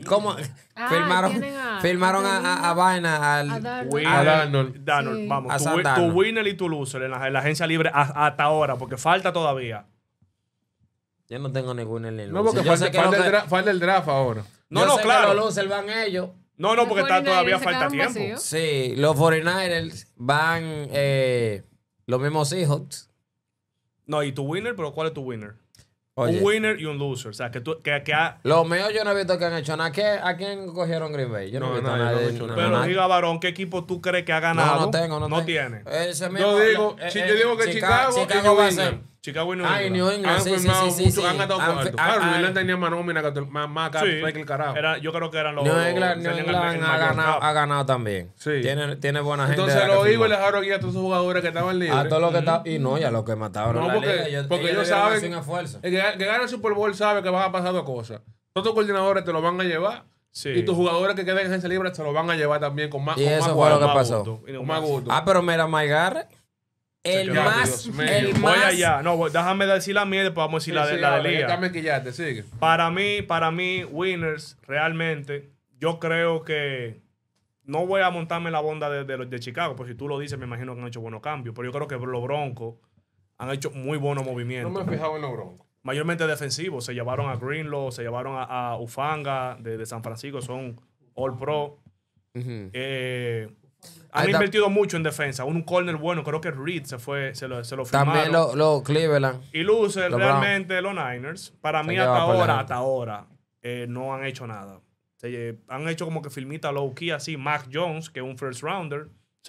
¿Cómo? tienen Firmaron a Vaina, a Darnold. Winner, Darnold. Sí. Vamos, A tu, Sam tu Darnold. winner y tu loser en la agencia libre hasta ahora, porque falta todavía. Yo no tengo ni winner ni No, loser. porque Yo sé falta el draft ahora. No, yo no, sé claro. que los losers van ellos. No, no, porque Los todavía 49ers se falta quedaron tiempo. vacíos. Sí, los 49ers van los mismos Seahawks. No, y tu winner, pero ¿cuál es tu winner? Oye, Un winner y un loser. O sea, que los míos yo no he visto que han hecho nada. ¿A quién cogieron Green Bay? Yo no, No, he visto nadie, a no nadie. han hecho nada. Pero nadie. diga, varón, ¿qué equipo tú crees que ha ganado? No tengo. No tiene. Ese Yo mismo, digo que Chicago y New va a ser. England. Chicago y New Ah, y England. New England, Han sí, firmado sí, mucho, sí. han gastado Han- cuarto. ah, Claro, New ah, England tenía más nómina más cap Sí, que el carajo. yo creo que eran los... New England tenían el ha mayor cap. ganado también. Sí. Tiene buena gente. Entonces de la los que Eagles firmó. dejaron aquí a todos esos jugadores que estaban libres. A todo lo que está. Y no, ya lo que mataron No, en la porque liga. ellos le dieron saben así un esfuerzo. el que gana el Super Bowl sabe que van a pasar dos cosas. Todos tus coordinadores te lo van a llevar Sí. y tus jugadores que queden en agencia libre se lo van a llevar también con más Y con eso más fue lo que gusto, pasó. con más gusto. Ah, pero mira, Mike Garrett. El quedó. más. Dios mío. El Voy más. allá. No, déjame decir la mía y después vamos a decir la de Lía. Déjame quillarte, sigue. Para mí, winners, realmente, yo creo que no voy a montarme en la bonda de los de Chicago, porque si tú lo dices, me imagino que han hecho buenos cambios. Pero yo creo que los Broncos han hecho muy buenos No movimientos. me he fijado en los Broncos. Mayormente defensivos. Se llevaron a Greenlaw, se llevaron a Ufanga de San Francisco, son All Pro. Ujú. Han Ahí está. invertido mucho en defensa. Un corner bueno, creo que Reed se lo firmaron. También los Cleveland. Y loser, Los realmente, los Niners, para mí lleva por delante. hasta ahora, no han hecho nada. Han hecho como que filmita low key así. Mac Jones, que es un first rounder.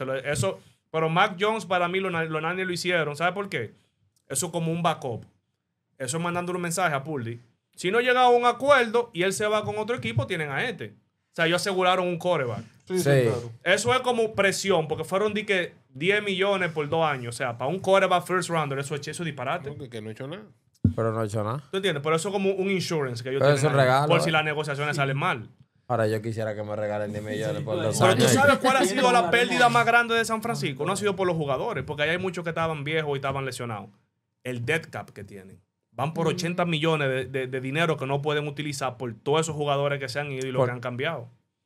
Pero Mac Jones, para mí, los Niners lo hicieron. ¿Sabe por qué? Eso es como un backup. Eso es mandándole un mensaje a Purdy. Si no llega a un acuerdo y él se va con otro equipo, tienen a este. O sea, ellos aseguraron un quarterback. Sí, Sí. claro. Eso es como presión, porque fueron de que 10 millones por 2 años. O sea, para un quarterback first rounder, eso es disparate. Que no he hecho nada. Pero no ha hecho nada. ¿Tú entiendes? Pero eso es como un insurance que ellos Pero tienen es un ahí, regalo, por si ¿eh? las negociaciones salen mal. Ahora yo quisiera que me regalen 10 millones por 2 Pero tú años. sabes cuál ha Tiene sido la como pérdida arena. más grande de San Francisco. No ha sido por los jugadores, porque ahí hay muchos que estaban viejos y estaban lesionados. El dead cap que tienen. Van por 80 millones de dinero que no pueden utilizar por todos esos jugadores que se han ido y los que han cambiado.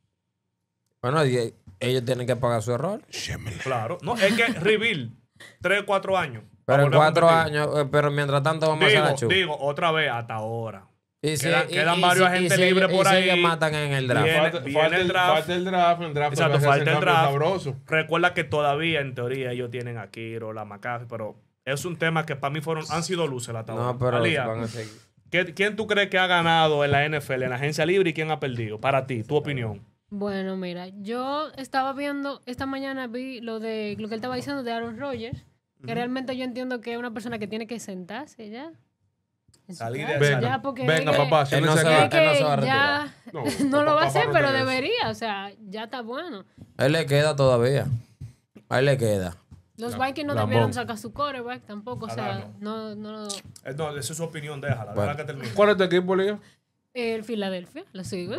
Bueno, y ellos tienen que pagar su error. Claro. No, es que rebuild 3, 4 años. Pero en para volver a 4 competir. años, pero mientras tanto vamos a hacer la chupa. Digo, otra vez, hasta ahora. Y si- quedan varios agentes libres por y si ahí. ellos matan en el draft. Bien. Viene el draft. Falta el draft. El draft Exacto, va a ser falta ese el cambio draft. sabroso. Recuerda que todavía, en teoría, ellos tienen a Kiro, la McCaffrey, pero es un tema que para mí han sido luces hasta ahora. No, pero Alía, van a seguir. ¿quién tú crees que ha ganado en la NFL, en la agencia libre, y quién ha perdido? Para ti, tu opinión. Bueno, mira, yo estaba viendo, esta mañana vi lo que él estaba diciendo de Aaron Rodgers, que realmente yo entiendo que es una persona que tiene que sentarse ya. en su Salir casa, de Venga, ya, porque venga, es que- papá. Él siéntese no se aquí. va- es que él no se va a ya No, no lo va a papá hacer, no pero tiene eso. debería, o sea, ya está bueno. A él le queda todavía. A él le queda. Los Vikings no Lambón. debieron sacar su quarterback tampoco, o sea, Claro. no, No, esa es su opinión, déjala. Bueno. Déjala que termine. ¿Cuál es tu equipo, Leo? el Philadelphia, los Eagles.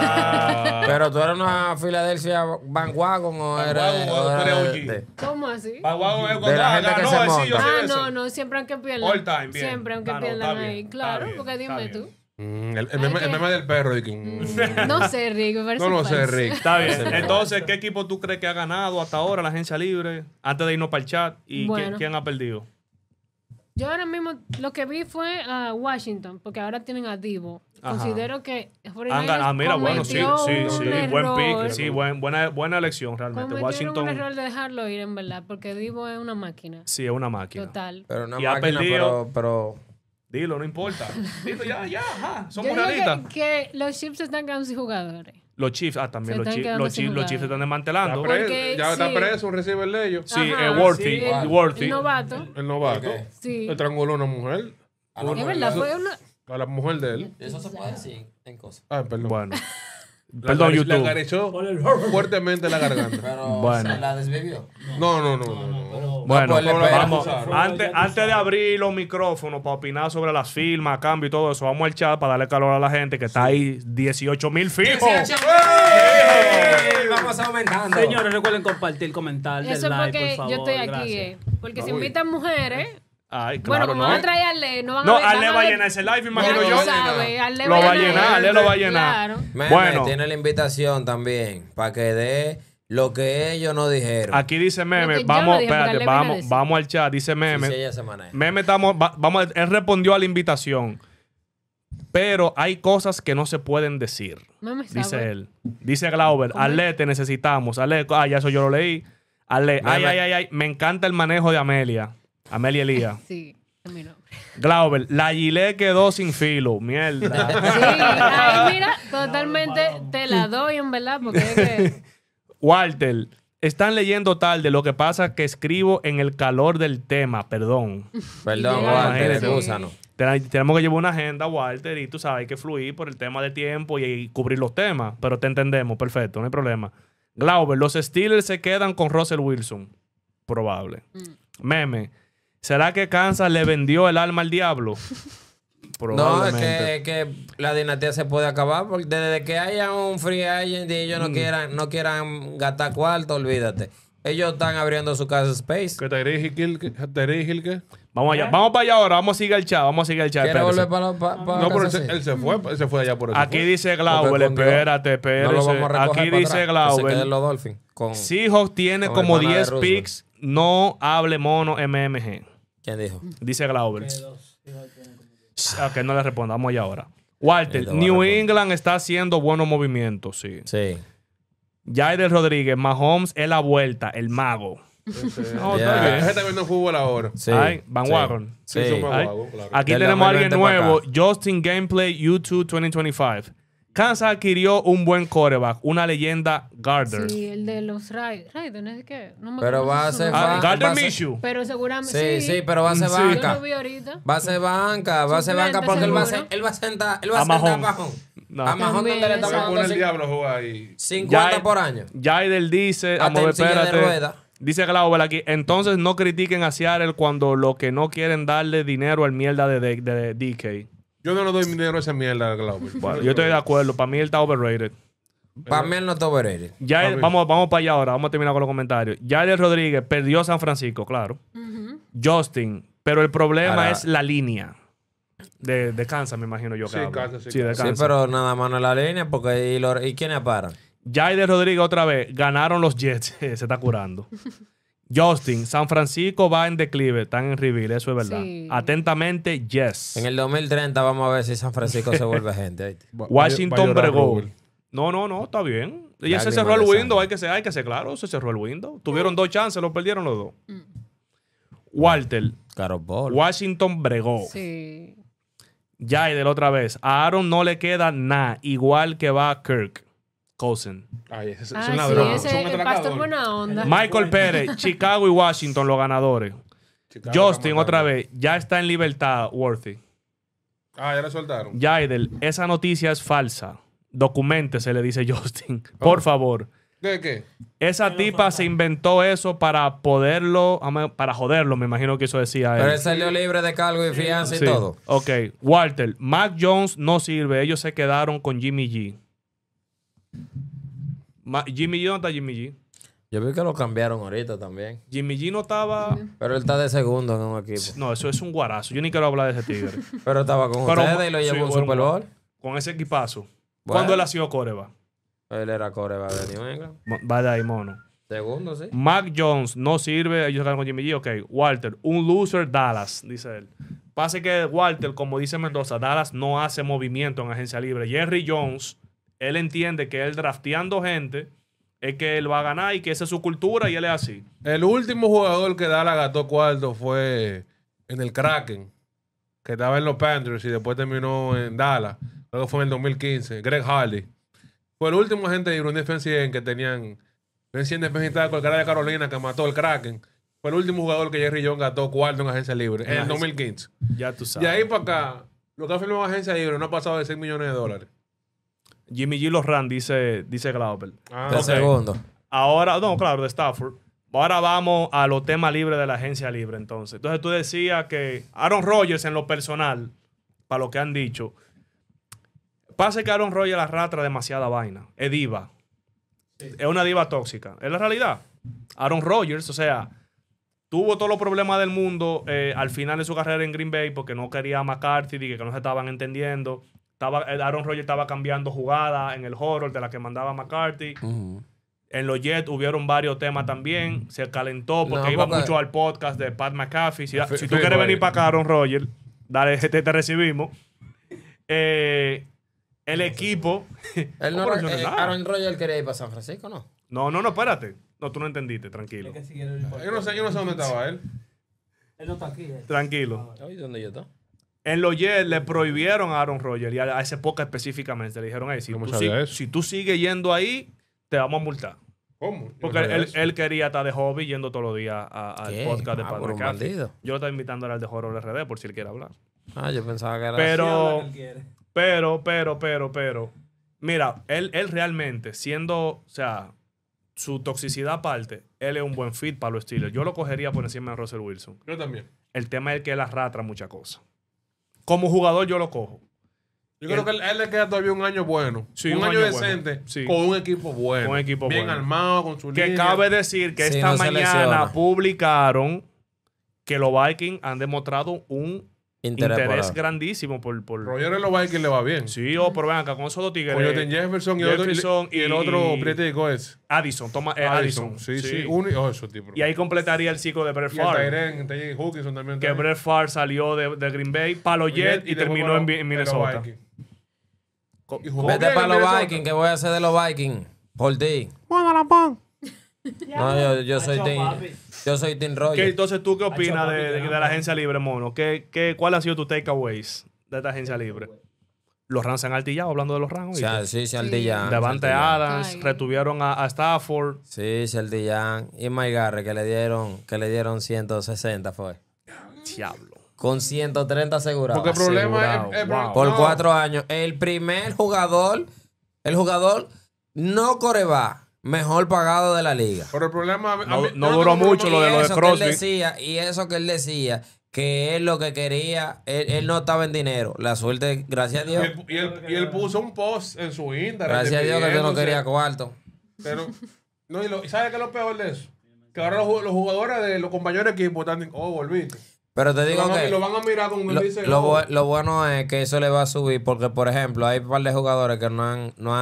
Ah, Pero tú eres una Philadelphia Bandwagon o eres. Bandwagon, o tú eres OG. ¿Cómo así? Baguago es De la gente que se monta. sí, yo sé Ah, de eso. no, siempre aunque pierdan. All time, bien. Siempre aunque Ah, no, pierdan está bien, ahí. está Claro, bien, porque dime está tú. El meme del perro. De que, No sé, Rick, me parece no lo sé, falso. Rick. Está bien. Entonces, ¿qué equipo tú crees que ha ganado hasta ahora la agencia libre? Antes de irnos para el chat. ¿Y Bueno. quién ha perdido? Yo ahora mismo lo que vi fue a Washington, porque ahora tienen a Divo. Ajá. Considero que Han ganado. Mira, bueno, sí, cometió sí, un sí. Buen error. pick. Sí, buena elección realmente. Cometieron Washington, un error de dejarlo ir, en verdad, porque Divo es una máquina. sí, es una máquina. Total. Pero una Y ha máquina, perdido. pero. Dilo, no importa. Dilo, ya, ajá. Yo Somos digo realistas. que los Chiefs están quedando sin jugadores. Los Chiefs, también. Se Los están Chiefs, quedando los sin Chiefs, los Chiefs se jugadores. están desmantelando. Porque Ya está sí. preso un receiver de ellos. Sí, Ajá, Worthy. sí. Worthy. El novato. El novato. ¿Por qué? Sí. El trianguló a una mujer. Es verdad, fue una... A la mujer de él. Eso se puede decir en cosas. Ay, perdón. Bueno. La Perdón, Le YouTube. acariciou Por el fuertemente la garganta. Pero Bueno. se la desvivió. No. pero Bueno, pues le vamos. pega. Antes de abrir los micrófonos para opinar sobre las firmas, cambio y todo eso, vamos al chat para darle calor a la gente que está ahí 18,000 fijos. Vamos aumentando. Señores, recuerden compartir, comentar, Eso es like, porque por favor. yo estoy aquí, gracias. porque si invitan mujeres, Ay, Bueno, claro, como no. van a traer a Ale, no van No, a ver. Ale van va a ver- llenar ese live, Ya imagino tú yo. sabes, Ale Lo va a llenar, Ale lo va a llenar. Claro. Meme Bueno. tiene la invitación también para que dé lo que ellos no dijeron. Aquí dice Lo Meme, que yo vamos, no dije, pero espérate, Ale viene a vamos, decir. vamos al chat, dice Meme. Sí, ella se maneja. Meme, él respondió a la invitación. Pero hay cosas que no se pueden decir. Meme sabe. Dice él. Dice Glauber, ¿Cómo es? Ale, te necesitamos. Ale, ya eso yo lo leí. Ale, ay, me encanta el manejo de Amelia. Amelia Elías. Sí, es mi nombre. Glauber, la Gile quedó sin filo. Mierda. Sí, ahí mira, totalmente te la doy en verdad, porque es que... Walter, están leyendo tarde. Lo que pasa es que escribo en el calor del tema. Perdón. Perdón, Sí, Walter, imagínate. excúsanos. Tenemos que llevar una agenda, Walter, y tú sabes, hay que fluir por el tema de tiempo y cubrir los temas. Pero te entendemos, perfecto, no hay problema. Glauber, los Steelers se quedan con Russell Wilson. Probable. Meme, ¿será que Kansas le vendió el alma al diablo? No, es Probablemente. que la dinastía se puede acabar porque desde que haya un free agent y ellos no quieran gastar cuarto, olvídate. Ellos están abriendo su casa Space. ¿Qué Tyreek Hill qué? Vamos allá. Vamos para allá ahora. Vamos a seguir el chat. ¿Quiere Espérate. volver para No, pero Kansas City? él se fue allá por eso. Aquí dice Glauber, Porque con Dios espérate. No lo vamos a recoger Aquí para dice atrás, que se queden Glauber. los Dolphins. Con... Seahawks tiene con el como pana de 10 Roosevelt. picks. No hable mono MMG. ¿Quién dijo? Dice Glauber. Ok, no le respondo. Vamos allá ahora. Walter, Él te va a New responder. England está haciendo buenos movimientos, sí. Sí. Jader Rodríguez, Mahomes es la vuelta, el mago. No, Ya. está bien. Ese está viendo fútbol ahora. Sí. Ay, Van sí. Wagon. Sí. Sí, son Ay, Guago, claro. Aquí Del tenemos a alguien 2020 para nuevo, acá. Justin Gameplay YouTube 2025. Kansas adquirió un buen quarterback, una leyenda Gardner. Sí, el de los Raiders, ¿no es que? No me Pero acuerdo va a su ser nombre. Ah, va Gardner a ser- Minshew. Pero seguramente Sí, pero va a ser Sí. Yo banca. lo vi ahorita. Va a ser banca Suplente, porque él va a seguro. sentar A a Mahomes. Mahomes. No. A Mahomes También, donde le Se estamos pone dando el diablo a jugar ahí. 50 por año. Jader dice, Hasta vamos a ver, en silla de espérate. rueda. Dice Glauber aquí, entonces no critiquen a Seattle cuando lo que no quieren darle dinero al mierda de DK. Yo no le doy dinero a esa mierda, Glauber. Bueno, yo estoy de acuerdo, para mí él está overrated. Para mí él no está overrated. Jair, vamos para allá ahora, vamos a terminar con los comentarios. Jair Rodríguez perdió San Francisco, claro. Justin, pero el problema Ahora- es la línea de Kansas, me imagino yo. que Sí, habla. Kansas, sí, Sí, de Kansas. Sí, Kansas. pero nada más no en la línea porque ¿y quiénes paran? Jair Rodríguez otra vez, ganaron los Jets, se está curando. Justin, San Francisco va en declive, están en reveal, eso es verdad. Sí. Atentamente, yes. En el 2030 vamos a ver si San Francisco se vuelve gente. ¿oíste? Va a Washington llorar bregó. Rubel. No, está bien. Ya se Lágrimas cerró el de window, sangre. hay que ser claro, se cerró el window. Tuvieron 2 chances, lo perdieron los 2. Walter, Caro Ball. Washington bregó. Sí. Jader otra vez. A Aaron no le queda nada, igual que va Kirk Cousin. Ay, ese es Ah, un sí, ladrón. ese es un es el atracador. pastor buena onda. Michael Pérez, Chicago y Washington, los ganadores. Chicago Justin está otra matando. vez, ya está en libertad, Worthy. Ah, ya le soltaron. Jader, esa noticia es falsa. Documente, le dice Justin. Por favor. ¿Qué? Esa tipa se inventó eso para poderlo, para joderlo, me imagino que eso decía él. Pero él salió libre de cargo y fianza Sí. y todo. Ok. Walter, Mac Jones no sirve. Ellos se quedaron con Jimmy G. Jimmy G, ¿dónde está Jimmy G? Yo vi que lo cambiaron ahorita también. Jimmy G no estaba... Pero él está de segundo en un equipo. No, eso es un guarazo. Yo ni quiero hablar de ese tigre. Pero estaba con Pero- ustedes y lo llevó sí, a un bueno, Super Bowl. Con ese equipazo. Bueno. ¿Cuándo él ha sido coreba? Él era coreback de New England. Va de ahí, mono. Segundo, sí. Mac Jones no sirve. Ellos se quedaron con Jimmy G. Ok. Walter, un loser Dallas, dice él. Pasa que Walter, como dice Mendoza, Dallas no hace movimiento en agencia libre. Jerry Jones, él entiende que él drafteando gente es que él va a ganar y que esa es su cultura y él es así. El último jugador que Dallas gastó cuarto fue en el Kraken, que estaba en los Panthers y después terminó en Dallas. Luego fue en el 2015. Greg Hardy. Fue el último agente libre, un defensive end que tenían. Defensive defensive con el cara de Carolina que mató el Kraken. Fue el último jugador que Jerry Jones gastó cuarto en agencia libre en el 2015. Ya tú De sabes. ahí para acá, lo que ha firmado en agencia libre no ha pasado de $6 millones. Jimmy G los ran, dice Glauber. Ah, De ok. segundo. Ahora, no, claro, de Stafford. Ahora vamos a los temas libres de la agencia libre, entonces. Entonces tú decías que Aaron Rodgers en lo personal, para lo que han dicho, pasa que Aaron Rodgers arrastra demasiada vaina. Es diva. Es una diva tóxica. Es la realidad. Aaron Rodgers, o sea, tuvo todos los problemas del mundo al final de su carrera en Green Bay porque no quería a McCarthy, que no se estaban entendiendo. Aaron Rodgers estaba cambiando jugadas en el horror de la que mandaba McCarthy. En los Jets hubieron varios temas también. Se calentó porque iba mucho al podcast de Pat McAfee. Si tú quieres venir para acá, Aaron Rodgers, dale, te recibimos. El equipo... Aaron Rodgers quería ir para San Francisco, ¿no? No, espérate. No, tú no entendiste, tranquilo. Yo no sé dónde estaba él. Él no está aquí. Tranquilo. Oye, ¿dónde yo estoy? En los Jets le prohibieron a Aaron Rodgers y a ese podcast específicamente. Le dijeron, si tú sigues yendo ahí, te vamos a multar. ¿Cómo? Porque él quería estar de hobby yendo todos los días al podcast de Pat McAfee. Yo lo estaba invitando al de Horror RD por si él quiere hablar. Yo pensaba que era... Pero, mira, él realmente, siendo, o sea, su toxicidad aparte, él es un buen fit para los Steelers. Yo lo cogería por encima de Russell Wilson. Yo también. El tema es que él arrastra muchas cosas. Como jugador yo lo cojo. Yo creo que a él le queda todavía un año bueno. Sí, un año decente. Bueno. Sí. Con un equipo bueno. Un equipo bien bueno. armado, con su Que línea. cabe decir que esta mañana publicaron que los Vikings han demostrado un interés grandísimo por... Roger en los Vikings le va bien. Sí, pero ven acá, con esos dos tigres. Con Justin Jefferson y el otro prietico es. Addison. Addison. Sí. Esos tipos. Y ahí completaría el ciclo de Brett Favre. Y Hawkinson también. Que Brett Favre salió de Green Bay para los Jets y terminó en Minnesota. Vete para los Vikings, que voy a hacer de los Vikings. Por ti. No, yo soy Team Roger. Entonces, ¿tú qué opinas de la agencia libre, mono? ¿Cuál ha sido tu takeaways de esta agencia libre? Los Rams se han altillado, hablando de los Rams. Sí, se altillan. Davante Adams, retuvieron a Stafford. Sí, se altillan. Y Mike Garrett, que le dieron 160 fue. Diablo. Con 130 asegurados. Porque el problema es por 4 años. El primer jugador, no coreback, mejor pagado de la liga. Pero el problema... No duró mucho lo de Crosby. Y eso que él decía, que él lo que quería, él no estaba en dinero. La suerte, gracias a Dios. Y él puso un post en su Instagram. Gracias a Dios que tú no querías cuarto. Pero, ¿sabes qué es lo peor de eso? Que ahora los jugadores de los compañeros de equipo están... volviste. Pero te digo que... Lo van a mirar como dice... Lo bueno es que eso le va a subir porque, por ejemplo, hay un par de jugadores que no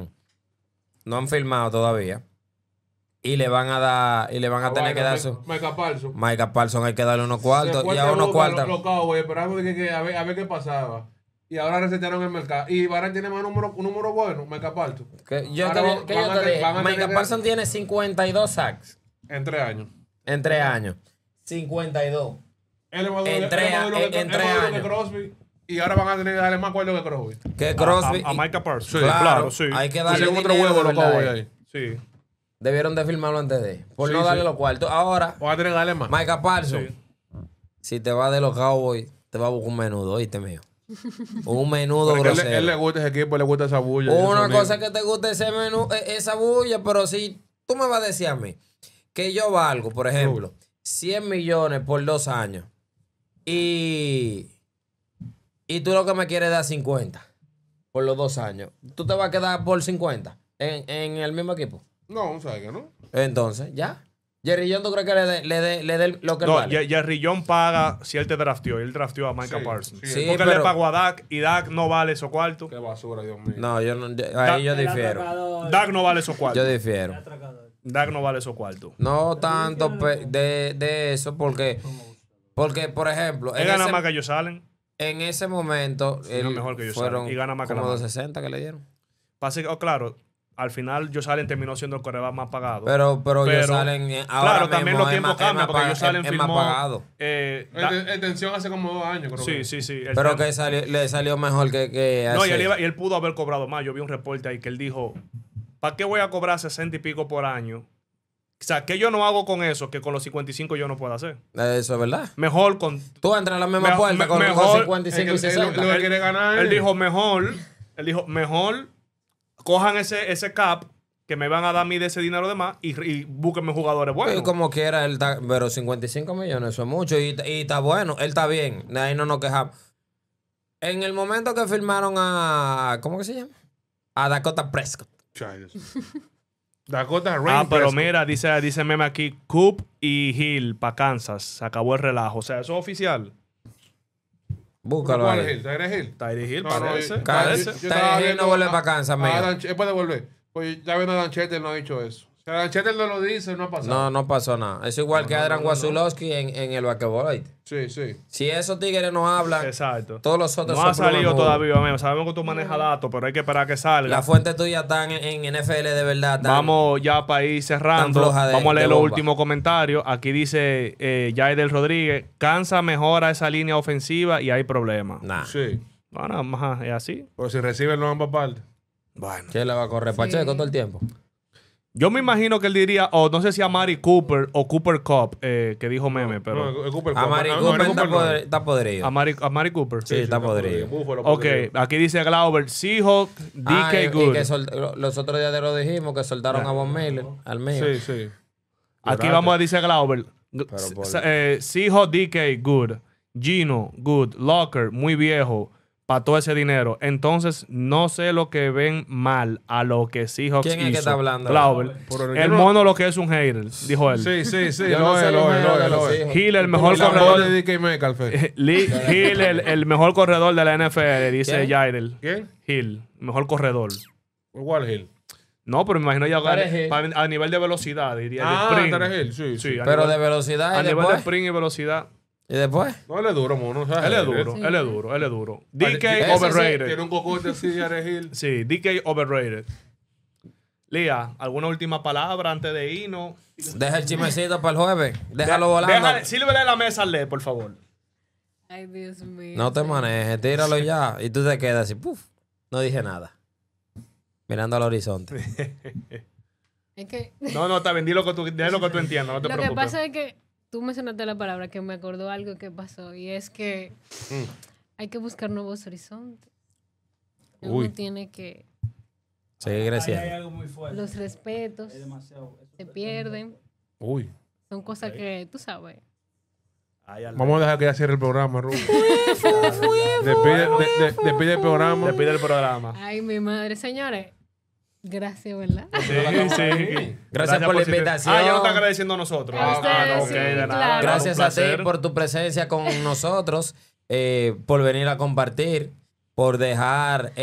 han firmado todavía. Y le van a tener que dar su... Micah Parsons hay que darle unos cuartos. Y a unos cuartos... Los Cowboys esperamos a ver qué pasaba. Y ahora resetearon el mercado. Y Barán tiene más un número bueno, Micah Parsons. Yo te dije, Micah Parsons tiene 52 sacks. En 3 años. En 3 años. 52. En 3 años. Crosby, y ahora van a tener que darle más cuarto que Crosby. Que Crosby. A Micah Parsons. Sí, claro, sí. Hay que darle otro huevo los Cowboys ahí. Sí. Debieron de firmarlo antes de. Por no darle los cuartos. Ahora. Van a tener que darle más. Micah Parsons. Sí. Si te vas de los Cowboys, te va a buscar un menudo, ¿oíste, mío? Un menudo grosero. Él le gusta ese equipo, le gusta esa bulla. Una cosa es que te guste esa bulla, pero si tú me vas a decir a mí que yo valgo, por ejemplo, 100 millones por 2 años. Y tú lo que me quieres dar 50 por los 2 años. ¿Tú te vas a quedar por 50 en el mismo equipo? No, ¿sabes que no? Entonces, ya. Jerry John, ¿tú crees que le dé lo que vale? Jerry John paga si él te drafteó. Él drafteó a Micah Parsons. Sí, porque él le pagó a Dak y Dak no vale esos cuartos. Qué basura, Dios mío. No, ahí yo difiero. Dak no vale esos cuartos. Yo difiero. Dak no vale esos cuartos. No tanto de eso porque, por ejemplo... Él gana más que ellos salen. En ese momento, mejor que ellos fueron y gana más como 260 que le dieron. Pasa que, claro, al final Josh Allen terminó siendo el coreback más pagado. Pero Josh Allen ahora claro, también los tiempos cambian porque Josh Allen firmó... más pagado. Extensión hace como 2 años, creo. Sí. Pero que le salió mejor que no, y él pudo haber cobrado más. Yo vi un reporte ahí que él dijo, ¿para qué voy a cobrar 60 y pico por año? O sea, ¿qué yo no hago con eso que con los 55 yo no puedo hacer? Eso es verdad. Mejor con... Tú entras a la misma puerta con 55 y 60. Lo que quiere ganar él dijo, mejor cojan ese cap que me van a dar a mí de ese dinero de más y búsquenme jugadores buenos. Y como quiera, pero 55 millones, eso es mucho. Y está bueno, él está bien. De ahí no nos quejamos. En el momento que firmaron a... ¿Cómo que se llama? A Dakota Prescott. Dakota Rain Ah, pero Prescott. mira, dice meme aquí, Coop y Hill para Kansas. Se acabó el relajo. O sea, eso es oficial. Búscalo ¿Cuál es ahí. Hill? ¿Tyree Hill? Tyree Hill No, no, parece. yo- parece. yo Tyree estaba Hill viendo no vuelve a- pa' Kansas, mío. Él puede volver. Pues ya viendo a Dan Chetel no ha dicho eso. Si Dan Chetel no lo dice, no ha pasado. No, no pasó nada. Es igual que Adrian Wasulowski en el basquetbol. ¿oíste? Sí, sí. Si esos tigres no hablan, Exacto. todos los otros No ha son salido plumas. todavía, amigo. Sabemos que tú manejas datos, pero hay que esperar a que salga. La fuente tuya están en NFL de verdad. están- Vamos ya para ir cerrando. Tan floja de- Vamos a leer de los bomba. últimos comentarios. Aquí dice Jaidel Rodríguez: Kansas mejora esa línea ofensiva y hay problemas. Nah. Sí. Bueno, ajá, es así. Pero si recibe, no van para parte. Bueno. ¿Quién le va a correr? Pacheco todo el tiempo. Yo me imagino que él diría, o no sé si a Mari Cooper o Cooper Cup, que dijo meme, pero. No, es Cooper A Cup. Mari A Cooper Mari está, no. está podrido. A Mari Cooper. Sí, está podrido. Búfalo, Ok, podrido. aquí dice Glauber, Seahawk, DK Y Good. que los otros días lo dijimos que soltaron a Von Miller, al mío. Sí, sí. Aquí vamos a decir Glauber. por- Seahawk, DK Good. Gino, Good. Locker, muy viejo. Para todo ese dinero. Entonces, no sé lo que ven mal a lo que Seahawks ¿Quién es que hizo. está hablando? Glauber. Pero yo El no- mono lo que es un hater, dijo él. Sí, sí, sí. Yo no sé los juegos de los hijos. Hill, el mejor La voz corredor. de DK Metcalf. Hill, el mejor corredor de la NFL, dice ¿Quién? Jaidel. ¿Quién? Hill, mejor corredor. Igual Hill. No, pero me imagino ya Tarek Hill. a nivel de velocidad, diría. Ah, de sprint. Tarek Hill, sí. Sí, a Pero nivel, de velocidad a y nivel de después. sprint y velocidad. ¿Y después? No, él es duro, mono. Él es duro, Sí. él es duro, él es duro. DK Ese overrated. Tiene un cocote así, Tarek Hill. Sí, DK overrated. Lía, ¿alguna última palabra antes de irnos? Deja el chismecito para el jueves. Déjalo volando. Sírvele la mesa al por favor. Ay, Dios mío. No te manejes, tíralo ya. Y tú te quedas así, puf. No dije nada. Mirando al horizonte. Es que No, está bien, di lo que tú entiendas, no te lo que preocupes. pasa es que tú mencionaste la palabra que me acordó algo que pasó y es que hay que buscar nuevos horizontes. Uno Uy. tiene que... Sigue Ahí hay creciendo. algo muy fuerte. Los respetos Es demasiado. se pierden. Uy. Son cosas que tú sabes. Vamos a dejar que ya cierre el programa, Rubén. Despide el programa. Le pide el programa. Ay, mi madre. Señores, gracias, ¿verdad? Sí, sí. Gracias por la invitación. Ah, ya no está agradeciendo a nosotros. A ustedes, no, ok, sí, de nada. claro. Gracias un a ti placer. por tu presencia con nosotros, por venir a compartir, por dejar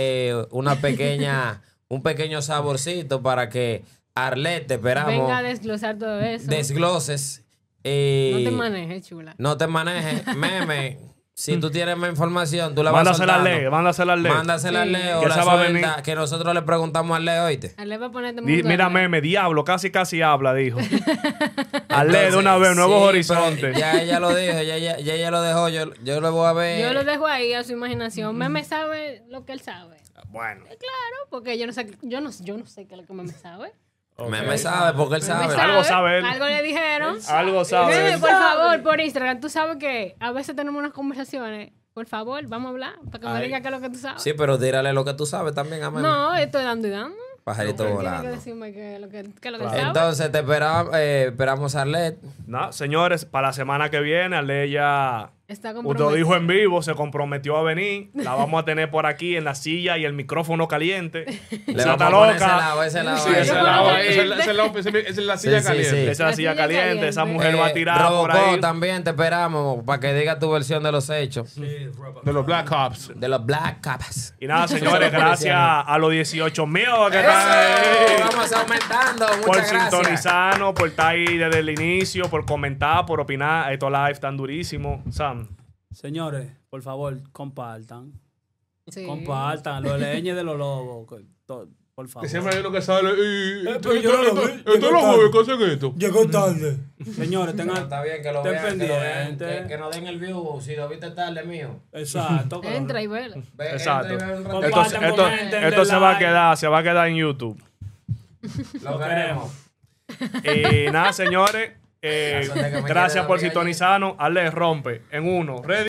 un pequeño saborcito para que Arlet, te esperamos, Venga a desglosar todo eso. desgloses. No te manejes, chula. No te manejes. Meme, si tú tienes más información, tú la vas Mándasela a soltando. Leo, mándasela a Leo. Mándasela a Sí. Leo, Que la esa va a suelta, venir. que nosotros le preguntamos a Leo, oíste. Ale va a ponerte Mira, meme, diablo, casi habla, dijo. A Leo de una vez, nuevos Sí, horizontes. pero Ya ella lo dijo, ya ella lo dejó. Yo lo voy a ver. Yo lo dejo ahí a su imaginación. Meme sabe lo que él sabe. Bueno. Claro, porque yo no sé qué es lo que Meme sabe. Meme sabe porque él Meme sabe. Algo sabe él. Algo le dijeron. Algo sabe. Meme, por favor, por Instagram. Tú sabes que a veces tenemos unas conversaciones. Por favor, vamos a hablar para que me Ay. diga qué es lo que tú sabes. Sí, pero tírale lo que tú sabes también a Meme. No, estoy dando y dando. Pajarito Él tiene que volando. decirme qué es lo que Claro. sabe. Entonces te esperamos a Arlet. No, señores, para la semana que viene, Ale ya Está lo comprometido. dijo en vivo, se comprometió a venir. La vamos a tener por aquí en la silla y el micrófono caliente. Le Esa vamos está a poner loca. ese lado. Sí, ahí. ese Yo lado creo ahí. que- Esa es la silla Sí, sí, caliente. sí. Esa es la La silla silla caliente. Esa caliente. mujer va a tirar por Robocop ahí. también te esperamos para que diga tu versión de los hechos. De los Black Ops. De los Black Caps. Y nada, señores, gracias a los 18,000 que están Eso, ahí. vamos aumentando. Por Muchas gracias. sintonizarnos, por estar ahí desde el inicio, por comentar, por opinar. Estos live están durísimos. Sam. Señores, por favor, compartan. Sí. Compartan. Los leñes de los lobos. Por favor. Que siempre hay uno que sale y... pero yo no lo vi, Esto es los jueves que hacen esto. Llegó tarde. Señores, No, tengan. está bien que lo estén vean, que lo vean, pendientes. que nos den el view. Si lo viste tarde, mío. Exacto. Entra y vela. Ve, Exacto. entra y ve un Compartan, ratito. Esto se denle va a like. quedar, se va a quedar en YouTube. Lo queremos. Y nada, señores, suerte que me gracias quede por dormido allí. sintonizarnos. Ale rompe en uno. Ready.